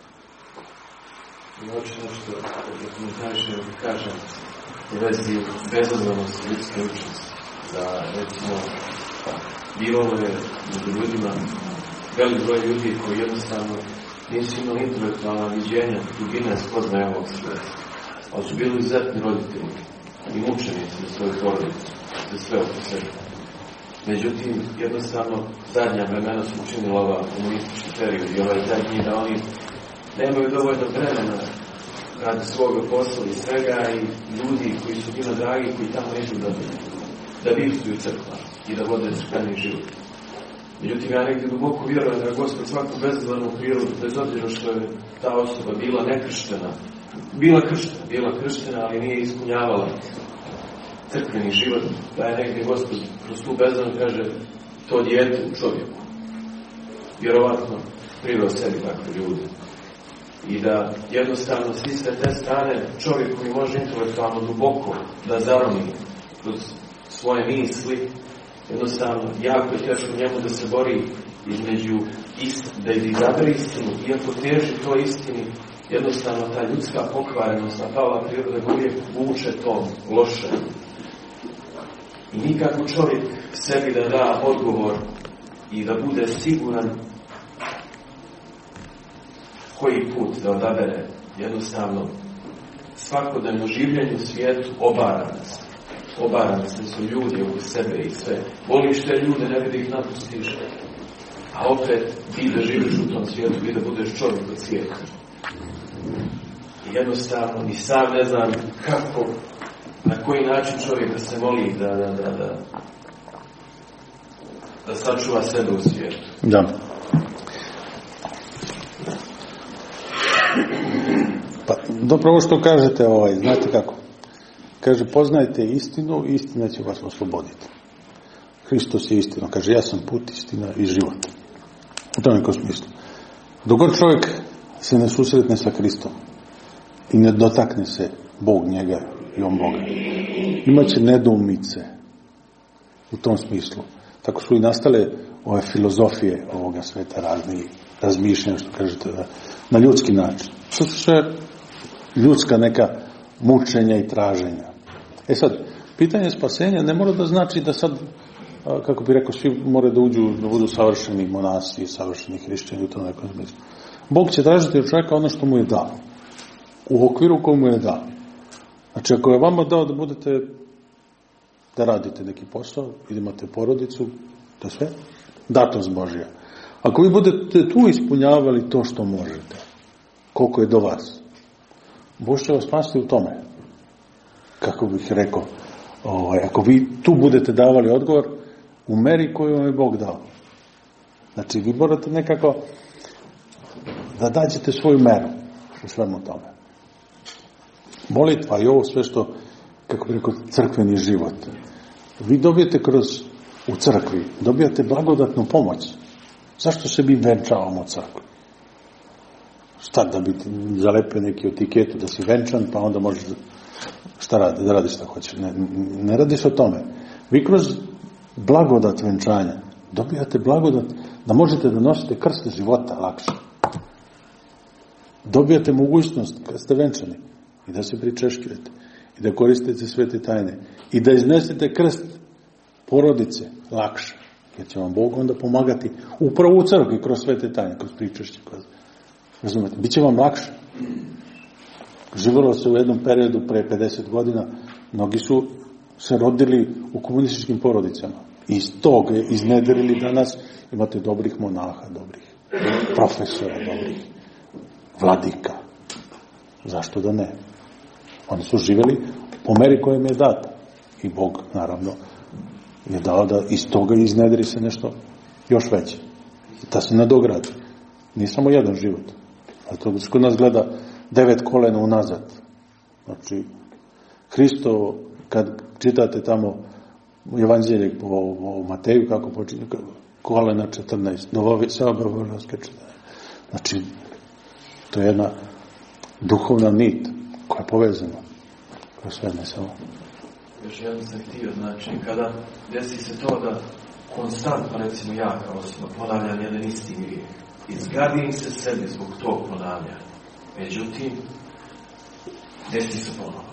I hoće nešto da komentarišem da kažem u vezi bezazvanosti ljudske učenosti. Da, recimo, bilo je među ljudima velik broj ljudi koji jednostavno nisu imali intelektualna viđenja, dubine spoznaje ovog sveta. Ali su bili izuzetni roditelji i mučenici za svoju porodicu, za sve oko sebe. Međutim, jednostavno, zadnja vremena su učinila ova komunistički period i ovaj zadnji da oni nemaju dovoljno vremena radi svoga posla i svega i ljudi koji su njima dragi, koji tamo neću da, da bivstuju crkva i da vode crkveni život. Međutim, ja negdje duboko vjerujem da Gospod svaku bezazlenu prirodu, bez obzira što je ta osoba bila nekrštena, bila krštena, bila krštena, ali nije ispunjavala crkveni život, da je negdje Gospod kroz tu bezazlenu kaže to dijete u čovjeku. Vjerovatno priveo sebi takve ljude. I da jednostavno svi sve te strane čovjek koji može intelektualno duboko da zaromi kroz svoje misli, jednostavno jako je teško njemu da se bori između ist, da izabere istinu, iako teži to istini, jednostavno ta ljudska pokvarenost, a pala priroda ga uvijek vuče to loše. I nikako čovjek sebi da da odgovor i da bude siguran koji put da odabere, jednostavno svakodnevno življenje u svijetu obara nas. Obara nas, da su ljudi oko sebe i sve. Voliš te ljude, ne bi da ih napustiš. A opet ti da živiš u tom svijetu, ti da budeš čovjek od svijeta. I jednostavno, ni sam ne znam kako, na koji način čovjek da se moli da, da, da, da, da sačuva sebe u svijetu. Da. Pa, dobro ovo što kažete, ovaj, znate kako? Kaže, poznajte istinu i istina će vas osloboditi. Hristos je istina. Kaže, ja sam put, istina i život. U tom nekom smislu. Dok god čovjek se ne susretne sa Hristom i ne dotakne se Bog njega i on Boga, imaće nedoumice u tom smislu. Tako su i nastale ove filozofije ovoga sveta, razni razmišljanja, što kažete, na ljudski način. To su sve ljudska neka mučenja i traženja. E sad, pitanje spasenja ne mora da znači da sad kako bi rekao, svi moraju da uđu, da budu savršeni monasi, savršeni hrišćani u tom nekom smislu. Bog će tražiti od čovjeka ono što mu je dao. U okviru koju mu je dao. Znači, ako je vama dao da budete, da radite neki posao, ili imate porodicu, to sve, datost Božja. Ako vi budete tu ispunjavali to što možete, koliko je do vas, Bog će vas spasiti u tome. Kako bih rekao, ovaj, ako vi tu budete davali odgovor u meri koju vam je Bog dao. Znači, vi morate nekako da dađete svoju meru u svemu tome. Molitva i ovo sve što, kako bih rekao, crkveni život. Vi dobijete kroz, u crkvi, dobijate blagodatnu pomoć. Zašto se mi venčavamo u crkvi? Šta da bi zalepio neki etiketu da si venčan, pa onda možeš šta radi, da radiš šta hoćeš. Ne, ne radiš o tome. Vi kroz blagodat venčanja dobijate blagodat da možete da nosite krst života lakše. Dobijate mogućnost kad ste venčani i da se pričešćujete i da koristite svete tajne i da iznesete krst porodice lakše. Jer će vam Bog onda pomagati upravo u crkvi kroz svete tajne, kroz pričešće, kroz... Razumete? Biće vam lakše. Živjelo se u jednom periodu pre pedeset godina, mnogi su se rodili u komunističkim porodicama. I iz toga iznedrili danas, imate dobrih monaha, dobrih profesora, dobrih vladika. Zašto da ne? Oni su živjeli po meri kojem je data. I Bog, naravno, je dao da iz toga iznedri se nešto još veće. Da se nadogradi. Nije samo jedan život. A to kod nas gleda devet kolena unazad. Znači, Hristo, kad čitate tamo evanđelje po, po Mateju, kako počinje, kolena četrnaest, novovi, sve obravljanske četrnaest. Znači, to je jedna duhovna nit koja je povezana kroz sve, ne samo. Još jedno sam htio, znači, kada desi se to da konstantno, recimo ja kao osoba, ponavljam jedan isti grijeh, izgadim se sebi zbog tog ponavljanja. Međutim, desi se ponovo.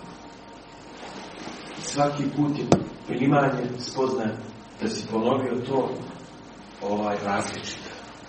Svaki put je primanje, spoznaje da si ponovio to ovaj različito.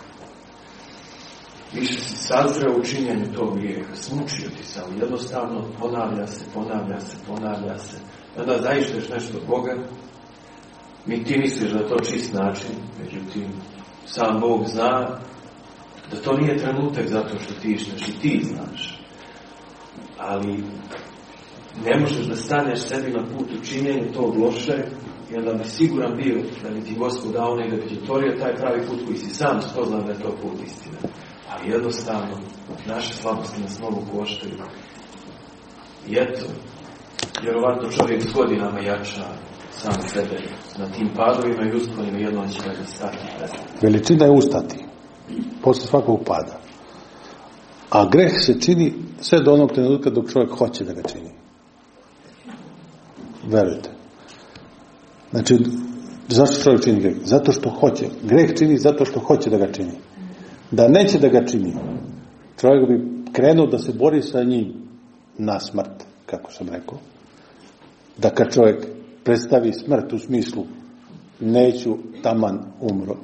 Više si sazreo u činjenju tog grijeha, smučio ti se, ali jednostavno ponavlja se, ponavlja se, ponavlja se. Onda zaišteš nešto od Boga, mi ti misliš da je to čist način, međutim, sam Bog zna da to nije trenutak zato što ti išteš i ti znaš. Ali ne možeš da staneš sebi na put u činjenju tog loše i onda bi siguran bio da bi ti Gospod dao i da bi ti otvorio taj pravi put koji si sam spoznao da je to put istine. Ali jednostavno, naše slabosti nas mogu koštaju. I eto, vjerovatno čovjek s godinama jača sam sebe na tim padovima i usponima jednom će ga stati. Veličina je ustati posle svakog pada. A greh se čini sve do onog trenutka dok čovjek hoće da ga čini. Verujte. Znači, zašto čovjek čini greh? Zato što hoće. Greh čini zato što hoće da ga čini. Da neće da ga čini, čovjek bi krenuo da se bori sa njim na smrt, kako sam rekao. Da kad čovjek predstavi smrt u smislu neću, taman umro.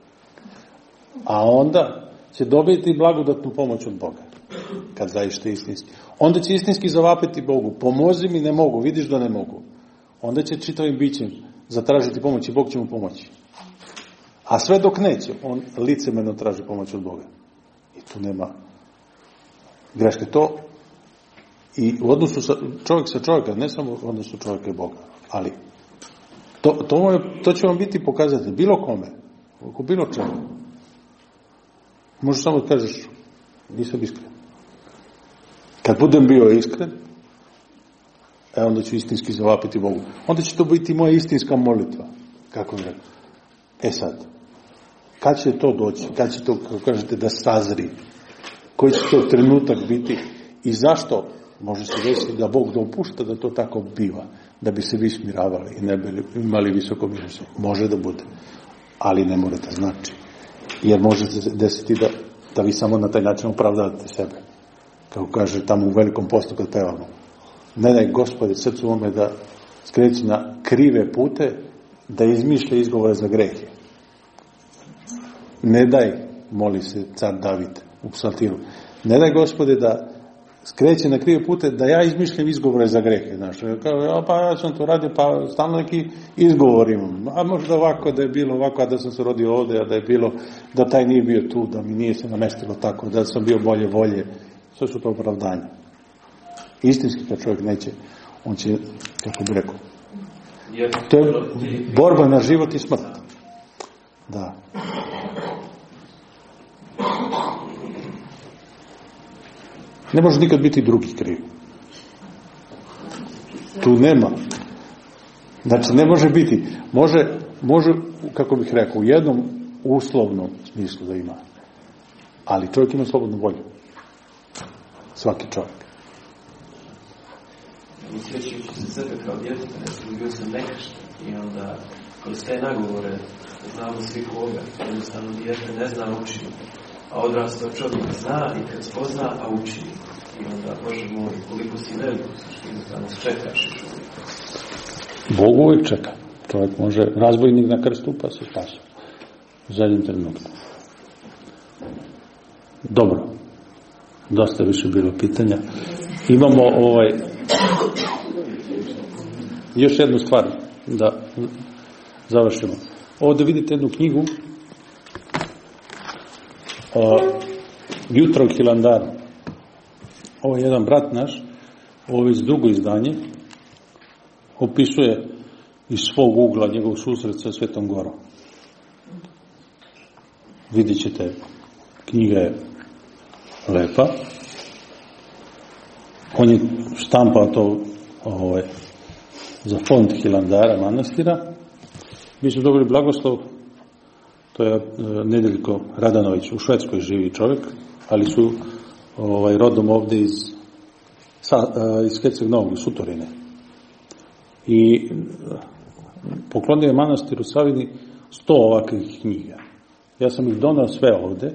A onda će dobiti blagodatnu pomoć od Boga. Kad zaište istinski. Onda će istinski zavapiti Bogu. Pomozi mi, ne mogu, vidiš da ne mogu. Onda će čitavim bićem zatražiti pomoć i Bog će mu pomoći. A sve dok neće, on licemerno traži pomoć od Boga. I tu nema greške. To i u odnosu sa, čovjek sa čovjeka, ne samo u odnosu čovjeka i Boga, ali to, to, je, to će vam biti pokazati bilo kome, oko bilo čega. Možeš samo da kažeš, nisam iskren. Kad budem bio iskren, e onda ću istinski zavapiti Bogu. Onda će to biti moja istinska molitva. Kako je rekao? E sad, kad će to doći? Kad će to, kako kažete, da sazri? Koji će to trenutak biti? I zašto može se desiti da Bog dopušta da to tako biva? Da bi se vi smiravali i ne bi imali visoko mišljenje. Može da bude. Ali ne morate znači. Jer može se desiti da, da vi samo na taj način opravdate sebe. Kako kaže tamo u velikom postu kad pevamo. Ne daj Gospode srcu ome da skreći na krive pute da izmišlja izgovore za grehe. Ne daj, moli se car David u psaltiru, ne daj Gospode da skreće na krive pute, da ja izmišljam izgovore za grehe. Znaš, kao, ja, pa ja sam to radio, pa stalno neki izgovor imam. A možda ovako da je bilo ovako, a da sam se rodio ovde, a da je bilo da taj nije bio tu, da mi nije se namestilo tako, da sam bio bolje volje. Sve su to opravdanje. Istinski kad čovjek neće, on će, kako bi rekao, to je borba na život i smrt. Da. Ne može nikad biti drugi kriv. Tu nema. Znači, ne može biti. Može, može, kako bih rekao, u jednom uslovnom smislu da ima. Ali čovjek ima slobodnu volju. Svaki čovjek. Usrećujući se sebe kao djeteta, nešto bio sam nekršten. I onda, kroz te nagovore, znamo svi koga. Jednostavno djete ne zna, uči. A odrastao čovjek zna i kad spozna, a uči. I onda, Bože moj, koliko si veliko, jednostavno čekaš. Bog uvijek čeka. Čovjek može, razbojnik na krstu pa se spasa. U zadnjem trenutku. Dobro. Dosta više bilo pitanja. Imamo ovaj još jednu stvar da završimo. Ovdje vidite jednu knjigu o Jutro u Hilandaru. Ovo je jedan brat naš, ovo je dugo izdanje, opisuje iz svog ugla njegov susret sa Svetom Gorom. Vidjet ćete, knjiga je lepa. On je štampao to ovaj, za fond Hilandara manastira. Mi smo dobili blagoslov, to je Nedeljko Radanović, u Švedskoj živi čovjek, ali su ovaj, rodom ovdje iz, sa, iz Herceg Novog, iz Sutorine. I poklonio je manastiru Savini sto ovakvih knjiga. Ja sam ih donao sve ovdje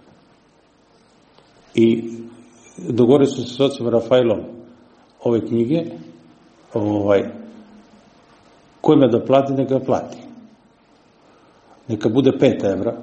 i dogovorio sam se s ocem Rafaelom ove knjige, ovaj, kojima da plati, neka plati. Neka bude pet evra,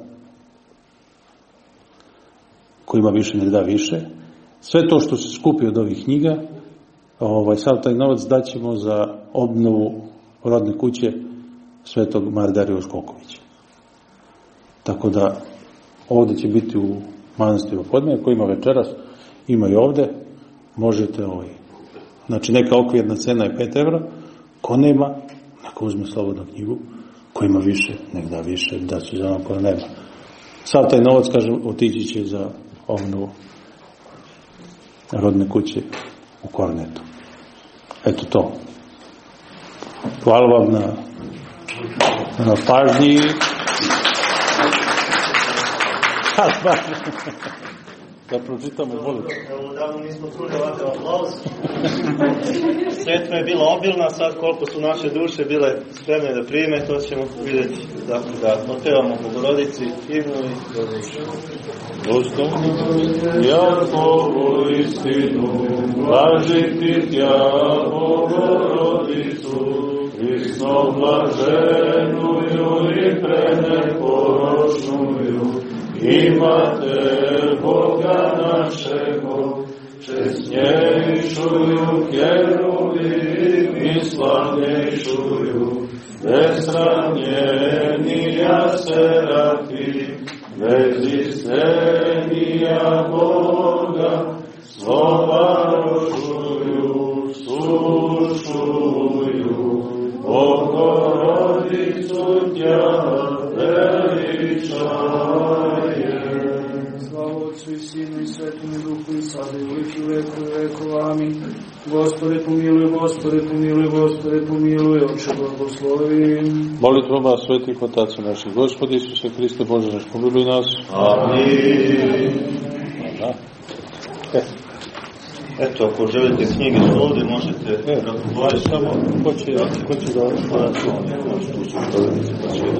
kojima više ne da više. Sve to što se skupi od ovih knjiga, ovaj, sav taj novac daćemo za obnovu rodne kuće Svetog Mardarija Škokovića. Tako da ovdje će biti u manastiru Podmeja, koji ima večeras, ima i ovdje, možete ovaj. Znači neka okvirna cena je pet evra, ko nema, neka uzme slobodnu knjigu, ko ima više, nek da više, da će za ono ko nema. Sav taj novac, kažem, otići će za obnovu rodne kuće u Kornetu. Eto to. Hvala vam na, na pažnji. Da pročitamo, volite. Evo, davno nismo čuli ovakav aplauz. Svetva je bila obilna, sad koliko su naše duše bile spremne da prime, to ćemo vidjeti. Dakle, da otpevamo Bogorodici, himnu i dođemo. Dostojno, Jakovu istinu, blažiti tja Bogorodicu, Hristom blaženuju i preneporočnuju, imate Boga našego, česnjejšuju keruvim i slavnejšuju, besranjenija serafi, bezizstenija Boga, slova rošuju, slušuju, Bogorodicu tja veličaje. Slava Otcu i Sinu i Svetom i Duhu i sada i uvijek i veku i veku. Amin. Gospode pomiluj, Gospode pomiluj, Gospode pomiluj, Oče blagoslovi. Molitvama svetih otaca naših, Gospodi Isuse Hriste, Bože naš, pomiluj nas. Amin. Da. Eto, ako želite knjige što ovdje možete E, razgovarati. samo, ko će, ko će da...